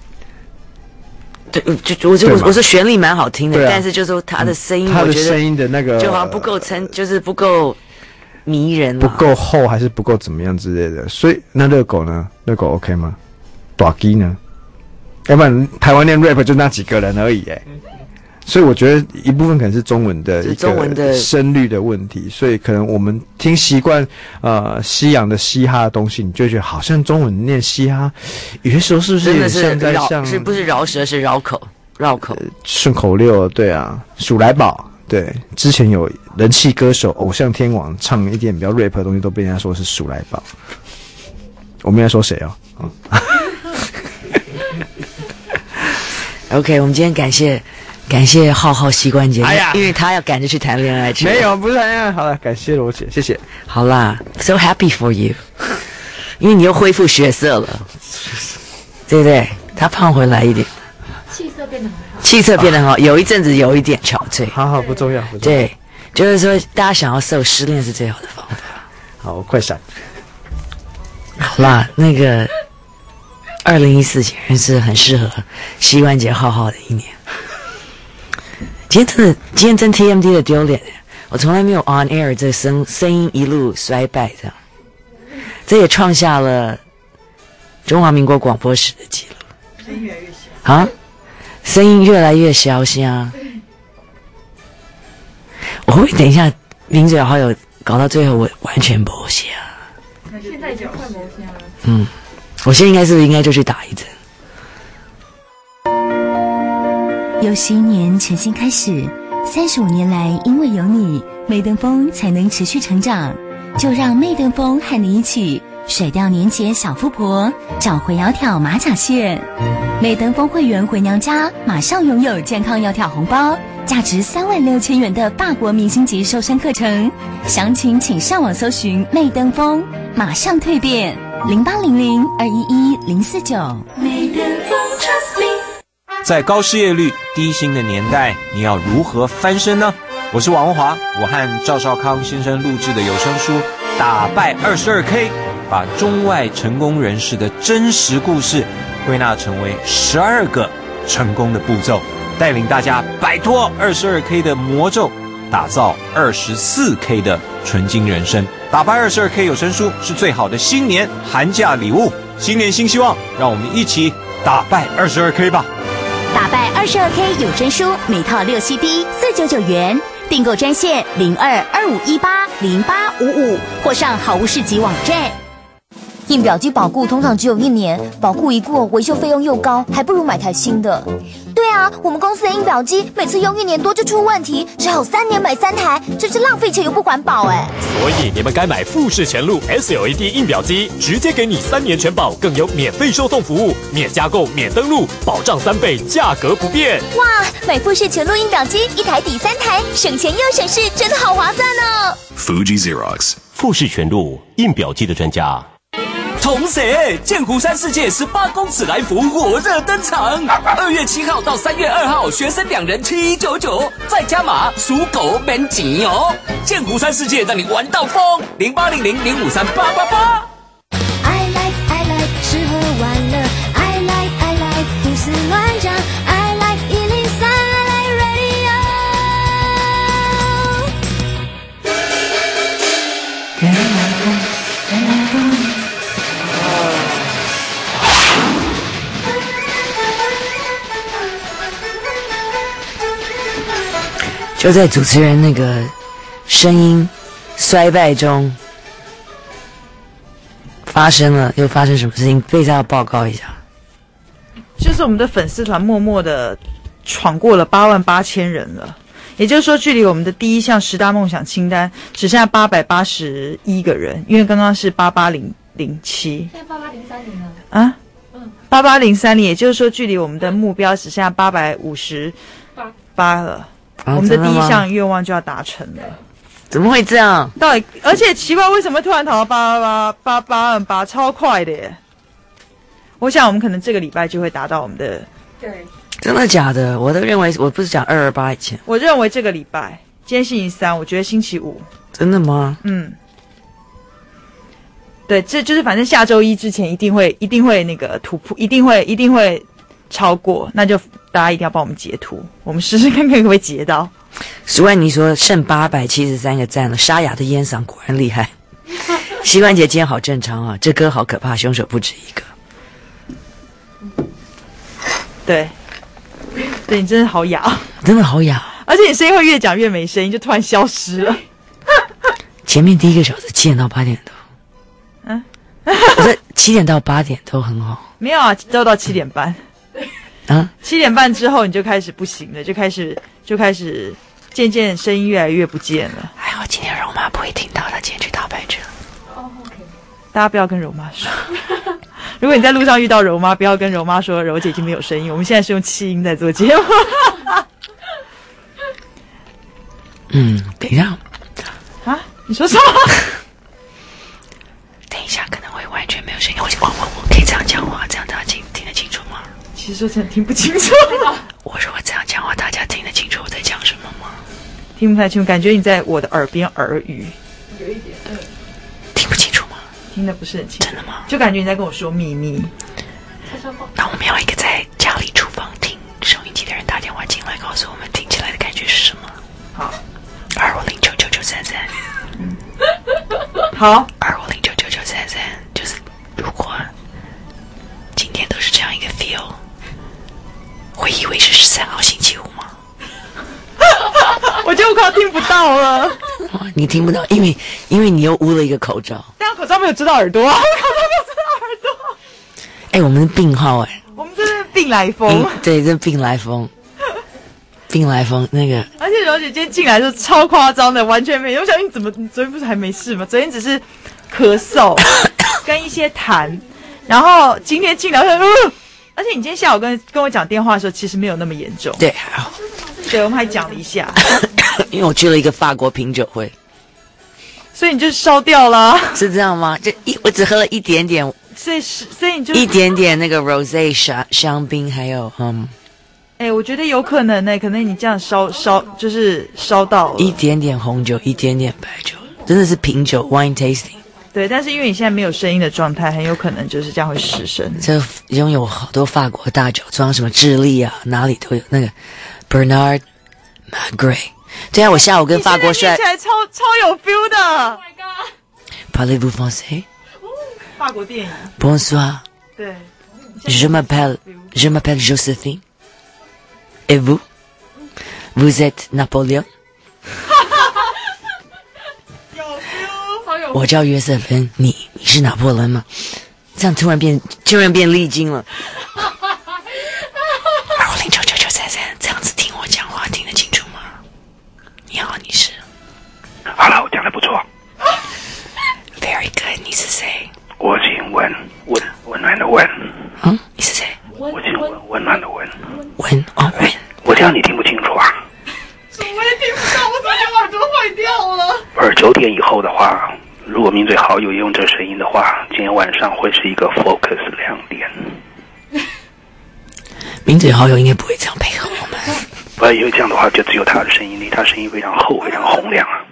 对，就我就我我说旋律蛮好听的，啊、但是就是说他的声音， 他的声音的那个就好像不够撑，就是不够迷人， 不够厚，还是不够怎么样之类的。所以那热狗呢？热狗 OK 吗？大鸡呢？要不然台湾练 rap 就那几个人而已哎，所以我觉得一部分可能是中文的一个声律的问题，所以可能我们听习惯呃西洋的嘻哈的东西，你就会觉得好像中文念嘻哈，有些时候是不是有点像在像是不是饶舌是绕口绕口顺口溜？对啊，鼠来宝，对，之前有人气歌手偶像天王唱一点比较 rap 的东西，都被人家说是鼠来宝。我们在说谁哦？嗯 OK， 我们今天感谢感谢浩浩膝关节，哎呀，因为他要赶着去谈恋爱去。 没有，不是谈恋爱。好了，感谢罗姐，谢谢。 好啦 ，so happy for you， 因为你又恢复血色了，对不对？他胖回来一点， 气色变得很好， 气色变得很好，有一阵子有一点憔悴。 好好，不重要，不重要。 对，就是说大家想要瘦，失恋是最好的方法。 好，我快闪。 好啦，那个。二零一四显然是很适合膝关节浩浩的一年， 今天真的，今天真 T M D 的丢脸，我从来没有 on air 这声声音一路衰败这样，这也创下了中华民国广播史的记录。 声音越来越小啊，声音越来越小声。我会不会等一下名嘴好友搞到最后我完全不行啊？ 现在已经快没声了。 嗯，我现在应该是不是应该就去打一针？ 又是一年全新开始，三十五年来，因为有你，媚登峰才能持续成长。就让媚登峰和你一起甩掉年节小富婆，找回窈窕马甲线。媚登峰会员回娘家，马上拥有健康窈窕红包，价值三万六千元的法国明星级瘦身课程。详情请上网搜寻媚登峰，马上蜕变。零八零零二一一零四九。 媚登峰 Trust me。 在高失业率、低薪的年代，你要如何翻身呢？我是王文华，我和赵少康先生录制的有声书《打败 二十二K》，把中外成功人士的真实故事归纳成为十二个成功的步骤，带领大家摆脱 二十二K 的魔咒，打造 二十四K 的纯金人生。打败 二十二K 有声书是最好的新年寒假礼物，新年新希望，让我们一起打败 二十二K 吧。 打败 二十二K 有声书，每套六 C D 四九九元，订购专线零二二五一八零八五五，或上好物市集网站。 印表机保固通常只有一年，保固一过，维修费用又高，还不如买台新的。对啊，我们公司的印表机每次用一年多就出问题，只好三年买三台，真是浪费钱又不环保哎。 所以你们该买富士全路 S L E D 印表机，直接给你三年全保，更有免费收送服务，免加购、免登录，保障三倍，价格不变。 哇，买富士全路印表机，一台抵三台，省钱又省事，真的好划算哦。 Fuji Xerox 富士全路印表机的专家。 同时，剑湖山世界十八公尺来福火热登场，二月七号到三月二号，学生两人七九九，再加码属狗免钱哦。剑湖山世界让你玩到疯，零八零零零五三八八八。 I like I like 吃喝玩乐 ，I like I like 胡思乱想 ，I like 一零三 I like radio。原来风，原来风。 就在主持人那个声音衰败中，发生了又发生什么事情？贝莎要报告一下。 就是我们的粉丝团默默的闯过了八万八千人了，也就是说，距离我们的第一项十大梦想清单只剩下八百八十一个人，因为刚刚是八八零零七， 现在八八零三零了啊，嗯，八八零三零，也就是说，距离我们的目标只剩下八百五十八了。 啊、 我们的第一项愿望就要达成了， 怎么会这样？ 到底，而且奇怪，为什么突然跑到八八八八二八，超快的耶！我想我们可能这个礼拜就会达到我们的。 对， 真的假的？我都认为我不是讲二二八以前， 我认为这个礼拜，今天星期三，我觉得星期五。 真的吗？ 嗯，对，这就是反正下周一之前一定会一定会那个突破，一定会一定会超过，那就大家一定要帮我们截图，我们试试看看可不可以截到。 苏万妮说剩八百七十三个赞了，沙哑的烟嗓果然厉害。膝关节今天好正常啊，这歌好可怕，凶手不止一个。 对，对你真的好哑， 真的好哑， 而且你声音会越讲越没声音，就突然消失了。 前面第一个小时七点到八点都， 嗯， 我这七点到八点都很好。 没有啊，都到七点半。 啊， 七点半之后你就开始不行了，就开始就开始渐渐声音越来越不见了。 还好今天柔妈不会听到，她今天去大白车。 哦 ，OK。 大家不要跟柔妈说。如果你在路上遇到柔妈，不要跟柔妈说柔姐已经没有声音，我们现在是用气音在做节目。 嗯，等一下。 啊？你说什么？ 等一下可能会完全没有声音。我我我我可以这样讲话，这样大家听听得清楚吗？ 其实说真的听不清楚。 我如果这样讲话，大家听得清楚我在讲什么吗？ 听不太清楚，感觉你在我的耳边耳语。 有一点，嗯。 听不清楚吗？ 听得不是很清楚。 真的吗？ 就感觉你在跟我说秘密。 那我们要一个在家里厨房听收音机的个人打电话进来，告诉我们听起来的感觉是什么。 好， 二五零九九九三三。 好， 二五零九九九三三，就是如果今天都是这样一个 feel， 会以为是十三号星期五吗？ 我觉得我快要听不到了。 你听不到，因为因为你又捂了一个口罩。 但口罩没有遮到耳朵啊，口罩没有遮到耳朵。 哎、欸，我们是病号哎、欸， 我们这是病来风、 嗯。对，这是病来风，病来风那个。 而且柔姐今天进来就超夸张的，完全没有。我想你怎么，你昨天不是还没事吗？昨天只是咳嗽跟一些痰，然后今天进来就，呃，而且你今天下午跟跟我讲电话的时候，其实没有那么严重。 对，还好。 对，我们还讲了一下， 因为我去了一个法国品酒会， 所以你就烧掉了， 是这样吗？就一我只喝了一点点， 所以所以你就一点点那个 rosé 香香槟，还有嗯， 哎、欸，我觉得有可能呢、欸，可能你这样烧烧就是烧到了一点点红酒，一点点白酒，真的是品酒 wine tasting。 对，但是因为你现在没有声音的状态，很有可能就是这样会失声。 这拥有好多法国大酒庄，什么智利啊，哪里都有那个 Bernard Magret。对啊，我下午跟法国帅， 听起来超超有 feel 的。Oh my god！ Parlez-vous français？ 法国电影。 Bonsoir。 对。 Je m'appelle Je m'appelle Josephine. Et vous? Vous êtes Napoléon？我叫约瑟芬，你你是拿破仑吗？这样突然变突然变历经了。二五零九九九三三，这样子听我讲话听得清楚吗？你好，你是？ 好了，我讲的不错。 Very good， 你是谁？ 我姓温，温温暖的温。 嗯，你是谁？ 我姓温，温暖的温。 温哦温。 我这样你听不清楚啊？ 我也听不到，我昨天耳朵坏掉了。 而九点以后的话。如果名嘴好友也用这声音的话，今天晚上会是一个 focus 亮点。 名嘴好友应该不会这样配合我们。 不然因为这样的话，就只有他的声音力，他声音非常厚，非常洪亮啊。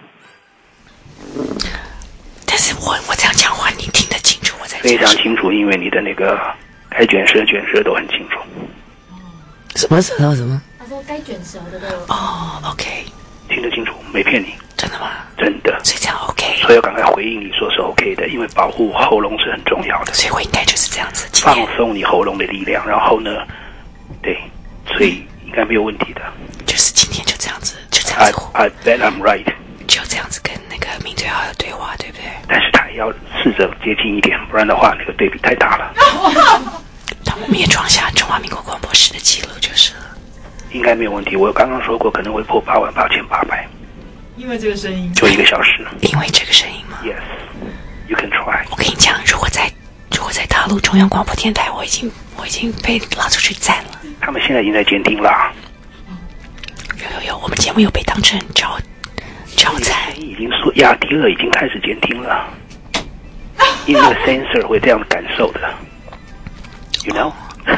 但是我我这样讲话，你听得清楚我在讲非常清楚，因为你的那个该卷舌卷舌都很清楚。 什么舌头什么？ 他说该卷舌的都有。 哦 ，OK， 听得清楚，没骗你。 真的吗？ 真的， 所以这样 OK， 所以要赶快回应你说是 OK 的，因为保护喉咙是很重要的。 所以我应该就是这样子， 放松你喉咙的力量，然后呢，对，所以应该没有问题的。 就是今天就这样子，就这样子。 I, I bet I'm right。 就这样子跟那个名嘴好友对话，对不对？ 但是他也要试着接近一点，不然的话那个对比太大了。 但我们也创下中华民国广播室的记录就是了。 应该没有问题，我刚刚说过可能会破八万八千八百。 因为这个声音， 就一个小时。 因为这个声音吗 ？Yes, you can try。 我跟你讲，如果在如果在大陆中央广播电台，我已经我已经被拉出去赞了。 他们现在已经在监听了。 有有有，我们节目有被当成招招财。 已经说亚迪尔已经开始监听了，因为那个 sensor 会这样感受的。You know？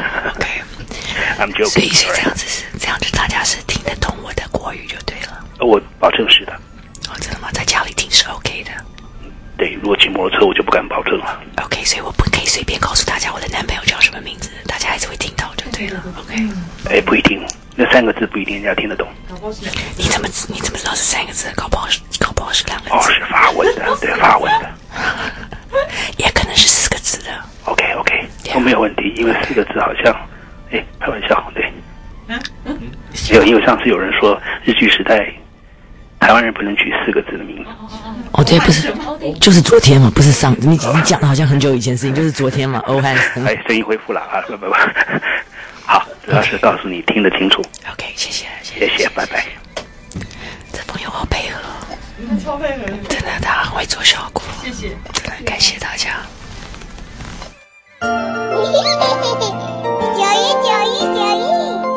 OK。I'm joking。 所以所以这样子是这样子，大家是听得懂我的国语就对了。 我保证是的。 哦，真的吗？在家里听是 OK 的。 对，如果骑摩托车我就不敢保证了。 OK， 所以我不可以随便告诉大家我的男朋友叫什么名字，大家还是会听到就对了。OK。 哎，不一定，那三个字不一定人家听得懂。 你怎么你怎么知道是三个字？搞不好是搞不好是两个字。 哦，是法文的，对，法文的。 也可能是四个字的。 OK OK， 都没有问题，因为四个字好像，哎，开玩笑，对。嗯嗯。没有，因为上次有人说日据时代。台湾人不能取四个字的名字。 哦，对，不是，就是昨天嘛，不是上你你讲的好像很久以前的事情，就是昨天嘛。欧汉森， 哎，声音恢复了啊，不不不，好，主要是告诉你听得清楚。 OK， 谢谢， 谢谢，拜拜。 这朋友好配合， 超配合， 真的，他很会做效果。 谢谢， 真的感谢大家。 九一九一九一。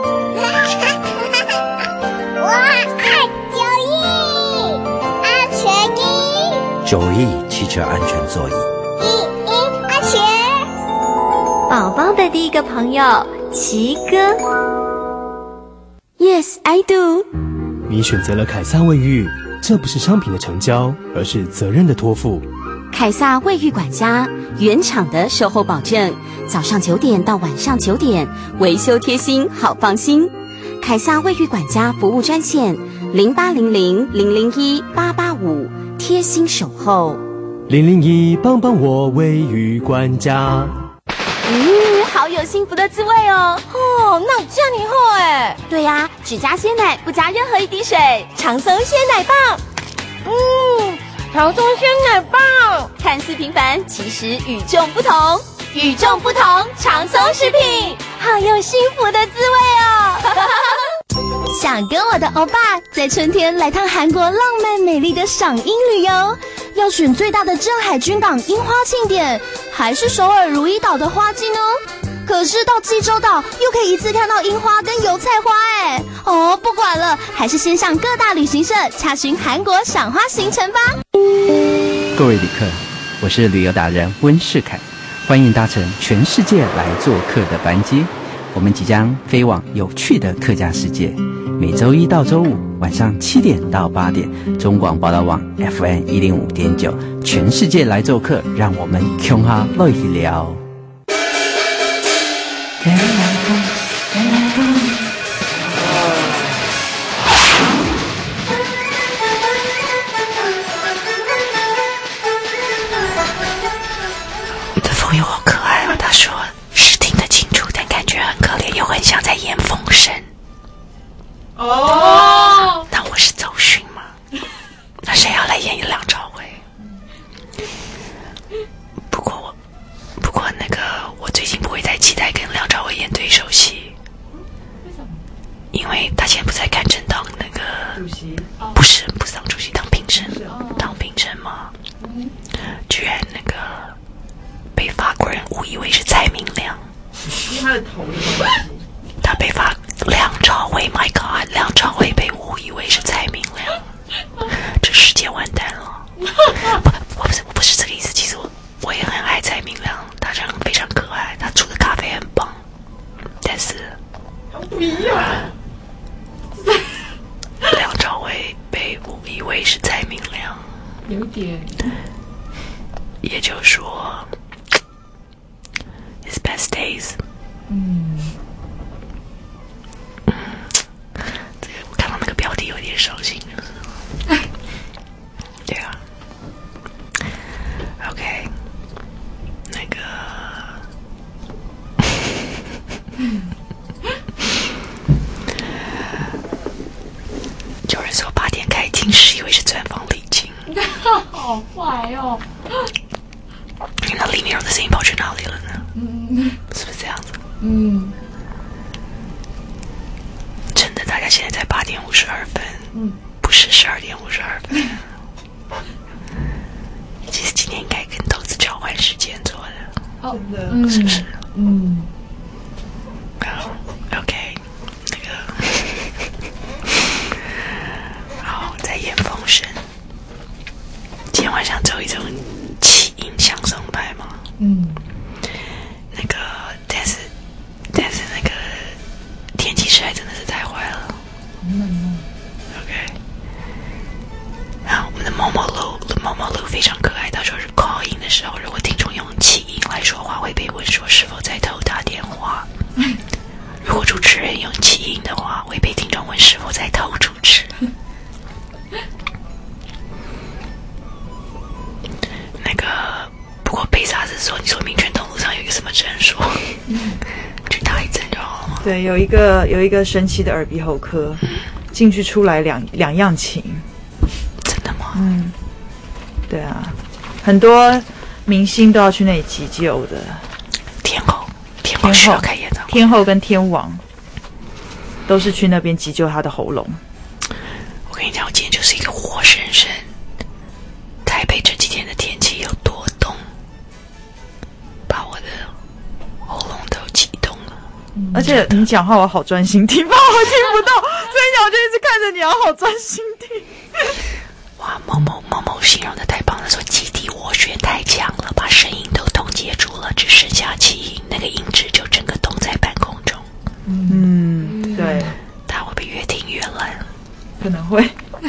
九亿汽车安全座椅， 一一安全。 宝宝的第一个朋友，奇哥。Yes, I do。 你选择了凯撒卫浴，这不是商品的成交，而是责任的托付。 凯撒卫浴管家，原厂的售后保证，早上九点到晚上九点，维修贴心，好放心。 凯撒卫浴管家服务专线零八零零零零一八八五，贴心守候。 零零一帮帮我卫浴管家。 嗯，好有幸福的滋味哦！ 哦，那这样你好哎。 对呀、啊，只加鲜奶，不加任何一滴水， 长松鲜奶棒。嗯，长松鲜奶棒， 看似平凡，其实与众不同。与众不同，长松食品， 好有幸福的滋味哦！想跟我的欧巴在春天来趟韩国浪漫美丽的赏樱旅游，要选最大的镇海军港樱花庆典，还是首尔如意岛的花季呢？可是到济州岛又可以一次看到樱花跟油菜花哎！哦，不管了，还是先向各大旅行社查询韩国赏花行程吧。 各位旅客，我是旅游达人温世凯。欢迎搭乘全世界来做客的班机，我们即将飞往有趣的客家世界。每周一到周五晚上七点到八点，中广报道网 F M 一零五点九，全世界来做客，让我们穷哈乐一聊。 友好可爱哦，他说是听得清楚，但感觉很可怜，又很像在演风声。哦，那我是走训吗？那谁要来演梁朝伟？不过我，不过那个我最近不会再期待跟梁朝伟演对手戏，因为他现在不是在干政党那个主席，不是不是当主席，当评审，当评审吗？居然那个。被法国人误以为是蔡明亮， 因为他的头的关系。 他被法梁朝伟 ，My God， 梁朝伟被误以为是蔡明亮，这世界完蛋了。不，我不是我不是这个意思。其实我我也很爱蔡明亮，他人非常可爱，他煮的咖啡很棒。但是不一样。 梁朝伟被误以为是蔡明亮， 有点。 也就是说。His best days。 嗯， 嗯，这个我看到那个标题有点伤心，就是。对啊。OK， 那个。有人说八点开听时以为是专访李菁。 好坏哦。 那里面有的声音跑去哪里了呢？ 嗯， 是不是这样子？ 嗯， 真的，大家现在在八点五十二分， 嗯， 不是十二点五十二分。其实今天应该跟豆子交换时间做的， 哦， 嗯，是不是？ 嗯。 好 ，OK， 那个，好，在演风声。今天晚上走一走。气音相送派吗？ 嗯， 那个，但是，但是那个天气实在真的是太坏了。 嗯 OK， 然后我们的某某路，某某路非常可爱。他说是 call in 的时候，如果听众用气音来说话，会被问说是否在偷打电话；如果主持人用气音的话，会被听众问是否在偷主持。那个，不过贝萨是说，你说民权东路上有一个什么诊所，去打一针就好了吗？ 对，有一个有一个神奇的耳鼻喉科，进去出来两两样情。 真的吗？ 嗯，对啊，很多明星都要去那里急救的。 天后，天后需要开演唱会， 天后跟天王都是去那边急救他的喉咙。 我跟你讲，我今天就是一个活生生。台北这几天的天气有多冻，把我的喉咙都激动了。 嗯、而且你讲话我好专心听，怕我听不到，所以我就一直看着你，要好专心听。 哇，某某某某形容的太棒了，说基地涡旋太强了，把声音都冻结住了，只剩下气音，那个音质就整个冻在半空中。 嗯，对， 它会不会越听越烂？ 可能会。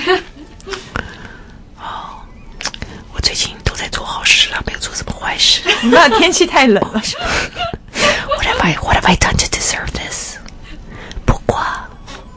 哦，我最近都在做好事了，没有做什么坏事。 那天气太冷了。 What have I What have I done to deserve this？ 不过，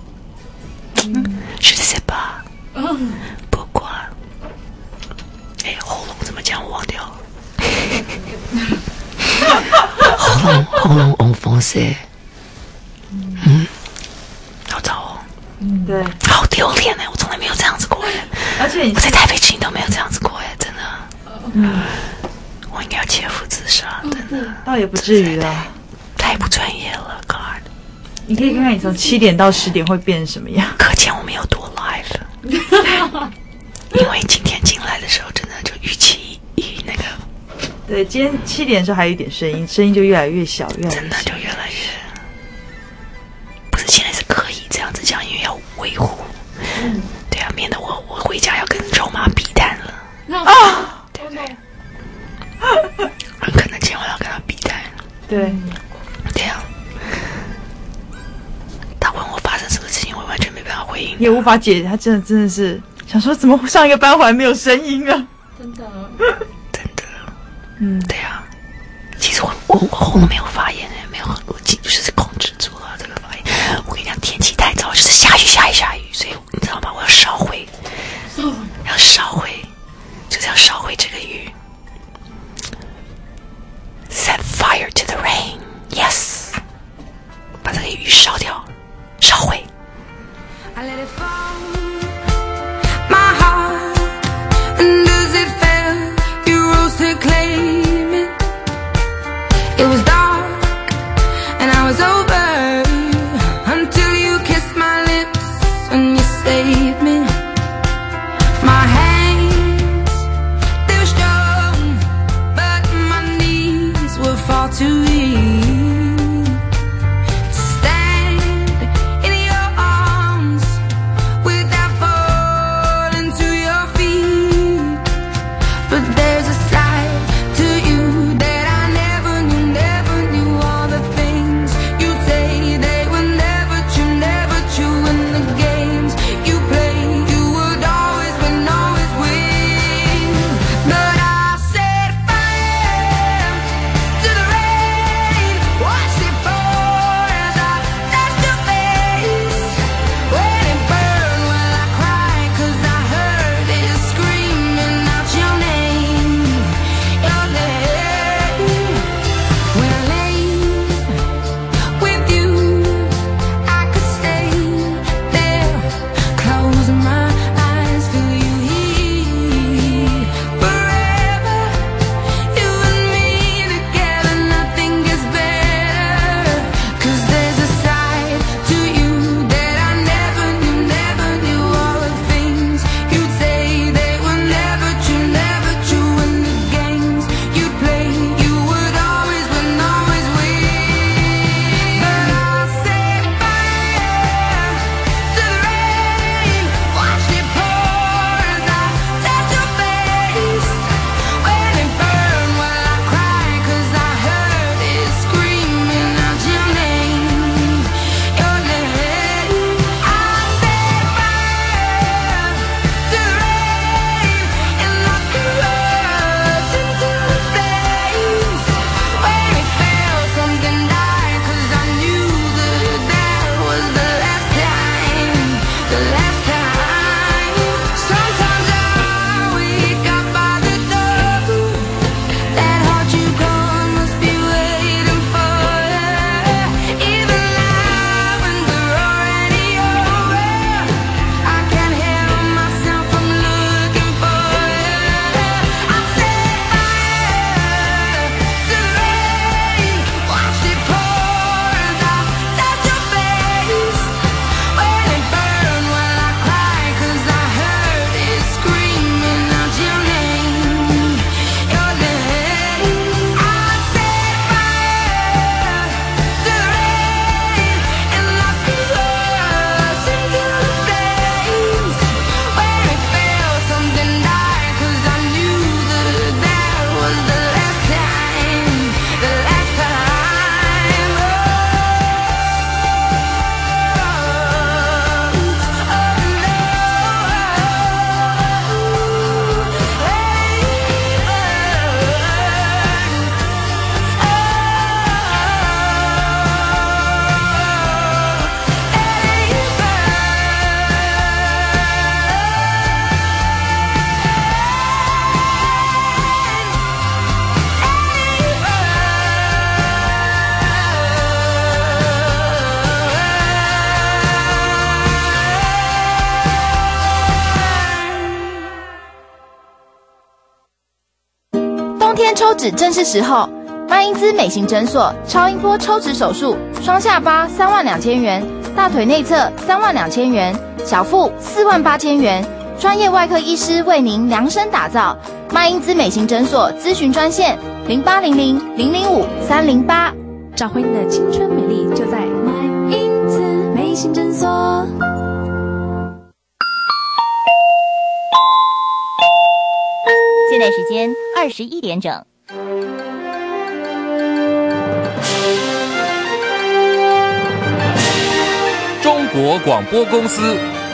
喉咙嗡风塞，嗯，好糟哦。 嗯，对， 好丢脸哎！我从来没有这样子过哎， 而且我在台北市都没有这样子过哎，真的。 嗯， 我应该要切腹自杀，真的。 倒也不至于啦， 太不专业了 ，God。 你可以看看你从七点到十点会变成什么样， 可见我们有多 live。因为今天进来的时候，真的就预期以那个。 对，今天七点的时候还有一点声音，声音就越来越小，越来越小， 真的就越来越。不是现在是刻意这样子讲，因为要维护。嗯，对啊，免得我我回家要跟肉麻比蛋了。啊，对不对？很可能今晚要跟他比蛋。 对， 对啊。他问我发生什么事情，我完全没办法回应， 也无法解。他真的真的是想说，怎么上一个班还没有声音了？ 真的， 真的，嗯，对啊。其实我我我喉咙没有发炎哎，没有，我就是控制住了这个发炎。我跟你讲，天气太糟，就是下雨下雨下雨，所以你知道吗？我要烧毁，要烧毁，就是要烧毁这个雨。Set fire to the rain, yes， 把这个雨烧掉，烧毁。I let it fall, my heart, and as it fell, you rose to claim it. It was dark, and I was over, until you kissed my lips and you saved me. My hands, they were strong, but my knees were far too weak. 抽脂正是时候。麦因兹美型诊所超音波抽脂手术，双下巴三万两千元，大腿内侧三万两千元，小腹四万八千元，专业外科医师为您量身打造。麦因兹美型诊所咨询专线零八零零零零五三零八， 找回你的青春美丽，就在麦因兹美型诊所。 现在时间二十一点整。 中国广播公司。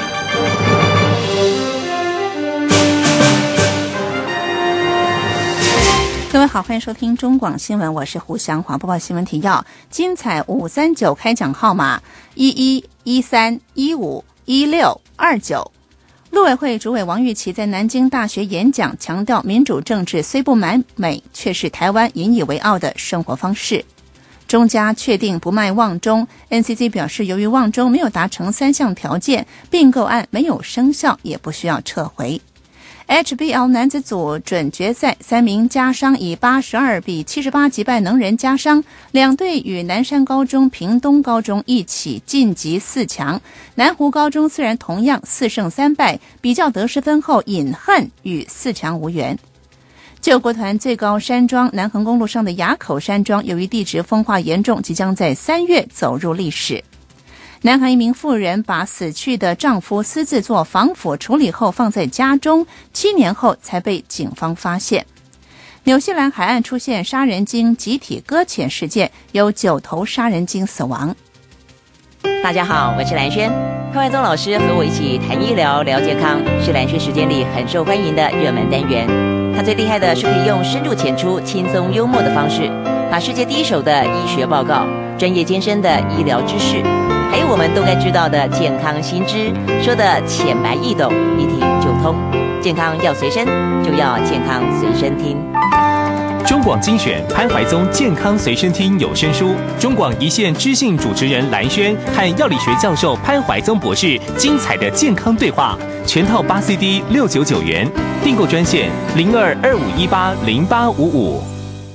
各位好，欢迎收听中广新闻，我是胡祥华。播报新闻提要：精彩五三九开奖号码一一一三一五一六二九。陆委会主委王玉琦在南京大学演讲，强调民主政治虽不完美，却是台湾引以为傲的生活方式。中嘉确定不卖旺中 ，N C C 表示，由于旺中没有达成三项条件，并购案没有生效，也不需要撤回。H B L 男子组准决赛，三名家商以八十二比七十八击败能人家商，两队与南山高中、屏东高中一起晋级四强。南湖高中虽然同样四胜三败，比较得失分后饮恨与四强无缘。救国团最高山庄南横公路上的垭口山庄，由于地质风化严重，即将在三月走入历史。南韩一名妇人把死去的丈夫私自做防腐处理后放在家中，七年后才被警方发现。纽西兰海岸出现杀人鲸集体搁浅事件，有九头杀人鲸死亡。 大家好，我是蓝轩，潘怀宗老师和我一起谈医疗聊健康，是蓝轩时间里很受欢迎的热门单元。他最厉害的是可以用深入浅出、轻松幽默的方式，把世界第一手的医学报告、专业艰深的医疗知识，还有我们都该知道的健康新知，说的浅白易懂，一听就通。健康要随身，就要健康随身听。 中广精选潘怀宗健康随身听有声书，中广一线知性主持人蓝轩和药理学教授潘怀宗博士精彩的健康对话，全套八 C D 六九九元，订购专线零二二五一八零八五五。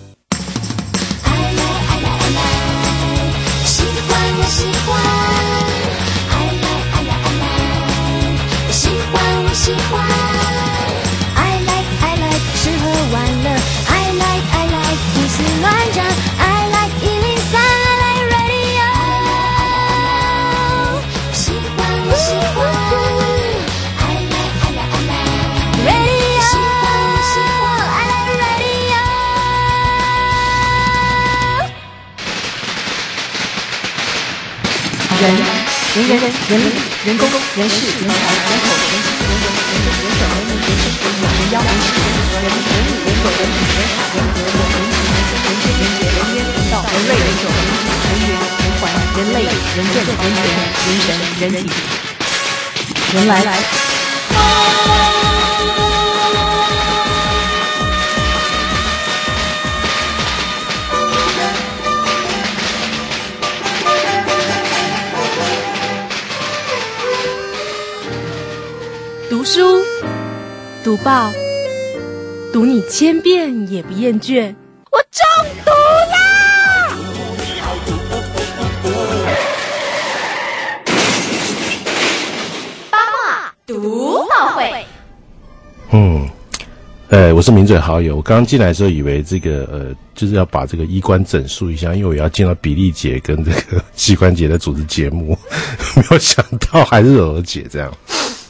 喜欢 I like I like 吃喝玩乐 I like I like 胡思乱想 I like 一零三 I like radio 喜欢我喜欢 I like I like I like radio 喜欢我喜欢 I like radio 人人人人人力人工人事人才人口人情人文人政人手人民人生人我人妖人事人人人物人口人品人海人和人人情人生人间人杰人烟人道人类人种人情人缘人环人类人政人权人神人体人来来。 读书，读报，读你千遍也不厌倦。我中毒啦！ 八卦读报会。 嗯，呃，我是名嘴好友。我刚刚进来的时候以为这个呃，就是要把这个衣冠整肃一下，因为我要见到比利姐跟这个膝关节的主持节目，没有想到还是柔柔姐这样。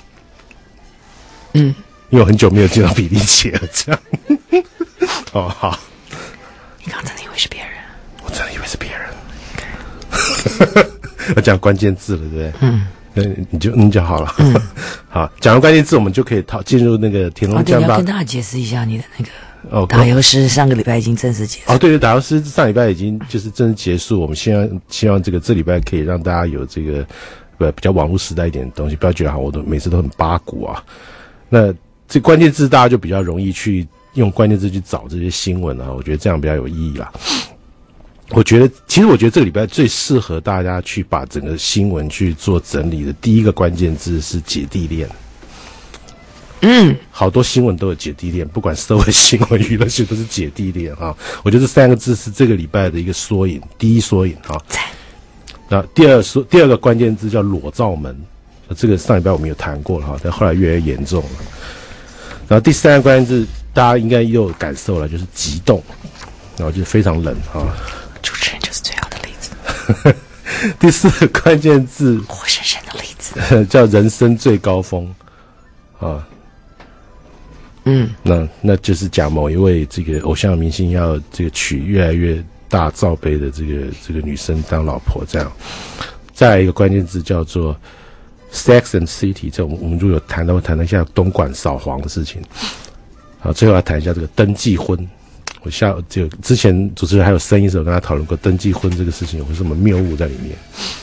嗯， 因为我很久没有见到比利姐了，这样。哦，好。 你刚真的以为是别人？ 我真的以为是别人。我讲关键字了，对不对？嗯。那你就你就好了。嗯。好，讲完关键字，我们就可以套进入那个田龙江吧。 你要跟大家解释一下你的那个哦，打油诗上个礼拜已经正式结束。 哦，对对，打油诗上礼拜已经就是正式结束。我们希望希望这个这礼拜可以让大家有这个呃比较网络时代一点的东西，不要觉得好，我都每次都很八股啊。那这关键字大家就比较容易去用关键字去找这些新闻啊，我觉得这样比较有意义啦。我觉得其实我觉得这个礼拜最适合大家去把整个新闻去做整理的第一个关键字是姐弟恋。 嗯， 好多新闻都有姐弟恋，不管社会新闻、娱乐新闻都是姐弟恋啊。我觉得这三个字是这个礼拜的一个缩影，第一缩影啊。那第二缩第二个关键字叫裸照门，这个上礼拜我们有谈过了哈，但后来越来越严重了。然后第三个关键字大家应该又有感受了，就是极冻，然后就是非常冷啊。 主持人就是最好的例子。 第四个关键字， 活生生的例子， 叫人生最高峰啊。 嗯， 那那就是讲某一位这个偶像明星要这个娶越来越大罩杯的这个这个女生当老婆这样。再来一个关键字叫做 Sex and City， 这我们我们如果有谈到谈一下东莞扫黄的事情。好，最后要谈一下这个登记婚。我下就之前主持人还有声音的时候跟他讨论过登记婚这个事情有什么谬误在里面。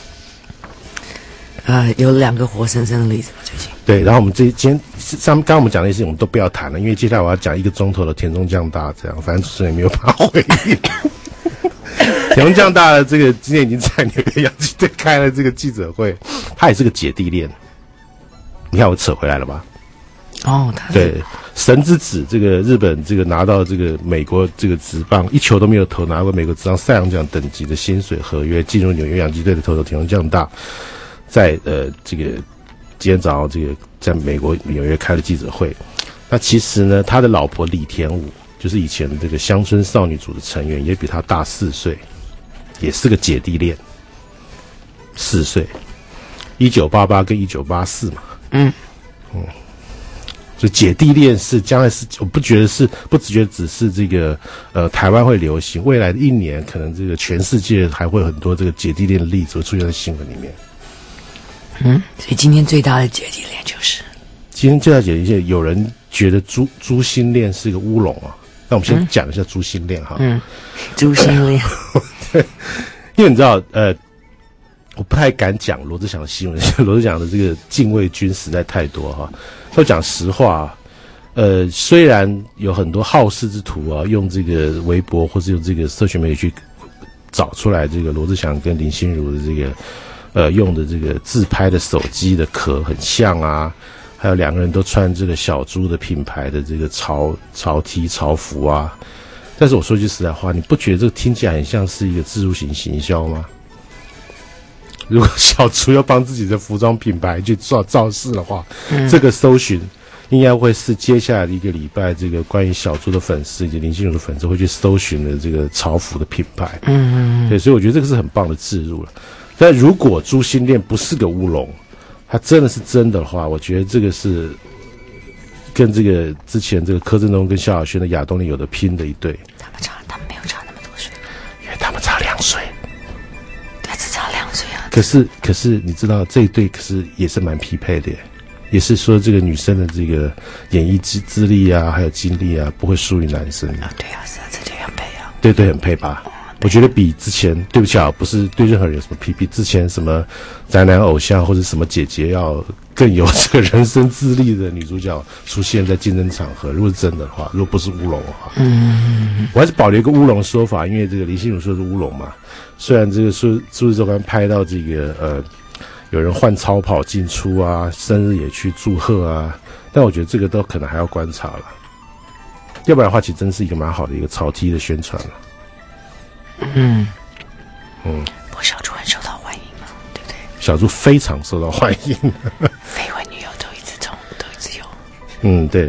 呃，有两个活生生的例子吧，最近。 对，然后我们这今天上刚刚我们讲的一些事情我们都不要谈了，因为接下来我要讲一个钟头的田中将大，这样反正主持人也没有办法回应。田中将大的这个今天已经在纽约洋基队开了这个记者会，他也是个姐弟恋。你看我扯回来了吧？ 哦，他对神之子这个日本这个拿到这个美国这个职棒一球都没有投，拿过美国职棒赛扬奖等级的薪水合约，进入纽约洋基队的投手田中将大。在呃，这个今天早上这个在美国纽约开了记者会，那其实呢，他的老婆李田武就是以前这个乡村少女组的成员，也比他大四岁，也是个姐弟恋，四岁，一九八八跟一九八四嘛， 嗯嗯，所以姐弟恋是将来是，我不觉得是，不只觉得只是这个呃台湾会流行，未来的一年可能这个全世界还会有很多这个姐弟恋的例子会出现在新闻里面。 嗯，所以今天最大的姐弟恋就是今天最大的姐弟恋，有人觉得朱朱新恋是个乌龙啊。那我们先讲一下朱新恋哈。 嗯，朱新恋， 对，因为你知道，呃，我不太敢讲罗志祥的新闻，罗志祥的这个禁卫军实在太多哈。要讲实话，呃，虽然有很多好事之徒啊，用这个微博或是用这个社群媒体去找出来这个罗志祥跟林心如的这个。呃，用的这个自拍的手机的壳很像啊，还有两个人都穿这个小猪的品牌的这个潮潮 T 潮服啊。但是我说句实在话，你不觉得这个听起来很像是一个置入型行销吗？如果小猪要帮自己的服装品牌去造造势的话，嗯、这个搜寻应该会是接下来的一个礼拜，这个关于小猪的粉丝以及林心如的粉丝会去搜寻的这个潮服的品牌。 嗯， 对，所以我觉得这个是很棒的置入了。但如果朱新恋不是个乌龙，他真的是真的话，我觉得这个是跟这个之前这个柯震东跟萧亚轩的亚东尼有的拼的一对。 他们差，他们没有差那么多岁， 因为他们差两岁， 他只差两岁啊。 可是可是你知道这一对可是也是蛮匹配的耶，也是说这个女生的这个演艺资资历啊，还有经历啊，不会输于男生啊。对啊，是啊，这就很配啊。 对对，很配吧。我觉得比之前，对不起啊，不是对任何人有什么批评，之前什么宅男偶像或者什么姐姐要更有这个人生资历的女主角出现在竞争场合，如果是真的话，如果不是乌龙的话， 嗯， 我还是保留一个乌龙的说法，因为这个林心如说是乌龙嘛，虽然这个数数字周刊拍到这个呃有人换超跑进出啊，生日也去祝贺啊，但我觉得这个都可能还要观察了，要不然的话，其实真是一个蛮好的一个草 T 的宣传了。 嗯嗯， 不过小猪很受到欢迎嘛，对不对？ 小猪非常受到欢迎， 绯闻女友都一直冲，都一直有。 嗯，对。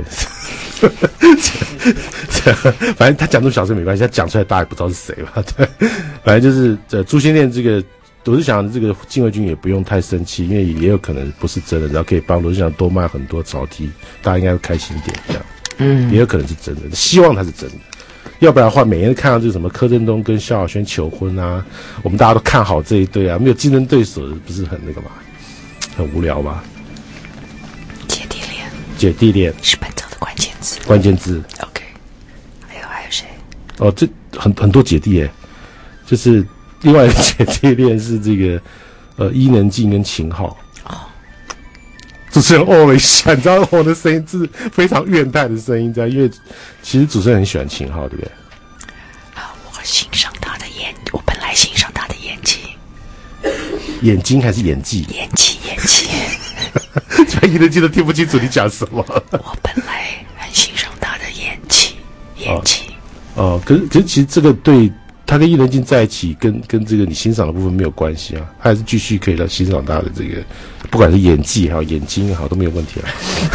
反正他讲出小声没关系，他讲出来大家也不知道是谁吧？对，反正就是呃，朱新恋这个，罗志祥这个禁卫军也不用太生气，因为也有可能不是真的，然后可以帮罗志祥多卖很多草 T，大家应该会开心一点，这样。 嗯， 也有可能是真的，希望他是真的。要不然的话，每天看到这个什么柯震东跟萧亚轩求婚啊，我们大家都看好这一对啊，没有竞争对手，不是很那个嘛，很无聊吧？ 姐弟恋， 姐弟恋是本周的关键字。 关键字 ，OK。还有还有谁？ 哦，这很很多姐弟耶，就是另外一个姐弟恋是这个呃伊能静跟秦昊。 哦。 主持人哦了一下，你知道我的声音是非常怨叹的声音，这样，因为其实主持人很喜欢秦昊，对不对？ 啊，我欣赏他的眼，我本来欣赏他的演技， 眼睛还是演技？ 演技，演技。 这伊能静都听不清楚你讲什么。 我本来很欣赏他的演技，演技。 哦，哦可是可是其实这个对他跟伊能静在一起，跟跟这个你欣赏的部分没有关系啊，他还是继续可以来欣赏他的这个，不管是演技也好，眼睛也好，都没有问题啊。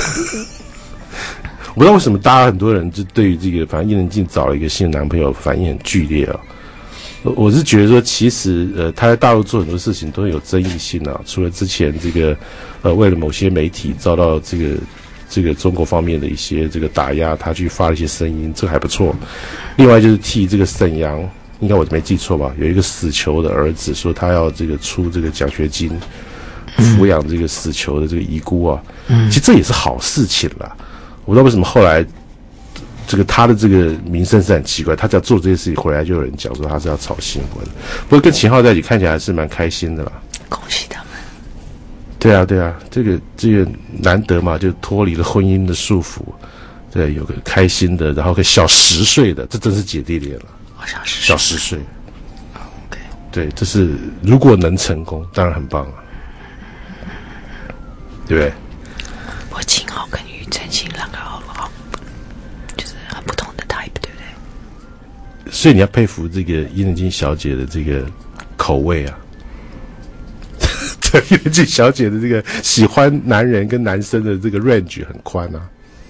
我不知道为什么大家很多人就对于这个，反正伊能静找了一个新的男朋友，反应很剧烈啊。我是觉得说，其实呃，他在大陆做很多事情都很有争议性啊。除了之前这个呃，为了某些媒体遭到这个这个中国方面的一些这个打压，他去发了一些声音，这个还不错。另外就是替这个沈阳，应该我没记错吧，有一个死囚的儿子说他要这个出这个奖学金，抚养这个死囚的这个遗孤啊。嗯，其实这也是好事情啦。我不知道为什么后来这个他的这个名声是很奇怪，他只要做这些事情回来，就有人讲说他是要炒新闻。不过跟秦昊在一起看起来还是蛮开心的啦， 恭喜他们。 对啊，对啊，这个这个难得嘛，就脱离了婚姻的束缚，对，有个开心的，然后个小十岁的，这真是姐弟恋了。 哦，小十岁， 小十岁。 OK， 对，这是如果能成功，当然很棒了，对不对？ 我秦昊跟庾澄庆两个好不好？就是很不同的 type， 对不对？ 所以你要佩服这个伊能静小姐的这个口味啊。伊能静小姐的这个喜欢男人跟男生的这个 range 很宽啊，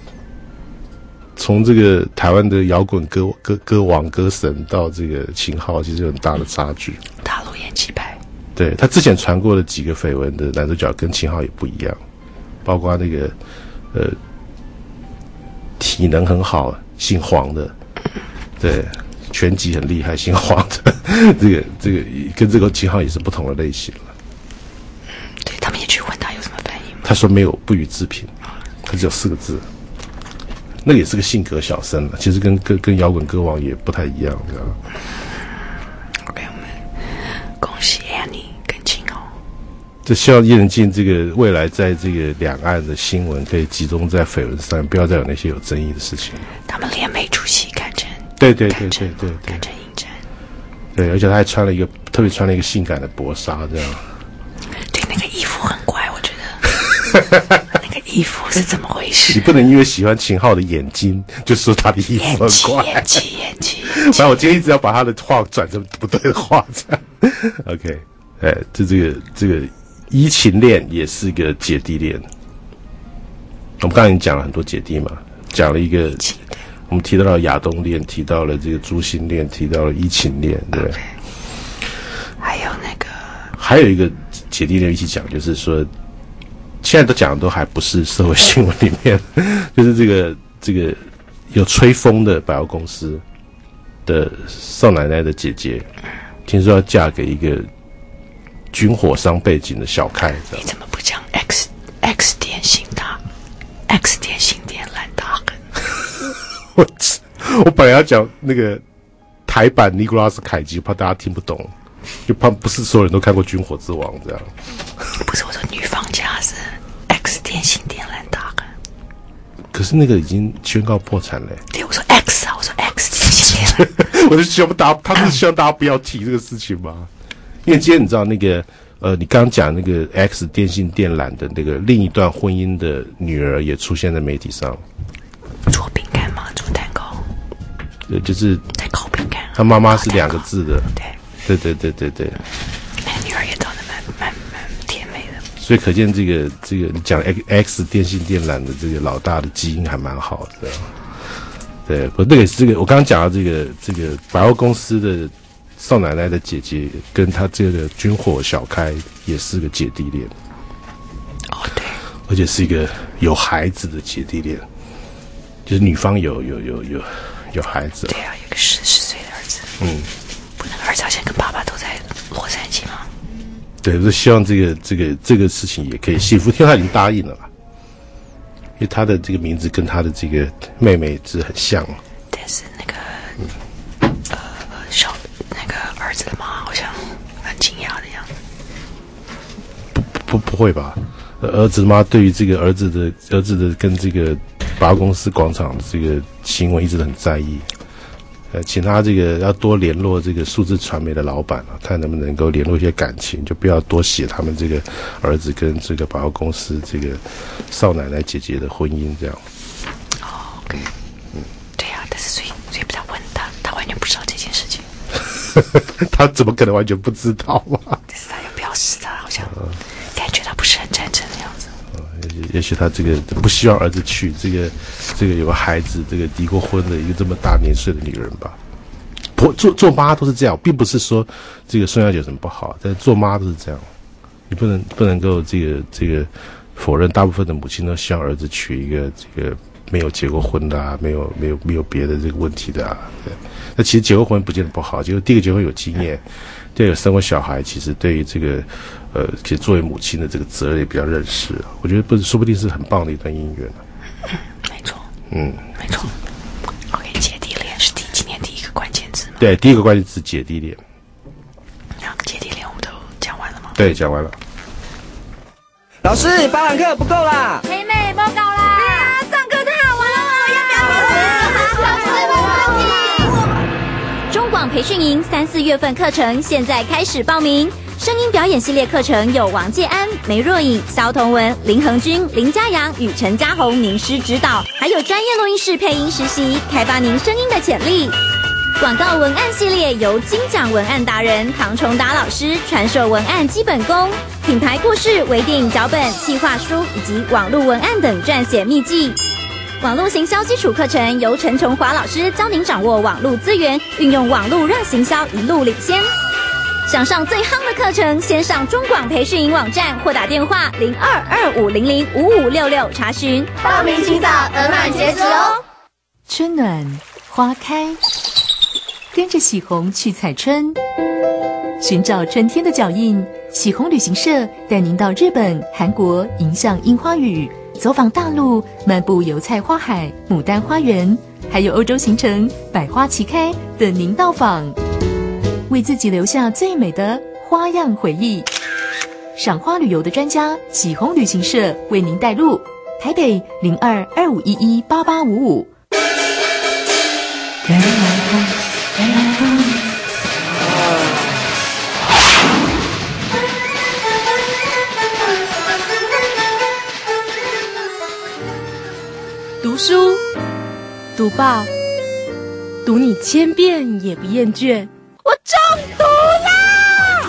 从这个台湾的摇滚歌歌歌王歌神到这个秦昊，其实有很大的差距。 大陆演技派。 对，他之前传过的几个绯闻的男主角跟秦昊也不一样，包括那个呃体能很好姓黄的，对，拳击很厉害姓黄的，这个这个跟这个秦昊也是不同的类型了。 对，他们也去问他有什么反应吗？ 他说没有，不予置评，他只有四个字。那个也是个性格小生了，其实跟跟跟摇滚歌王也不太一样，知道吗 ？OK， 我们恭喜 Annie 跟秦昊。 就希望伊能静这个未来在这个两岸的新闻可以集中在绯闻上，不要再有那些有争议的事情。 他们连没出息改成对对对对对改成影展， 对，而且他还穿了一个特别穿了一个性感的薄纱，这样。 对，那个衣服很怪，我觉得。那个衣服是怎么回事？ 你不能因为喜欢秦昊的眼睛，就说他的衣服很怪。 演技，演技， 反正我今天一直要把他的话转成不对的话，这样。OK， 哎，这这个这个移情恋也是一个姐弟恋。我们刚才已经讲了很多姐弟嘛，讲了一个，我们提到了亚东恋，提到了这个朱心恋，提到了移情恋，对不对？ Okay. 还有那个， 还有一个姐弟恋一起讲，就是说。现在都讲的都还不是社会新闻里面，就是这个这个有吹风的百货公司的少奶奶的姐姐，听说要嫁给一个军火商背景的小开。 你怎么不讲 X X 电信大 X 电信电缆大亨？ 我我本来要讲那个台版尼古拉斯凯奇，怕大家听不懂，就怕不是所有人都看过《军火之王》这样。 不是我说女方家是 X 电信电缆大亨， 可是那个已经宣告破产了、欸。 对，我说 X 啊，我说 X 电信电缆， 我就希望大家，他是希望大家不要提这个事情嘛。因为今天你知道那个呃，你刚刚讲那个 X 电信电缆的那个另一段婚姻的女儿也出现在媒体上， 做饼干吗？做蛋糕？ 对，就是在烤饼干。 她妈妈是两个字的， 对， 对对对对对。 那个女儿也长得蛮蛮蛮甜美的， 所以可见这个这个你讲 X 电信电缆的这个老大的基因还蛮好的，对，不，那个是这个我刚刚讲到这个这个百货公司的少奶奶的姐姐跟她这个军火小开也是个姐弟恋， 哦对， 而且是一个有孩子的姐弟恋，就是女方有有有有有孩子， 对啊，有个十十岁的儿子，嗯，不能儿子好像跟爸爸都在洛杉矶吗？ 对，我就希望这个这个这个事情也可以幸福，因为他已经答应了嘛，因为他的这个名字跟他的这个妹妹是很像嘛。 但是那个、嗯、呃小那个儿子的妈好像很惊讶的样子。 不不不会吧？儿子的妈对于这个儿子的儿子的跟这个百货公司广场的这个新闻一直都很在意。 呃，请他这个要多联络这个数字传媒的老板啊，看能不能够联络一些感情，就不要多写他们这个儿子跟这个百货公司这个少奶奶姐姐的婚姻这样。 哦 ，OK， 嗯，对呀、啊，但是所以所以不要问他，他完全不知道这件事情。 他怎么可能完全不知道嘛？ 但是他又表示他好像感觉他不是很赞成的样子。 也许他这个不希望儿子娶这个这个有个孩子，这个离过婚的一个这么大年岁的女人吧。婆做做妈都是这样，并不是说这个孙小姐有什么不好，但是做妈都是这样。你不能不能够这个这个否认，大部分的母亲都希望儿子娶一个这个没有结过婚的啊，没有没有没有别的这个问题的啊。对，那其实结过婚不见得不好，结果第一个结婚有经验，第二个生过小孩，其实对于这个。呃，其实作为母亲的这个责任也比较认识，我觉得不是，说不定是很棒的一段姻缘、啊、 嗯，没错， 嗯， 没错。OK， 姐弟恋是第今天第一个关键字吗？ 对，第一个关键字姐弟恋。 然后姐弟恋我们都讲完了吗？ 对，讲完了。 老师，八堂课不够啦！ 妹妹报告啦！对啊，上课太好玩了，要不要？老师，没问题。中广培训营三四月份课程现在开始报名。声音表演系列课程有王介安、梅若颖、萧同文、林恒君、林嘉阳与陈嘉宏名师指导，还有专业录音室配音实习，开发您声音的潜力。广告文案系列由金奖文案达人唐崇达老师传授文案基本功，品牌故事、微电影脚本、企划书以及网络文案等撰写秘技。网络行销基础课程由陈崇华老师教您掌握网络资源，运用网络让行销一路领先。想上最夯的课程，先上中广培训营网站或打电话零二二五零零五五六六查询。 报名请早，额满截止哦。 春暖花开，跟着喜虹去采春，寻找春天的脚印。喜虹旅行社带您到日本、韩国迎向樱花雨，走访大陆，漫步油菜花海、牡丹花园，还有欧洲行程百花齐开，等您到访。为自己留下最美的花样回忆。赏花旅游的专家喜虹旅行社为您带路，台北零二二五一一八八五五。人来疯，人来疯。 读书，读报，读你千遍也不厌倦。我中毒啦！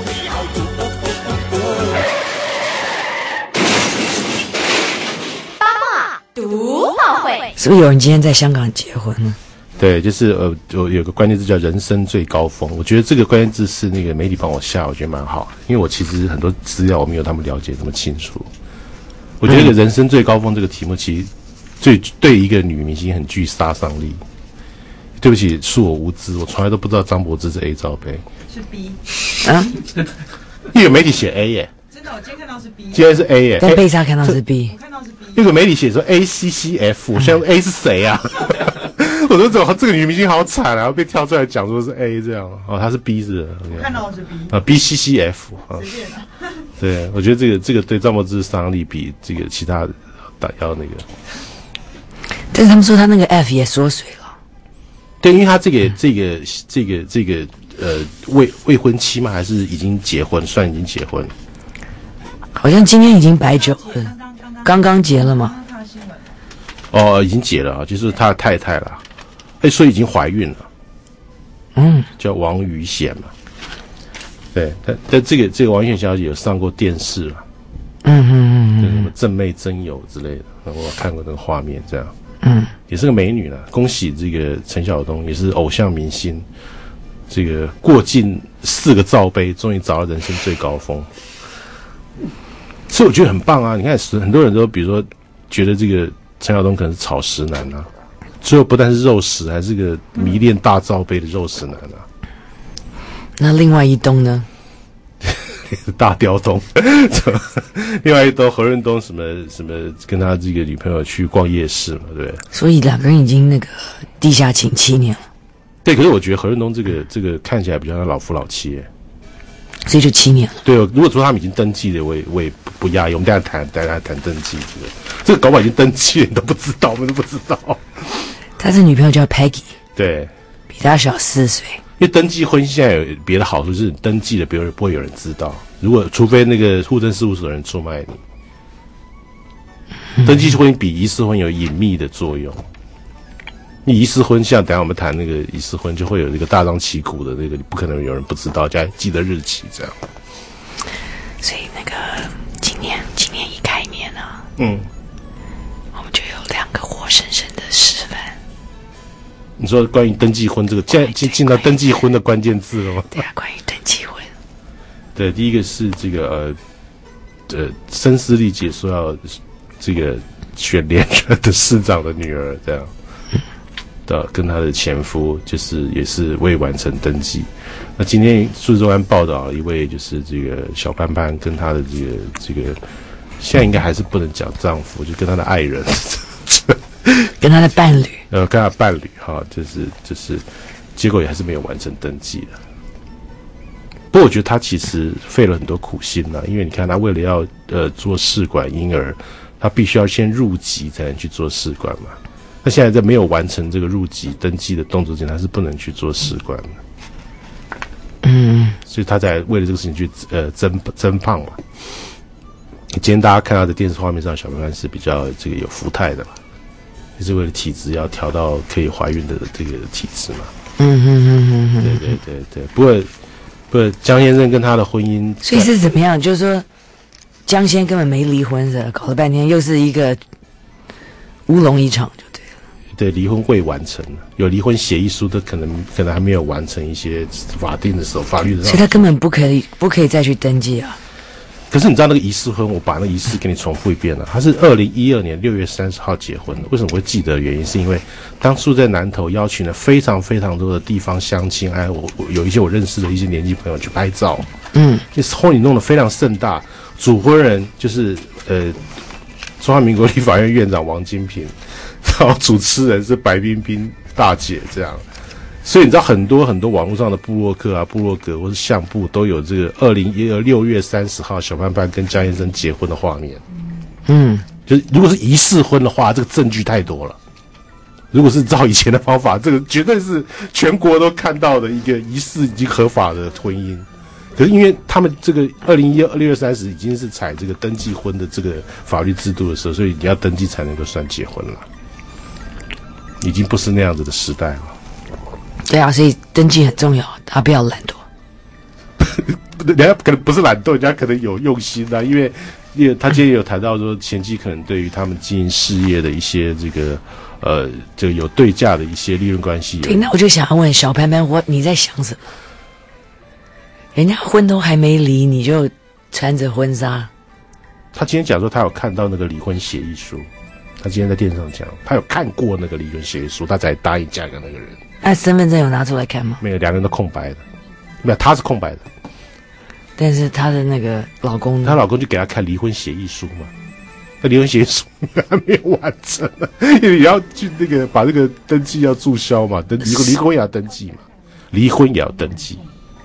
八卦读报会， 是不是有人今天在香港结婚了？ 对，就是呃，有有个关键字叫人生最高峰。我觉得这个关键字是那个媒体帮我下，我觉得蛮好，因为我其实很多资料我没有他们了解这么清楚。我觉得这个人生最高峰这个题目，其实最对一个女明星很具杀伤力。对不起，恕我无知，我从来都不知道张柏芝是 A 罩杯， 是 B 啊？因为媒体写 A 耶， 真的，我今天看到是 B， 今天是 A 耶， 但贝莎看到是 B， 我看到是 B， 那个媒体写说 A C C F， 我现在 A 是谁啊？我说怎么这个女明星好惨啊，然后被跳出来讲说是 A 这样，哦，她是 B 是的， 我看到的是 B 啊 ，B C C F 啊， 随便啦。 对，我觉得这个这个对张柏芝杀伤力比这个其他打要那个， 但是他们说他那个 F 也缩水了。 对，因为他这个这个这个这个呃未未婚妻嘛，还是已经结婚，算已经结婚。 好像今天已经摆酒了，刚刚结了嘛。 哦，已经结了啊，就是他的太太了，哎，所以已经怀孕了。 嗯， 叫王宇显嘛。对，但但这个这个王宇显小姐有上过电视嘛？ 嗯嗯嗯， 就什么正妹真友之类的，我看过那个画面，这样。 嗯， 也是个美女了。恭喜这个陈晓东，也是偶像明星，这个过尽四个罩杯，终于找到人生最高峰。所以我觉得很棒啊！你看，很多人都比如说觉得这个陈晓东可能是草食男啊，最后不但是肉食，还是个迷恋大罩杯的肉食男啊。 那另外一东呢？ 大雕东，另外一东何润东什么什么跟他这个女朋友去逛夜市嘛，对不对？ 所以两个人已经那个地下情七年了。 对，可是我觉得何润东这个这个看起来比较像老夫老妻耶， 所以就七年了。 对，如果说他们已经登记了，我也我也不讶异。我们等一下谈，等一下谈登记这个，这个搞不好已经登记了，你都不知道，我们都不知道。 他的女朋友叫 Peggy， 对， 比他小四岁。 因为登记婚现在有别的好处，就是你登记了，别人不会有人知道。如果除非那个户政事务所的人出卖你，嗯、登记婚比遗失婚有隐秘的作用。你遗失婚，像等一下我们谈那个遗失婚，就会有这个大张旗鼓的那个，不可能有人不知道，加记得日期这样。 所以那个今年今年一开年呢、啊， 嗯， 我们就有两个活生生的示范。 你说关于登记婚这个，现在进进到登记婚的关键字了吗？ 对啊，关于登记婚。 对，第一个是这个呃呃，声嘶力竭说要这个选连任的市长的女儿这样。的跟她的前夫就是也是未完成登记。那今天数周刊报道一位就是这个小潘潘跟她的这个这个，现在应该还是不能讲丈夫，就跟她的爱人， 跟她的伴侣， 呃，跟她伴侣哈，就是就是，结果也还是没有完成登记的。不过我觉得他其实费了很多苦心啦，因为你看他为了要呃做试管婴儿，他必须要先入籍才能去做试管嘛。那现在在没有完成这个入籍登记的动作前，他是不能去做试管的。 嗯， 所以他才为了这个事情去呃增增胖嘛。今天大家看到的电视画面上，小潘潘是比较这个有福态的嘛，也是为了体质要调到可以怀孕的这个体质嘛。 嗯哼哼哼哼， 对对对对。不过不过江先生跟他的婚姻， 所以是怎么样？就是说江先根本没离婚的，搞了半天又是一个乌龙一场。 对，离婚未完成，有离婚协议书的可能可能还没有完成一些法定的时候法律的， 所以他根本不可以不可以再去登记啊。 可是你知道那个仪式婚，我把那个仪式给你重复一遍了。他是二零一二年六月三十号结婚的。为什么我会记得？原因是因为当初在南投邀请了非常非常多的地方乡亲，哎，我我有一些我认识的一些年轻朋友去拍照， 嗯， 就是婚礼弄得非常盛大，主婚人就是呃中华民国立法院院长王金平。然后主持人是白冰冰大姐这样，所以你知道很多很多网络上的部落客啊、部落格或是相簿都有这个二零一二六月三十号小潘潘跟江先生结婚的画面。 嗯， 就是如果是仪式婚的话，这个证据太多了。如果是照以前的方法，这个绝对是全国都看到的一个仪式已经合法的婚姻。可是因为他们这个二零一二六月三十已经是采这个登记婚的这个法律制度的时候，所以你要登记才能够算结婚了。已经不是那样子的时代了。 对啊，所以登记很重要，他不要懒惰。 人家可能不是懒惰，人家可能有用心啊，因为因为他今天有谈到说，前期可能对于他们经营事业的一些这个呃，这个有对价的一些利润关系。 对，那我就想要问小潘潘，我你在想什么？人家婚都还没离，你就穿着婚纱。 他今天讲说，他有看到那个离婚协议书。他今天在电视上讲，他有看过那个离婚协议书，他才答应嫁给那个人。 那身份证有拿出来看吗？ 没有，两个人都空白的。没有，他是空白的。 但是他的那个老公呢？ 她老公就给他看离婚协议书嘛。那离婚协议书还没有完成呢，因为你要去那个把这个登记要注销嘛，登离离婚也要登记嘛，离婚也要登记。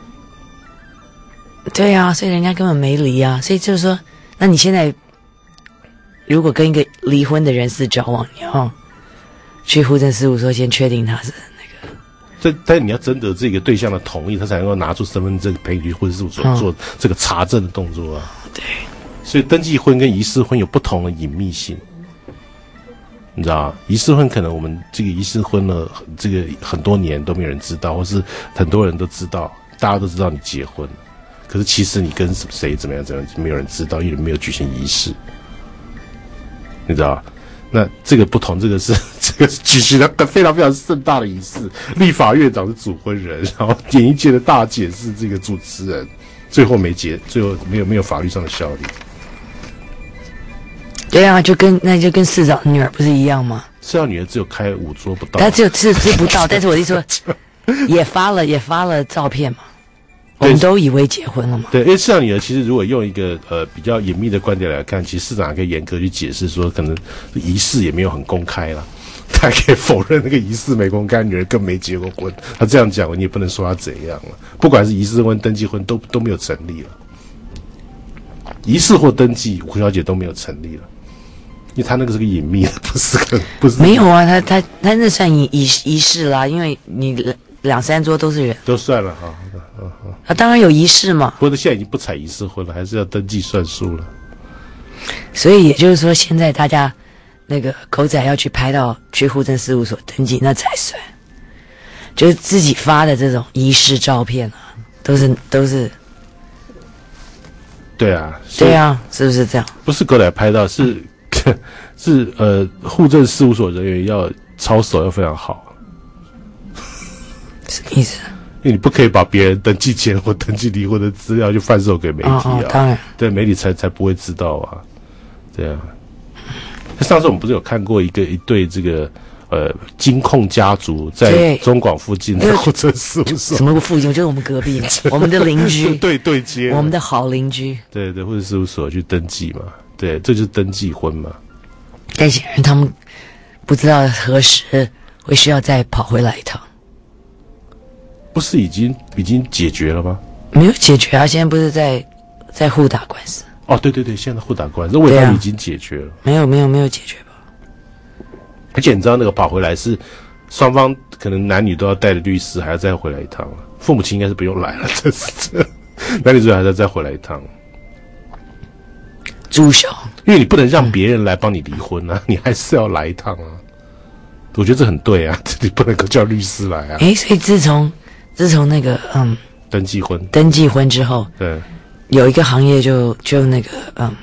对啊，所以人家根本没离啊，所以就是说，那你现在。如果跟一个离婚的人士交往，你要去户政事务所先确定他是那个。 这但你要征得这个对象的同意，他才能够拿出身份证陪你去户政事务所做这个查证的动作啊。 对， 所以登记婚跟仪式婚有不同的隐秘性，你知道吗？仪式婚可能我们这个仪式婚了，这个很多年都没有人知道，或是很多人都知道，大家都知道你结婚了，可是其实你跟谁怎么样怎么样，没有人知道，因为没有举行仪式。你知道吧？那这个不同，这个是这个举行了非常非常盛大的仪式，立法院长是主婚人，然后演艺界的大姐是这个主持人，最后没结，最后没有没有法律上的效力。 对啊，就跟那就跟市长女儿不是一样吗？ 市长女儿只有开五桌不到， 她只有吃吃不到，但是我一说也发了也发了照片嘛。我们都以为结婚了嘛？ 对，因为市长女儿其实如果用一个呃比较隐秘的观点来看，其实市长还可以严格去解释说，可能仪式也没有很公开啦，他可以否认那个仪式没公开，女儿更没结过婚。他这样讲，你也不能说他怎样了。不管是仪式婚、登记婚，都都没有成立了。仪式或登记，胡小姐都没有成立了，因为他那个是个隐秘的，不是个不是。 没有啊，他他他那算仪仪仪式啦，因为你两三桌都是人， 都算了哈。 啊，当然有仪式嘛。 不过现在已经不采仪式婚了，还是要登记算数了。 所以也就是说，现在大家那个狗仔要去拍到去户政事务所登记，那才算。就是自己发的这种仪式照片啊，都是都是。 对啊， 对啊，是不是这样？ 不是狗仔拍到，是是呃，户政事务所人员要操守要非常好。 什么意思？ 因为你不可以把别人登记结婚、登记离婚的资料就贩售给媒体啊， 哦哦、当然， 对媒体才才不会知道啊，对啊。上次我们不是有看过一个一对这个呃金控家族在中广附近的户政事务所， 什么附近？就是我们隔壁，我们的邻居， 对对接， 我们的好邻居， 对对，户政事务所去登记嘛，对，这就是登记婚嘛。 但显然他们不知道何时会需要再跑回来一趟。 不是已经已经解决了吗？ 没有解决啊，现在不是在在互打官司。 哦，对对对，现在互打官司，我以为已经解决了。 没有没有没有解决吧？ 而且你知道那个跑回来是双方可能男女都要带着律师，还要再回来一趟了。父母亲应该是不用来了，这是这男女主角还要再回来一趟。 注销， 因为你不能让别人来帮你离婚啊，你还是要来一趟啊。我觉得这很对啊，你不能够叫律师来啊。 哎，所以自从自从那个嗯登记婚登记婚之后， 对， 有一个行业就就那个嗯，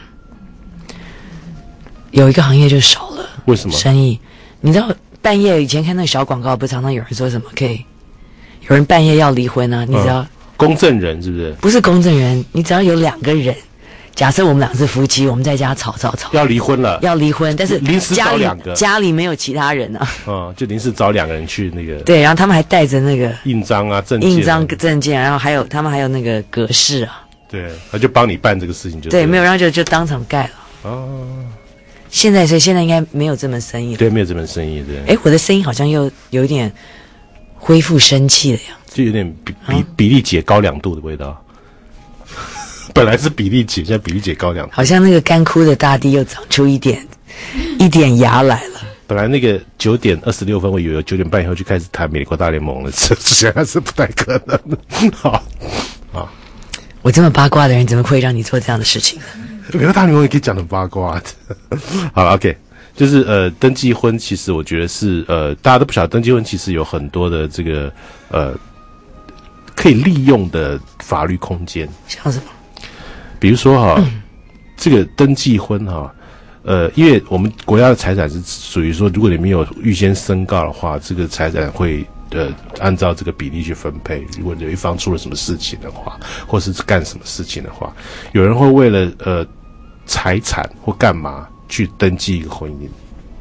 有一个行业就少了。 为什么？ 生意，你知道半夜以前看那个小广告，不常常有人说什么可以，有人半夜要离婚啊？你只要、 嗯、公证人是不是？ 不是公证人，你只要有两个人。假设我们俩是夫妻，我们在家吵吵吵， 要离婚了， 要离婚，但是临时找两个， 家里没有其他人啊， 嗯，就临时找两个人去那个， 对，然后他们还带着那个印章啊、证件、 印章、证件，然后还有他们还有那个格式啊， 对，他就帮你办这个事情就， 对，没有，然后就就当场盖了。 哦， 现在所以现在应该没有这门生意了， 对，没有这门生意，对。 哎，我的声音好像又有一点恢复生气的样子， 就有点比比比利姐高两度的味道。本来是比利姐，现在比利姐高两度， 好像那个干枯的大地又长出一点一点芽来了。 本来那个九点二十六分，我以为九点半以后就开始谈美国大联盟了，这现在是不太可能。好，好， 我这么八卦的人，怎么会让你做这样的事情呢？ 美国大联盟也可以讲的八卦的。好了 ，OK， 就是呃，登记婚其实我觉得是呃，大家都不晓得登记婚其实有很多的这个呃可以利用的法律空间， 像什么？ 比如说哈，嗯、这个登记婚哈，呃，因为我们国家的财产是属于说，如果你没有预先申告的话，这个财产会呃按照这个比例去分配。如果有一方出了什么事情的话，或是干什么事情的话，有人会为了呃财产或干嘛去登记一个婚姻。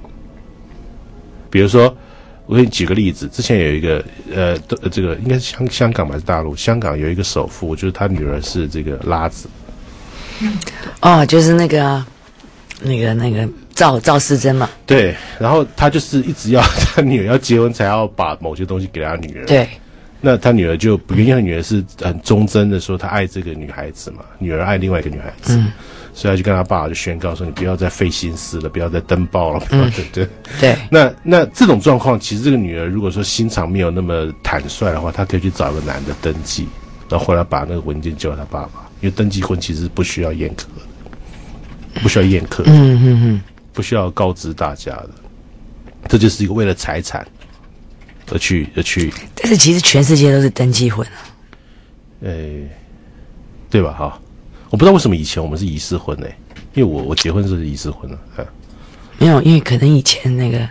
比如说，我给你举个例子，之前有一个呃，这个应该是香香港还是大陆？香港有一个首富，就是他女儿是这个拉子。 哦，就是那个那个那个赵赵思珍嘛。 对，然后他就是一直要他女儿要结婚才要把某些东西给他女儿。 对， 那他女儿就不愿意，他女儿是很忠贞的说他爱这个女孩子嘛，女儿爱另外一个女孩子。嗯。所以他就跟他爸爸就宣告说：“你不要再费心思了，不要再登报了。嗯”对对对。 那那这种状况，其实这个女儿如果说心肠没有那么坦率的话，她可以去找一个男的登记，然后回来把那个文件交给他爸爸。因为登记婚其实不需要验课的，不需要验课， 嗯嗯嗯， 不需要告知大家的。这就是一个为了财产而去而去。 但是其实全世界都是登记婚啊。 呃，对吧？哈。我不知道为什么以前我们是仪式婚呢、欸？因为我我结婚的时候是仪式婚了、啊， 没有，因为可能以前那个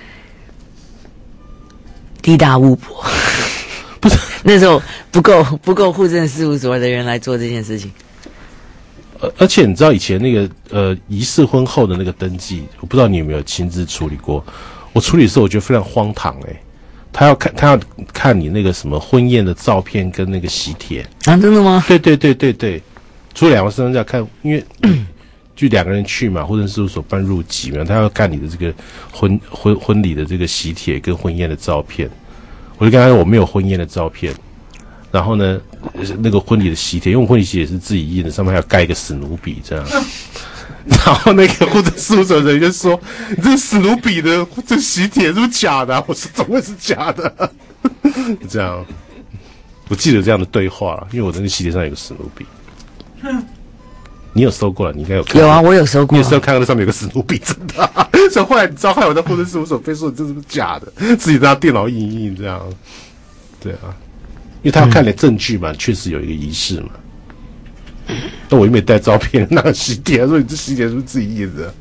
地大物博， 不是那时候不够不够户政事务所的人来做这件事情。 而而且你知道以前那个呃仪式婚后的那个登记，我不知道你有没有亲自处理过？我处理的时候我觉得非常荒唐哎、欸，他要看他要看你那个什么婚宴的照片跟那个喜帖啊，真的吗？ 对对对对对。除了两个身份证看，因为就两个人去嘛，户政事务所办入籍嘛，他要看你的这个婚婚婚礼的这个喜帖跟婚宴的照片。我就跟他说我没有婚宴的照片，然后呢，那个婚礼的喜帖，因为婚礼喜帖是自己印的，上面还要盖一个史努比这样。然后那个户政事务所人就说：“你这个史努比的这个喜帖是不是假的、啊？”我说：“怎么会是假的？” 这样，我记得这样的对话，因为我那个喜帖上有个史努比。你有搜过了？你应该有看。 有啊，我有搜过。 你有时候看到那上面有个史努比，真的、啊。所以后来你知道，后来我在户政事务所被说这是不是假的，自己在电脑印一印这样。对啊，因为他要看点证据嘛，确、嗯、实有一个仪式嘛。那我又没带照片，那个喜帖，说你这喜帖是不是自己印的？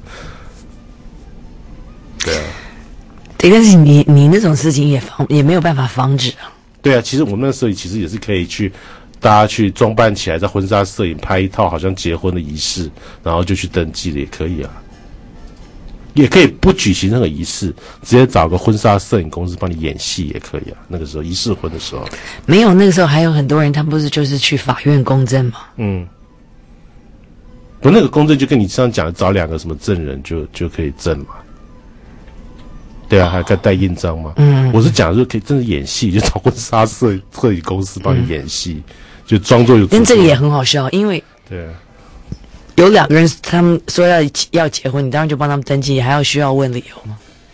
对啊。 对，但是你你那种事情也防也没有办法防止啊。 对啊，其实我们那时候其实也是可以去。大家去装扮起来，在婚纱摄影拍一套好像结婚的仪式，然后就去登记了，也可以啊。也可以不举行任何仪式，直接找个婚纱摄影公司帮你演戏也可以啊。那个时候仪式婚的时候， 没有那个时候还有很多人，他不是就是去法院公证吗？ 嗯，不，那个公证就跟你这样讲，找两个什么证人就就可以证嘛。对啊，还可以带印章嘛。嗯，我是讲说可以真的演戏，就找婚纱摄摄影公司帮你演戏。嗯，就装作有， 但这个也很好笑，因为对， 有两个人他们说要要结婚，你当然就帮他们登记，还要需要问理由吗？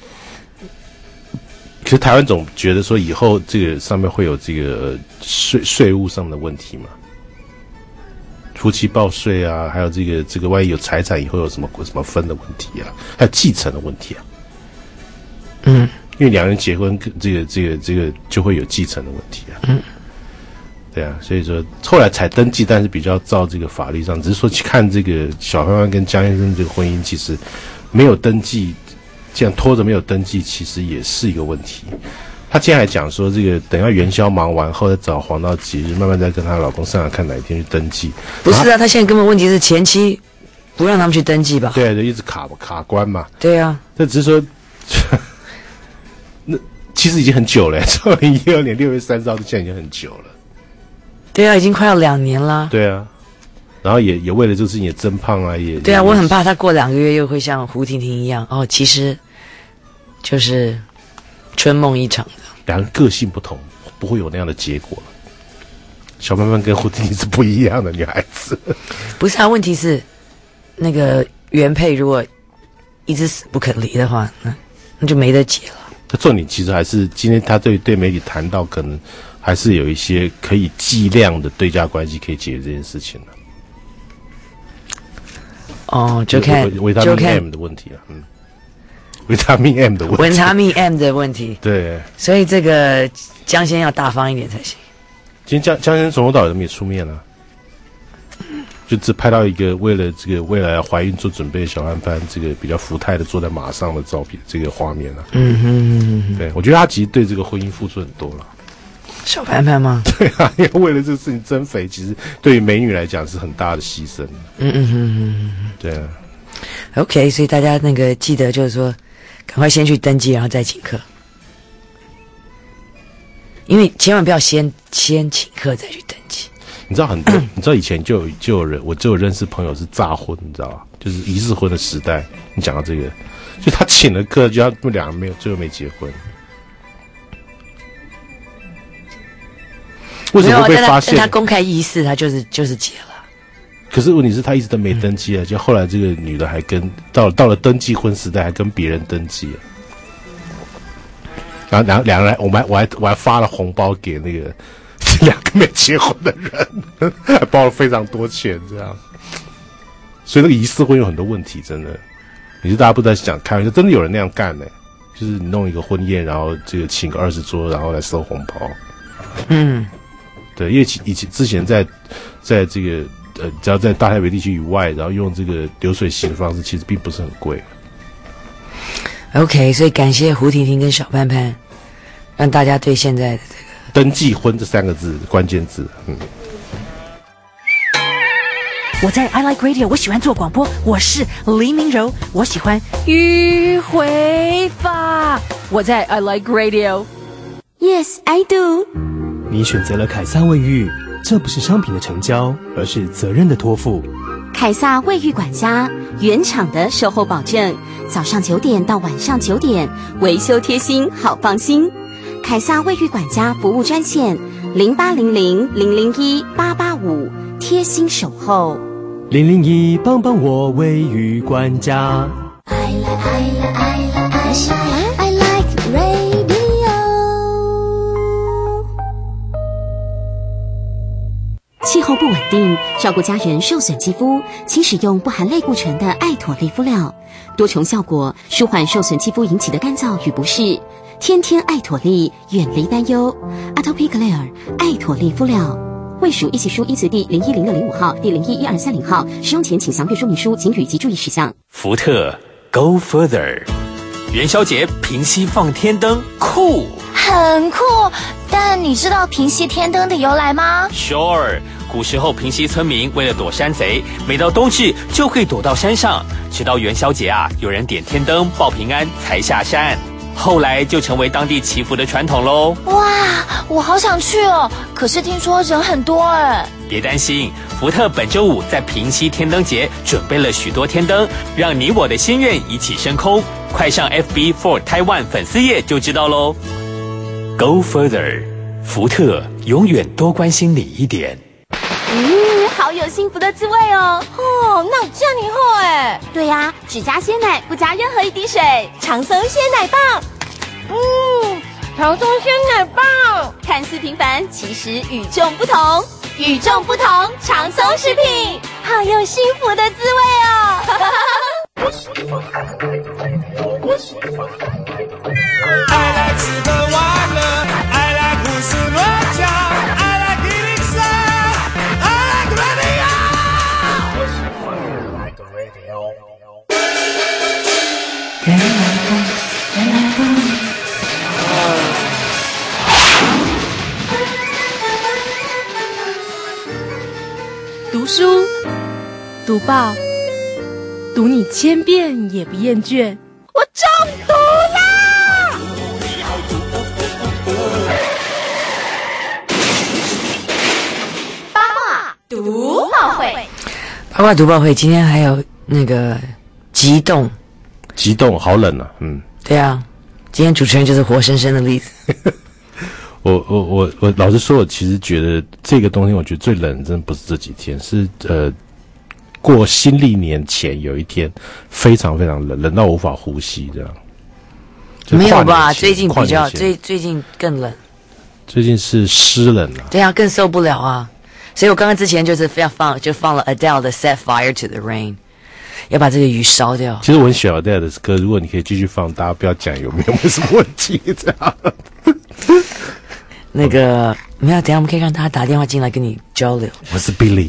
可是台湾总觉得说以后这个上面会有这个税税务上的问题嘛，夫妻报税啊，还有这个这个万一有财产以后有什么什么分的问题啊，还有继承的问题啊。 嗯， 因为两人结婚，这个这个这个就会有继承的问题啊。 嗯。 对啊，所以说后来才登记，但是比较照这个法律上，只是说去看这个小潘潘跟江先生这个婚姻，其实没有登记，这样拖着没有登记，其实也是一个问题。她今天还讲说，这个等要元宵忙完后，再找黄道吉日，慢慢再跟她老公商量看哪一天去登记。 不是啊，她现在根本问题是前妻不让他们去登记吧？ 对，就一直卡卡关嘛。 对啊， 这只是说，那其实已经很久了，二零一二年六月三十号，现在已经很久了。 对啊，已经快要两年了。 对啊，然后也也为了这个事情也增胖啊，也对啊，我很怕他过两个月又会像胡婷婷一样哦，其实就是春梦一场的。 两人个性不同，不会有那样的结果。小潘潘跟胡婷婷是不一样的女孩子。 不是啊，问题是那个原配如果一直死不肯离的话，那那就没得解了。 他重点其实还是今天他对对媒体谈到可能。还是有一些可以计量的对价关系可以解决这件事情的。 哦，就看维他命 M 的问题啊，嗯，维他命 M 的问题， 维他命 M 的问题， 对， 所以这个江先要大方一点才行。 今天江江先从头到尾都没出面啊，就只拍到一个为了这个未来怀孕做准备的小潘潘，这个比较福态的坐在马上的照片，这个画面啊， 嗯哼嗯哼， 对，我觉得他其实对这个婚姻付出很多了。 小潘潘吗？ 对啊，因为为了这个事情增肥，其实对于美女来讲是很大的牺牲。 嗯嗯哼哼， 对啊。 OK， 所以大家那个记得就是说，赶快先去登记，然后再请客，因为千万不要先先请客再去登记。 你知道很多，你知道以前就有就有人，我就有认识朋友是诈婚，你知道吧？就是仪式婚的时代。你讲到这个，就他请了客，就他们两个没有，最后没结婚。为什么会被发现？ 他公开仪式，他就是就是结了。 可是问题是，他一直都没登记啊。嗯、就后来这个女的还跟到到了登记婚时代，还跟别人登记啊。然后两两个人，我们还我还我还发了红包给那个两个没结婚的人，还包了非常多钱，这样。所以那个仪式婚有很多问题，真的。你就大家不在想开玩笑，真的有人那样干呢、欸。就是你弄一个婚宴，然后这个请个二十桌，然后来收红包。 嗯。 对，因为以前之前在，在这个呃，只要在大台北地区以外，然后用这个流水席的方式，其实并不是很贵。 OK， 所以感谢胡婷婷跟小潘潘，让大家对现在的这个登记婚这三个字关键字，嗯。 我在 I Like Radio， 我喜欢做广播，我是黎明柔，我喜欢迂回法。我在 I Like Radio，Yes I do。 你选择了凯撒卫浴，这不是商品的成交，而是责任的托付。 凯撒卫浴管家，原厂的售后保证，早上九点到晚上九点，维修贴心，好放心。凯撒卫浴管家服务专线零八零零零零一八八五，贴心守候。 零零一，帮帮我卫浴管家。 I like, I like, I like, I like radio。 候不稳定，照顾家人受损肌肤，请使用不含类固醇的艾妥丽敷料，多重效果，舒缓受损肌肤引起的干燥与不适。天天艾妥丽，远离担忧。Atopy Clear 艾妥丽敷料。卫署一起书依词第零一零六零五号、第零一一二三零号，使用前请详阅说明书、警语及注意事项。 福特 Go Further， 元宵节平西放天灯，酷， 很酷。但你知道平西天灯的由来吗 ？Sure， 古时候平西村民为了躲山贼，每到冬至就会躲到山上，直到元宵节啊，有人点天灯报平安才下山。后来就成为当地祈福的传统喽。 哇，我好想去哦！可是听说人很多哎。 别担心，福特本周五在平西天灯节准备了许多天灯，让你我的心愿一起升空。快上 F B Ford Taiwan 粉丝页就知道喽。Go Further， 福特永远多关心你一点。 嗯，好有幸福的滋味哦！ 哦，那这样你喝哎？ 对呀、啊，只加鲜奶，不加任何一滴水，长松鲜奶棒。 嗯，长松鲜奶棒， 看似平凡，其实与众不同。与众不同，长松食品， 好有幸福的滋味哦！ I like 吃喝玩乐 I like 胡思乱想 I like 一零三 I like radio 原来不原来不读书读报读你千遍也不厌倦。 我中毒啦！ 八卦读报会， 八卦读报会今天还有那个激动， 激动好冷啊，嗯， 对啊，今天主持人就是活生生的例子。 我我我我老实说，我其实觉得这个东西，我觉得最冷真的不是这几天，是呃过新历年前有一天非常非常冷，冷到无法呼吸这样。 没有吧？最近比较最最近更冷。 最近是湿冷啊。 对啊，更受不了啊！所以我刚刚之前就是非要放就放了 Adele 的 Set Fire to the Rain， 要把这个雨烧掉。 其实我很喜欢 Adele 的歌，如果你可以继续放，大家不要讲有没有没什么问题这样。 那个没有，等一下我们可以让他打电话进来跟你交流。 我是 Billy。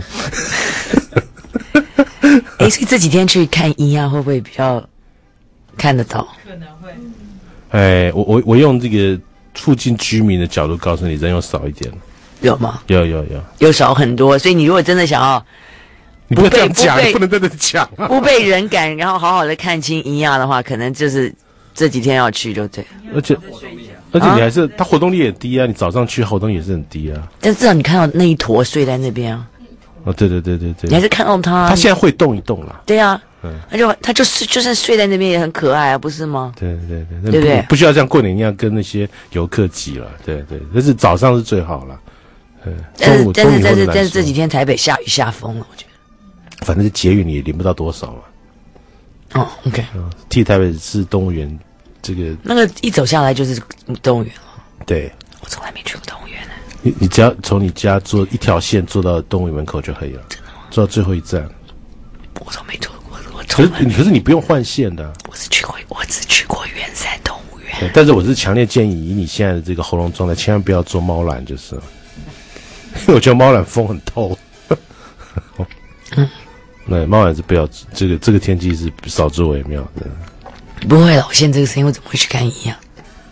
哎，所以这几天去看医啊，会不会比较看得到？ 可能会。 哎，我我我用这个附近居民的角度告诉你，人又少一点了。 有吗？ 有有有， 有少很多。所以你如果真的想要， 你不要这样讲，不能在这讲、啊， 不被人感，然后好好的看清医啊的话，可能就是这几天要去就对。 而且。而且你还是，它、啊、活动力也低啊！你早上去活动力也是很低啊。 但至少你看到那一坨睡在那边啊。 哦，对对对对对。 你还是看到它。 它现在会动一动啦。 对啊。 嗯。 那就它就是就算睡在那边也很可爱啊，不是吗？ 对对对。 对不对？ 不需要像过年一样跟那些游客挤了。对对。但是早上是最好了。嗯。 但是但是但是但是这几天台北下雨下风了，我觉得。 反正捷运你也领不到多少嘛。 哦 ，OK。 嗯。替台北市动物园这个。 那个一走下来就是动物园了。 对， 我从来没去过动物园呢。 你你只要从你家坐一条线坐到动物园门口就可以了， 真的吗？ 坐到最后一站。 我从没坐过，我可是可是你不用换线的、啊。 我是去过，我只去过圆山动物园。 但是我是强烈建议，以你现在的这个喉咙状态，千万不要坐猫缆，就是了。因为我觉得猫缆风很透。嗯，对，猫缆是不要这个这个天气是少做为妙的。 不会了，我现在这个声音我怎么会去看医啊？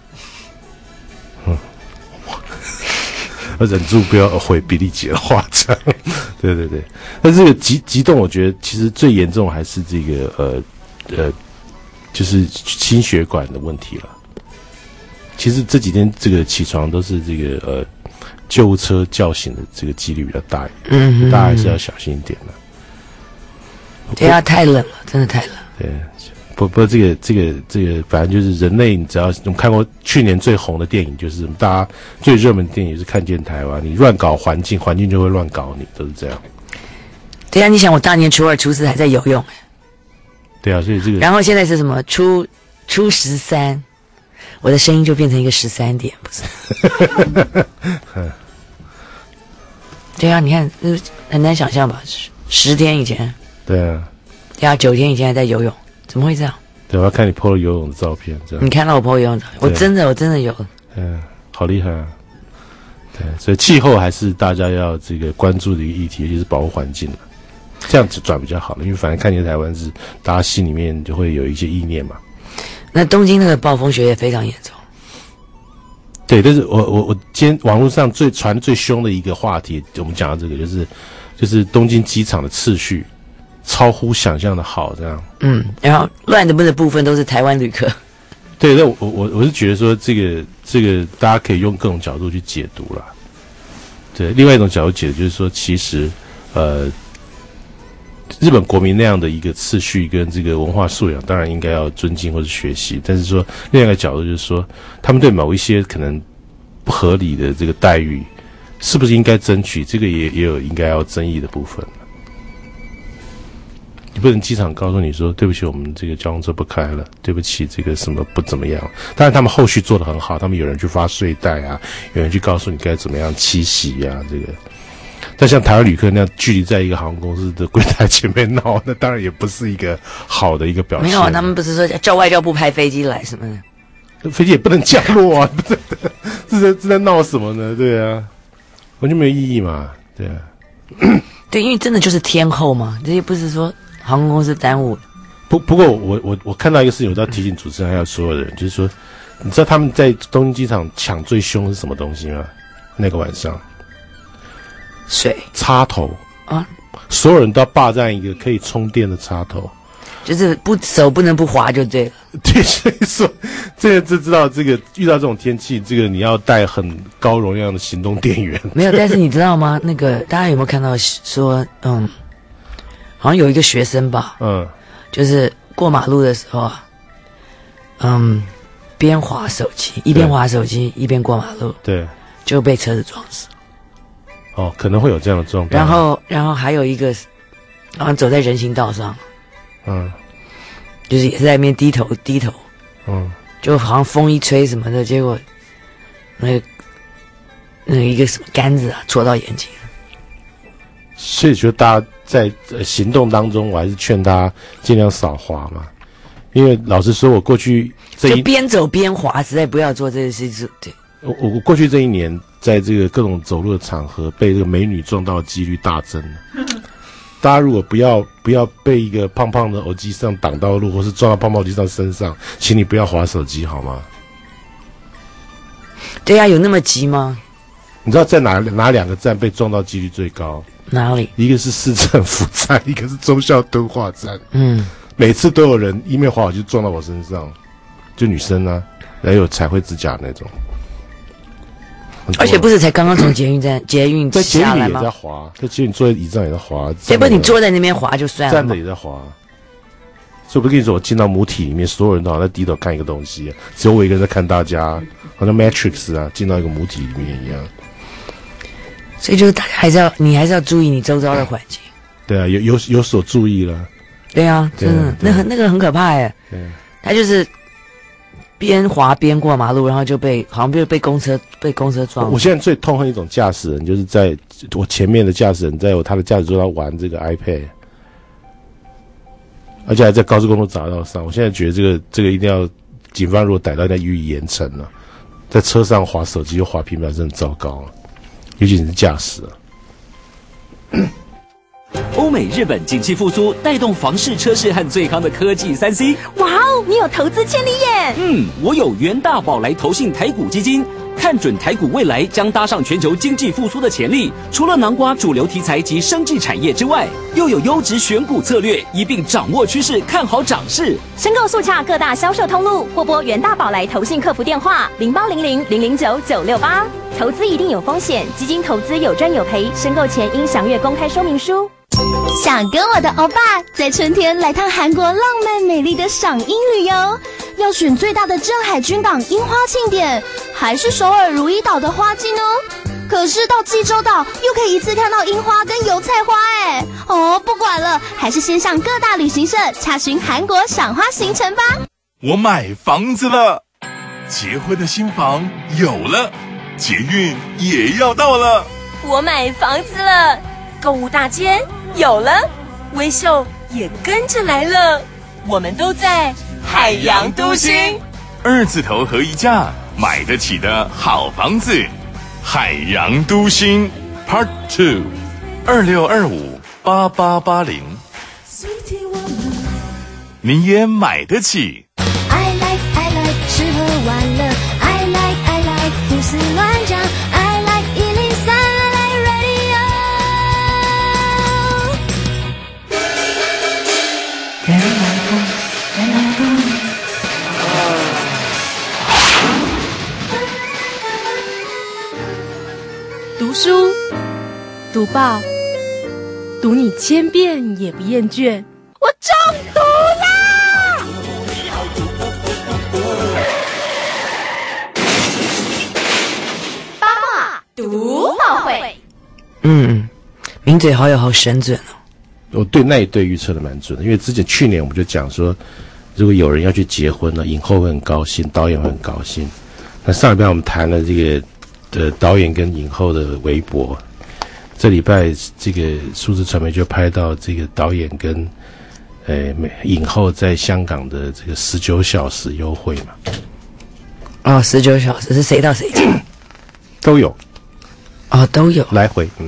要忍住不要回比利姐的话，这样，对对对。但这个急急动，我觉得其实最严重还是这个呃呃，就是心血管的问题了。其实这几天这个起床都是这个呃救护车叫醒的这个几率比较大一点，嗯，大家还是要小心一点的。 对啊，太冷了，真的太冷。 对。不不，这个这个这个，反正就是人类，你只要我们看过去年最红的电影，就是大家最热门的电影，就是看见台湾。你乱搞环境，环境就会乱搞你，都是这样。 对啊，你想我大年初二、初四还在游泳， 对啊，所以这个。 然后现在是什么初初十三，我的声音就变成一个十三点，不是？对对啊，你看，呃很难想象吧？十十天以前， 对啊， 对啊，九天以前还在游泳，怎么会这样？ 对，我要看你 po 了游泳的照片，这样。 你看到我 po 游泳照片，我真的我真的有。 嗯，好厉害啊！对，所以气候还是大家要这个关注的一个议题，尤其是保护环境了。这样子转比较好了，因为反正看见台湾是大家心里面就会有一些意念嘛。 那东京那个暴风雪也非常严重。 对，但是我我我今天网络上最传最凶的一个话题，我们讲到这个就是就是东京机场的秩序超乎想象的好，这样。 嗯，然后乱的不的部分都是台湾旅客。 对，那我我我是觉得说这个这个大家可以用各种角度去解读啦。对，另外一种角度解读就是说，其实呃。日本国民那样的一个次序跟这个文化素养，当然应该要尊敬或者学习。但是说另外一个角度就是说，他们对某一些可能不合理的这个待遇，是不是应该争取？这个也也有应该要争议的部分。你不能机场告诉你说，对不起，我们这个交通车不开了，对不起，这个什么不怎么样。当然他们后续做得很好，他们有人去发睡袋啊，有人去告诉你该怎么样栖息啊，这个。但像台湾旅客那样距离在一个航空公司的柜台前面闹，那当然也不是一个好的一个表现。 没有，他们不是说叫外交部派飞机来什么的？ 飞机也不能降落啊！这这在这在闹什么呢？对啊，完全没有意义嘛。对啊， 对，因为真的就是天后嘛，这些不是说航空公司耽误。 不不过我我我看到一个事情，我都要提醒主持人还有所有的人，就是说，你知道他们在东京机场抢最凶是什么东西吗？那个晚上。 水插头啊，所有人都要霸占一个可以充电的插头， 就是不手不能不滑就对了。 对，所以说这个就知道这个遇到这种天气，这个你要带很高容量的行动电源。 没有，但是你知道吗？那个大家有没有看到说，嗯，好像有一个学生吧，嗯，就是过马路的时候啊，嗯，边滑手机，一边滑手机一边过马路， 对， 就被车子撞死。 哦，可能会有这样的状况。 然后，然后还有一个，好像走在人行道上，嗯，就是也是在那边低头低头，嗯，就好像风一吹什么的，结果那个那个一个什么杆子啊戳到眼睛。 所以说，大家在行动当中，我还是劝他尽量少滑嘛，因为老实说，我过去这一就边走边滑，实在不要做这件事情。对， 我我过去这一年。在这个各种走路的场合，被这个美女撞到的几率大增。大家如果不要不要被一个胖胖的偶机上挡到路，或是撞到胖胖偶机上身上，请你不要滑手机好吗？ 对呀、啊，有那么急吗？ 你知道在哪哪两个站被撞到几率最高？ 哪里？ 一个是市政府站，一个是忠孝敦化站。 嗯， 每次都有人一面滑手机撞到我身上，就女生啊，还有彩绘指甲那种。 而且不是才刚刚从捷运站捷运在捷运下来吗？ 也在滑，在捷运坐在椅子上也在滑。 结果你坐在那边滑就算了， 站着也在滑。所以我不是跟你说，我进到母体里面，所有人都好像在低头看一个东西，只有我一个人在看大家，好像 Matrix 啊，进到一个母体里面一样。 所以就是大家还是要，你还是要注意你周遭的环境。 对啊，有有有所注意了。 对啊，真的，那很那个很可怕哎。对，他就是边滑边过马路，然后就被好像被被公车被公车撞。 我现在最痛恨一种驾驶人，就是在我前面的驾驶人，在我他的驾驶座上玩这个 iPad， 而且还在高速公路匝道上。我现在觉得这个这个一定要，警方如果逮到，要予以严惩了。在车上滑手机又滑平板是很糟糕了，尤其是驾驶啊。 欧美日本景气复苏，带动房市、车市和最夯的科技三 C。 哇哦，你有投资潜力耶！ 嗯，我有元大宝来投信台股基金，看准台股未来将搭上全球经济复苏的潜力。除了囊括主流题材及生技产业之外，又有优质选股策略，一并掌握趋势，看好涨势。 申购速洽各大销售通路，或拨元大宝来投信客服电话零八零零零零九九六八。投资一定有风险，基金投资有赚有赔，申购前应详阅公开说明书。 想跟我的欧巴在春天来趟韩国浪漫美丽的赏樱旅游，要选最大的镇海军港樱花庆典，还是首尔如意岛的花季呢？可是到济州岛又可以一次看到樱花跟油菜花哎！哦，不管了，还是先上各大旅行社查询韩国赏花行程吧。 我买房子了，结婚的新房有了，捷运也要到了。 我买房子了，购物大街有了，微秀也跟着来了，我们都在海洋都心。 二字头合一价，买得起的好房子，海洋都心 Part Two， 二六二五八八八零，你也买得起。 I like I like 吃喝玩乐 I like I like 胡思乱想 I like 一零三 I like radio。 人来疯，人来疯。 读书，读报，读你千遍也不厌倦。我中毒啦！ 八卦读报会。 嗯，名嘴好友好神准哦。 我对那一对预测的蛮准的，因为之前去年我们就讲说，如果有人要去结婚了，影后会很高兴，导演会很高兴。那上礼拜我们谈了这个呃导演跟影后的微博，这礼拜这个数字传媒就拍到这个导演跟呃影后在香港的这个十九小时优惠嘛。 哦，十九小时是谁到谁家？ 都有。 哦，都有来回，嗯。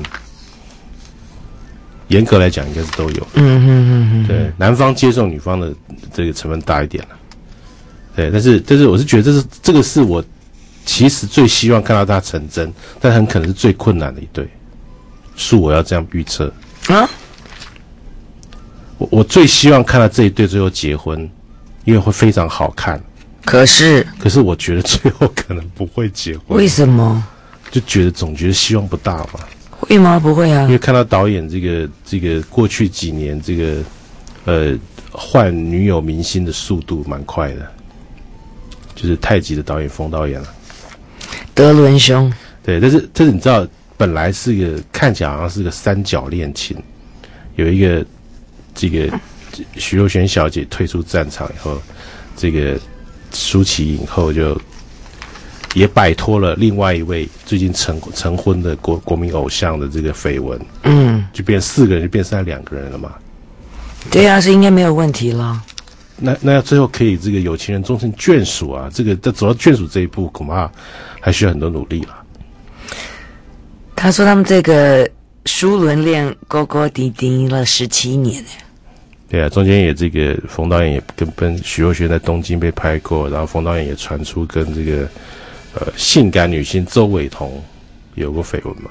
严格来讲，应该是都有。 嗯哼哼哼。 对，男方接受女方的这个成分大一点了。对，但是但是我是觉得这是这个是我其实最希望看到它成真，但很可能是最困难的一对。恕我要这样预测啊！ 我我最希望看到这一对最后结婚，因为会非常好看。 可是可是我觉得最后可能不会结婚。 为什么？ 就觉得总觉得希望不大嘛。 会吗？不会啊。 因为看到导演这个这个过去几年这个呃换女友明星的速度蛮快的，就是太极的导演冯导演了。 德伦兄。 对，但是但是你知道，本来是一个看起来好像是个三角恋情，有一个这个徐若瑄小姐退出战场以后，这个舒淇影后就也摆脱了另外一位最近成成婚的国国民偶像的这个绯闻， 嗯， 就变四个人，就变剩下两个人了嘛。 对啊，是应该没有问题了。 那那要最后可以这个有情人终成眷属啊，这个在走到眷属这一步，恐怕还需要很多努力了。 他说他们这个书伦恋勾勾滴滴了十七年呢。 对啊，中间也这个冯导演也跟跟许若瑄在东京被拍过，然后冯导演也传出跟这个呃性感女星周伟彤有过绯闻嘛。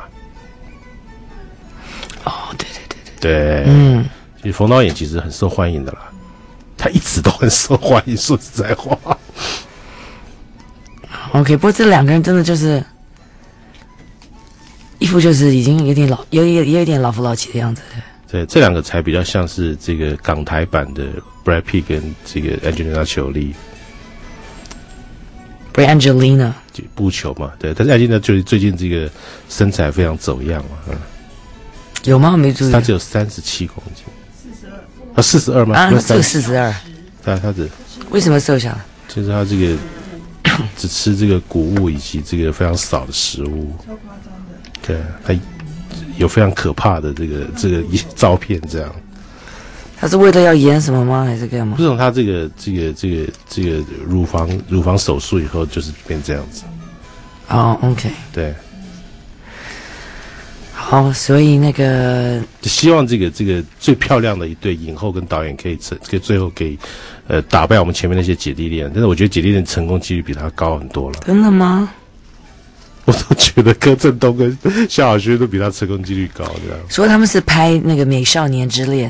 哦，对对对对对， 嗯， 其实冯导演其实很受欢迎的啦，他一直都很受欢迎，说实在话。 OK， 不过这两个人真的就是一副就是已经有点老，有也也有点老夫老妻的样子。 对，这两个才比较像是这个港台版的 Brad Pitt 跟这个 Angelina Jolie。Brad Angelina 不球嘛，对，但是 Angelina Jolie最近这个身材非常走样嘛，嗯，有吗？没注意， 他只有三十七公斤，四十二啊，四十二吗？ 啊，只有四十二， 对，他只为什么瘦下来？ 就是他这个只吃这个谷物以及这个非常少的食物，超夸张的，对，他有非常可怕的这个这个照片，这样。 他是为了要演什么吗？还是干嘛？ 不是，他这个这个这个这个乳房乳房手术以后就是变这样子。 哦 ，OK， 对。 好，所以那个就希望这个这个最漂亮的一对影后跟导演可以成，可以最后可以呃打败我们前面那些姐弟恋，但是我觉得姐弟恋成功几率比他高很多了。 真的吗？ 我都觉得柯震东跟萧亚轩都比他成功几率高，这样。 说他们是拍那个《美少年之恋》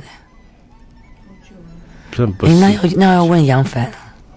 的， 不是， 那要那要问杨凡。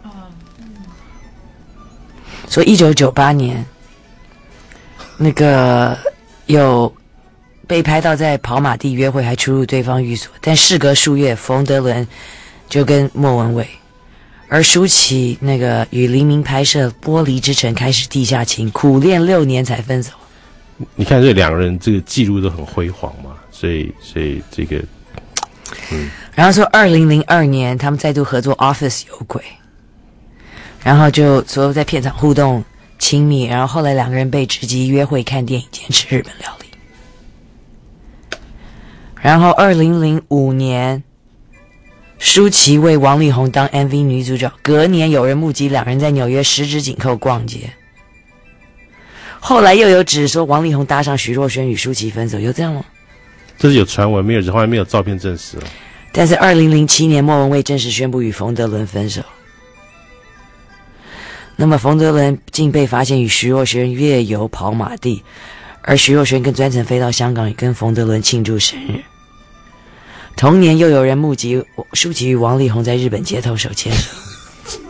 说一九九八年，那个有被拍到在跑马地约会，还出入对方寓所，但事隔数月，冯德伦就跟莫文蔚。而舒淇那个与黎明拍摄《玻璃之城》开始地下情，苦恋六年才分手。 你看这两个人这个记录都很辉煌嘛，所以所以这个，嗯。 然后说二零零二年他们再度合作《Office》有鬼，然后就所有在片场互动亲密，然后后来两个人被直击约会、看电影、兼吃日本料理。 然后二零零五年，舒淇为王力宏当 M V 女主角，隔年有人目击两人在纽约十指紧扣逛街。后来又有指说王力宏搭上徐若瑄与舒淇分手，有这样吗？ 这是有传闻，没有，后来没有照片证实了。 但是二零零七年，莫文蔚正式宣布与冯德伦分手。那么冯德伦竟被发现与徐若瑄越游跑马地，而徐若瑄更专程飞到香港跟冯德伦庆祝生日。同年又有人目击舒淇与王力宏在日本街头手牵手。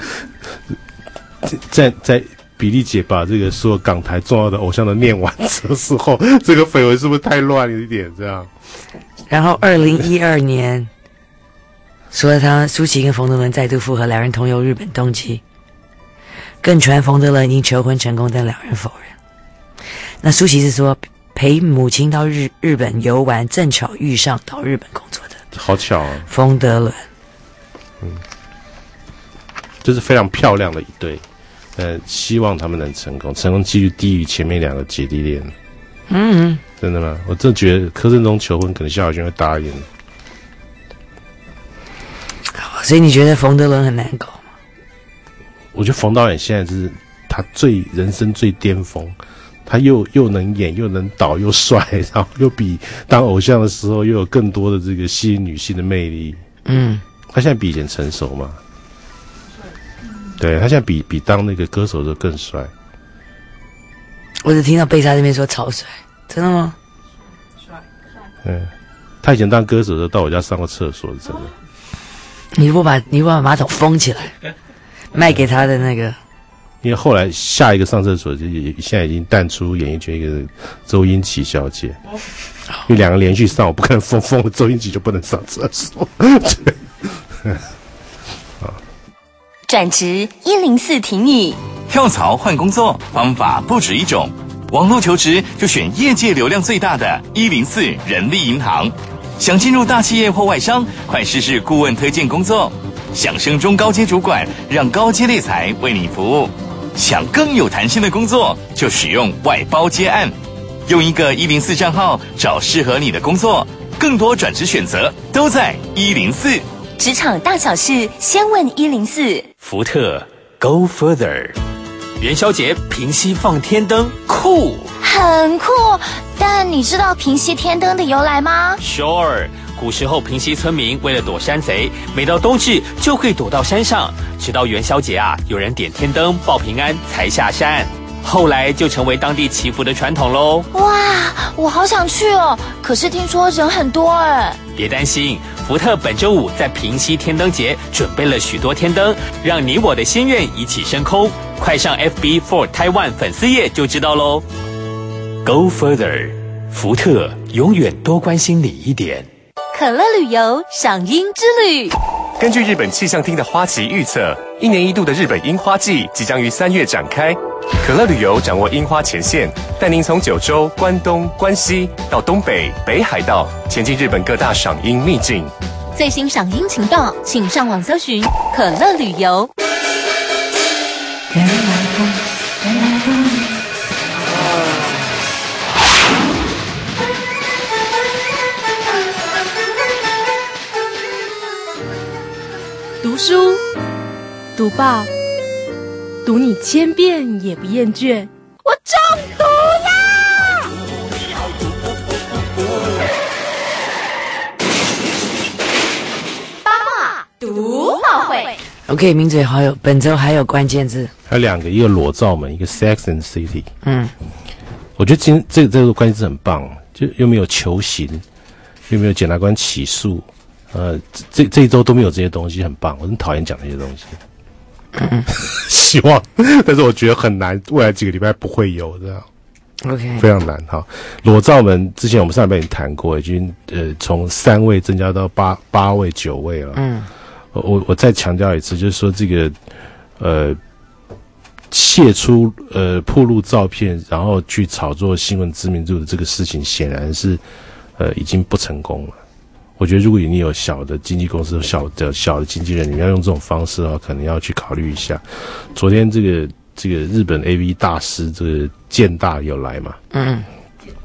在在比利姐把这个所有港台重要的偶像都念完的时候，这个绯闻是不是太乱了一点？这样。 然后二零一二年，说他舒淇跟冯德伦再度复合，两人同游日本东京。更传冯德伦已经求婚成功，但两人否认。那舒淇是说陪母亲到日日本游玩，正巧遇上到日本工作的， 好巧啊！ 冯德伦， 嗯，这是非常漂亮的一对，呃，希望他们能成功，成功几率低于前面两个姐弟恋。 嗯， 真的吗？我真的觉得柯震东求婚，可能萧亚轩会答应。 所以你觉得冯德伦很难搞？ 我觉得冯导演现在是他最人生最巅峰，他又又能演又能导又帅，然后又比当偶像的时候又有更多的这个吸引女性的魅力。 嗯， 他现在比以前成熟嘛？对，他现在比比当那个歌手的时候更帅。 我只听到贝莎这边说超帅，真的吗？ 帅帅。嗯，他以前当歌手的时候到我家上过厕所，真的。 你不把你不把马桶封起来？卖给他的那个， 因为后来下一个上厕所就也现在已经淡出演艺圈一个周英琦小姐，因为两个连续上，我不可能封封了周英琦就不能上厕所。 转职一零四挺你， 跳槽换工作方法不止一种，网络求职就选业界流量最大的一零四人力银行。想进入大企业或外商，快试试顾问推荐工作。想升中高阶主管，让高阶猎才为你服务。想更有弹性的工作，就使用外包接案，用一个一零四账号找适合你的工作。更多转职选择都在一零四。 职场大小事，先问一零四。 福特 Go Further， 元宵节平溪放天灯，酷， 很酷。但你知道平溪天灯的由来吗 ？Sure。古时候，平溪村民为了躲山贼，每到冬至就会躲到山上，直到元宵节啊，有人点天灯报平安才下山。后来就成为当地祈福的传统喽。 哇，我好想去哦！可是听说人很多哎。 别担心，福特本周五在平溪天灯节准备了许多天灯，让你我的心愿一起升空。快上 F B for Taiwan 粉丝页就知道喽。Go further， 福特永远多关心你一点。 可乐旅游赏樱之旅。 根据日本气象厅的花期预测，一年一度的日本樱花季即将于三月展开。可乐旅游掌握樱花前线，带您从九州、关东、关西到东北、北海道，前进日本各大赏樱秘境。 最新赏樱情报，请上网搜寻可乐旅游。 原来风，原来风。 读书，读报，读你千遍也不厌倦。我中毒啦！ 八卦读报会。 OK， 名嘴好友，本周还有关键字， 还有两个，一个裸照门，一个 Sex and City。 嗯， 我觉得今这个这个关键字很棒，就又没有求刑，又没有检察官起诉。呃，这这一周都没有这些东西，很棒。我很讨厌讲这些东西， 嗯， 希望，但是我觉得很难，未来几个礼拜不会有这样。 OK， 非常难哈。裸照门之前我们上礼拜已经谈过，已经呃从三位增加到八八位、九位了。 嗯， 我我再强调一次，就是说这个呃泄出呃暴露照片，然后去炒作新闻知名度的这个事情，显然是呃已经不成功了。我觉得如果你有小的经纪公司、小的小的经纪人，你要用这种方式的话，可能要去考虑一下。昨天这个这个日本 A V 大师这个健大有来嘛？ 嗯，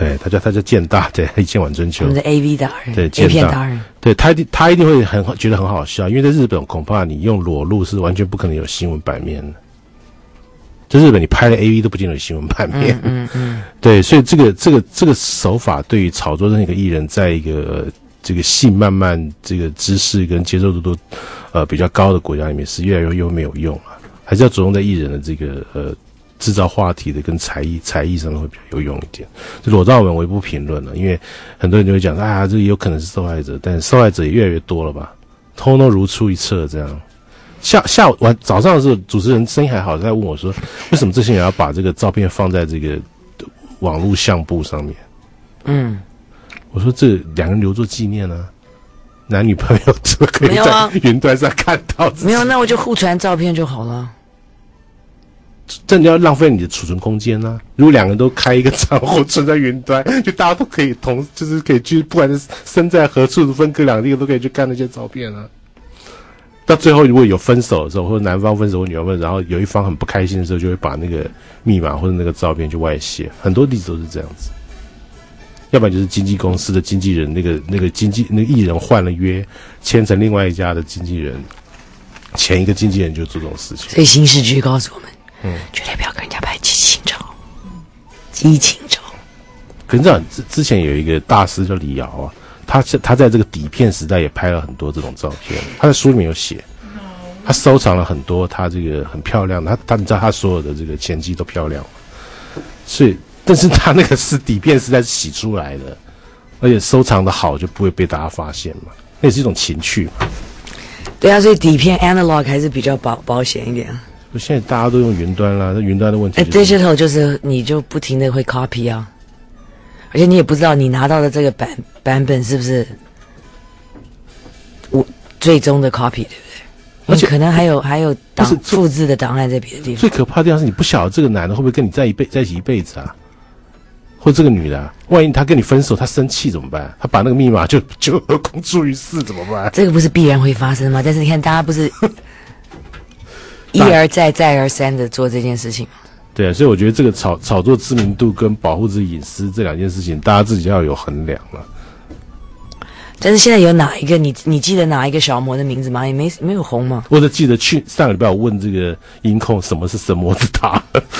对，他叫他叫建大，对，一见晚春秋。 我们的 A V 达人， 对 A 片达人， 对他一定他一定会很觉得很好笑，因为在日本恐怕你用裸露是完全不可能有新闻版面的。在日本，你拍了 A V 都不见得有新闻版面。 嗯嗯嗯， 对，所以这个这个这个手法对于炒作任何一个艺人，在一个这个性慢慢这个知识跟接受度都呃比较高的国家里面，是越来越又没有用了，还是要着重在艺人的这个呃。制造话题的跟才艺才艺上面会比较有用一点。这裸照文我也不评论了，因为很多人就会讲啊，这个有可能是受害者，但受害者也越来越多了吧，通通如出一辙这样。下下午晚早上的时候，主持人声音还好，在问我说，为什么这些人要把这个照片放在这个网络相簿上面？嗯，我说这两个人留作纪念啊，男女朋友就可以在云端上看到。 没有，那我就互传照片就好了。 这你要浪费你的储存空间啊！如果两个人都开一个账户存在云端，就大家都可以同，就是可以去，不管是身在何处，分隔两地，都可以去看那些照片啊。到最后，如果有分手的时候，或者男方分手或女方分手，然后有一方很不开心的时候，就会把那个密码或者那个照片就外泄。很多例子都是这样子。要不然就是经纪公司的经纪人，那个那个经纪那个艺人换了约，签成另外一家的经纪人，前一个经纪人就做这种事情。 所以新视剧告诉我们。 嗯， 绝对不要跟人家拍激情照，激情照。 可是这样之之前有一个大师叫李瑶啊，他他在这个底片时代也拍了很多这种照片，他在书里面有写，他收藏了很多他这个很漂亮的，他他你知道他所有的这个前妻都漂亮，所以但是他那个是底片时代是洗出来的，而且收藏的好就不会被大家发现嘛，那也是一种情趣嘛。 对啊，所以底片 analog 还是比较保保险一点。 现在大家都用云端啦，那云端的问题、就是。 digital 就是你就不停的会 copy 啊，而且你也不知道你拿到的这个版版本是不是我最终的 copy， 对不对？而且可能还有还有档复制的档案在别的地方。 最可怕的地方是你不晓得这个男的会不会跟你在一辈在一起一辈子啊，或者这个女的、啊，万一他跟你分手，他生气怎么办？他把那个密码就就公诸于世怎么办？ 这个不是必然会发生吗？但是你看，大家不是。一而再再而三的做这件事情， 对啊，所以我觉得这个炒炒作知名度跟保护自己隐私这两件事情，大家自己要有衡量了。 但是现在有哪一个你你记得哪一个小魔的名字吗？也没没有红吗？ 我只记得去上个礼拜我问这个音控什么是神魔之塔，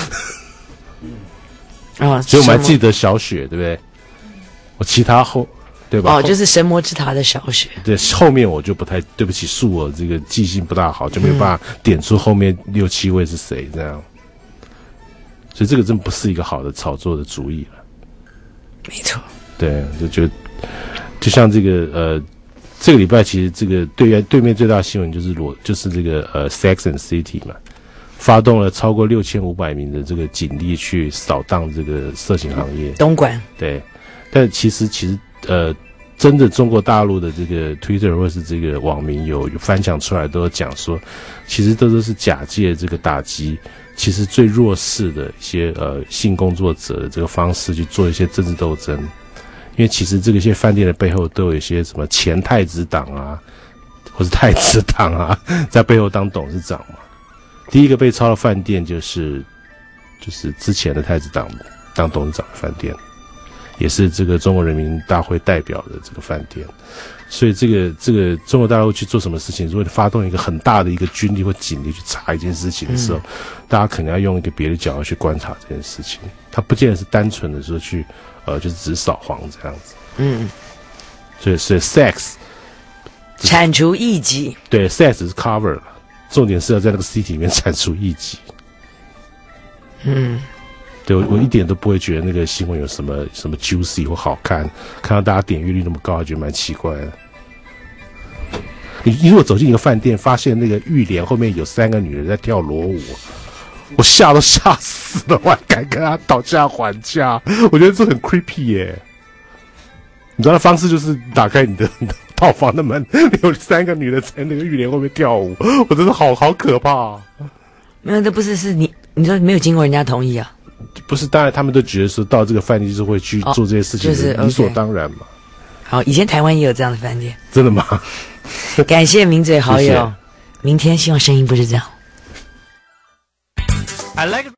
啊，所以我们还记得小雪，对不对？我其他后。对吧？ 哦，就是神魔之塔的小雪。 对，后面我就不太对不起，恕我这个记性不大好，就没有办法点出后面六七位是谁这样。所以这个真不是一个好的炒作的主意了。 没错。 对，就觉得就像这个呃，这个礼拜其实这个对面对面最大的新闻就是裸，就是这个呃 Sex and City 嘛，发动了超过六千五百名的这个警力去扫荡这个色情行业。 东莞。 对，但其实其实。呃，真的中国大陆的这个 Twitter 或是这个网民有有翻墙出来，都有讲说，其实这都是假借这个打击，其实最弱势的一些呃性工作者的这个方式去做一些政治斗争，因为其实这个些饭店的背后都有一些什么前太子党啊，或是太子党啊，在背后当董事长嘛。第一个被抄的饭店就是就是之前的太子党当董事长的饭店。也是这个中国人民大会代表的这个饭店，所以这个这个中国大陆去做什么事情，如果发动一个很大的一个军力或警力去查一件事情的时候，嗯、大家可能要用一个别的角度去观察这件事情，它不见得是单纯的说去呃就是只扫黄这样子。嗯，所以所以 sex 铲除异己， 对 sex 是 cover 了，重点是要在那个 city 里面铲除异己。嗯。对，我一点都不会觉得那个新闻有什么什么 juicy 或好看，看到大家点阅率那么高，还觉得蛮奇怪的。你你如果走进一个饭店，发现那个浴帘后面有三个女人在跳裸舞，我吓都吓死了，我还敢跟他讨价还价，我觉得这很 creepy 耶。你知道的方式就是打开你的套房的门，有三个女的在那个浴帘后面跳舞，我真的好好可怕、啊。 没有，这不是是你你说没有经过人家同意啊？ 不是，当然他们都觉得说到这个饭店就是会去做这些事情， 哦就是理所当然嘛。 好，以前台湾也有这样的饭店。 真的吗？ 感谢名嘴好友，谢谢明天希望声音不是这样。 I like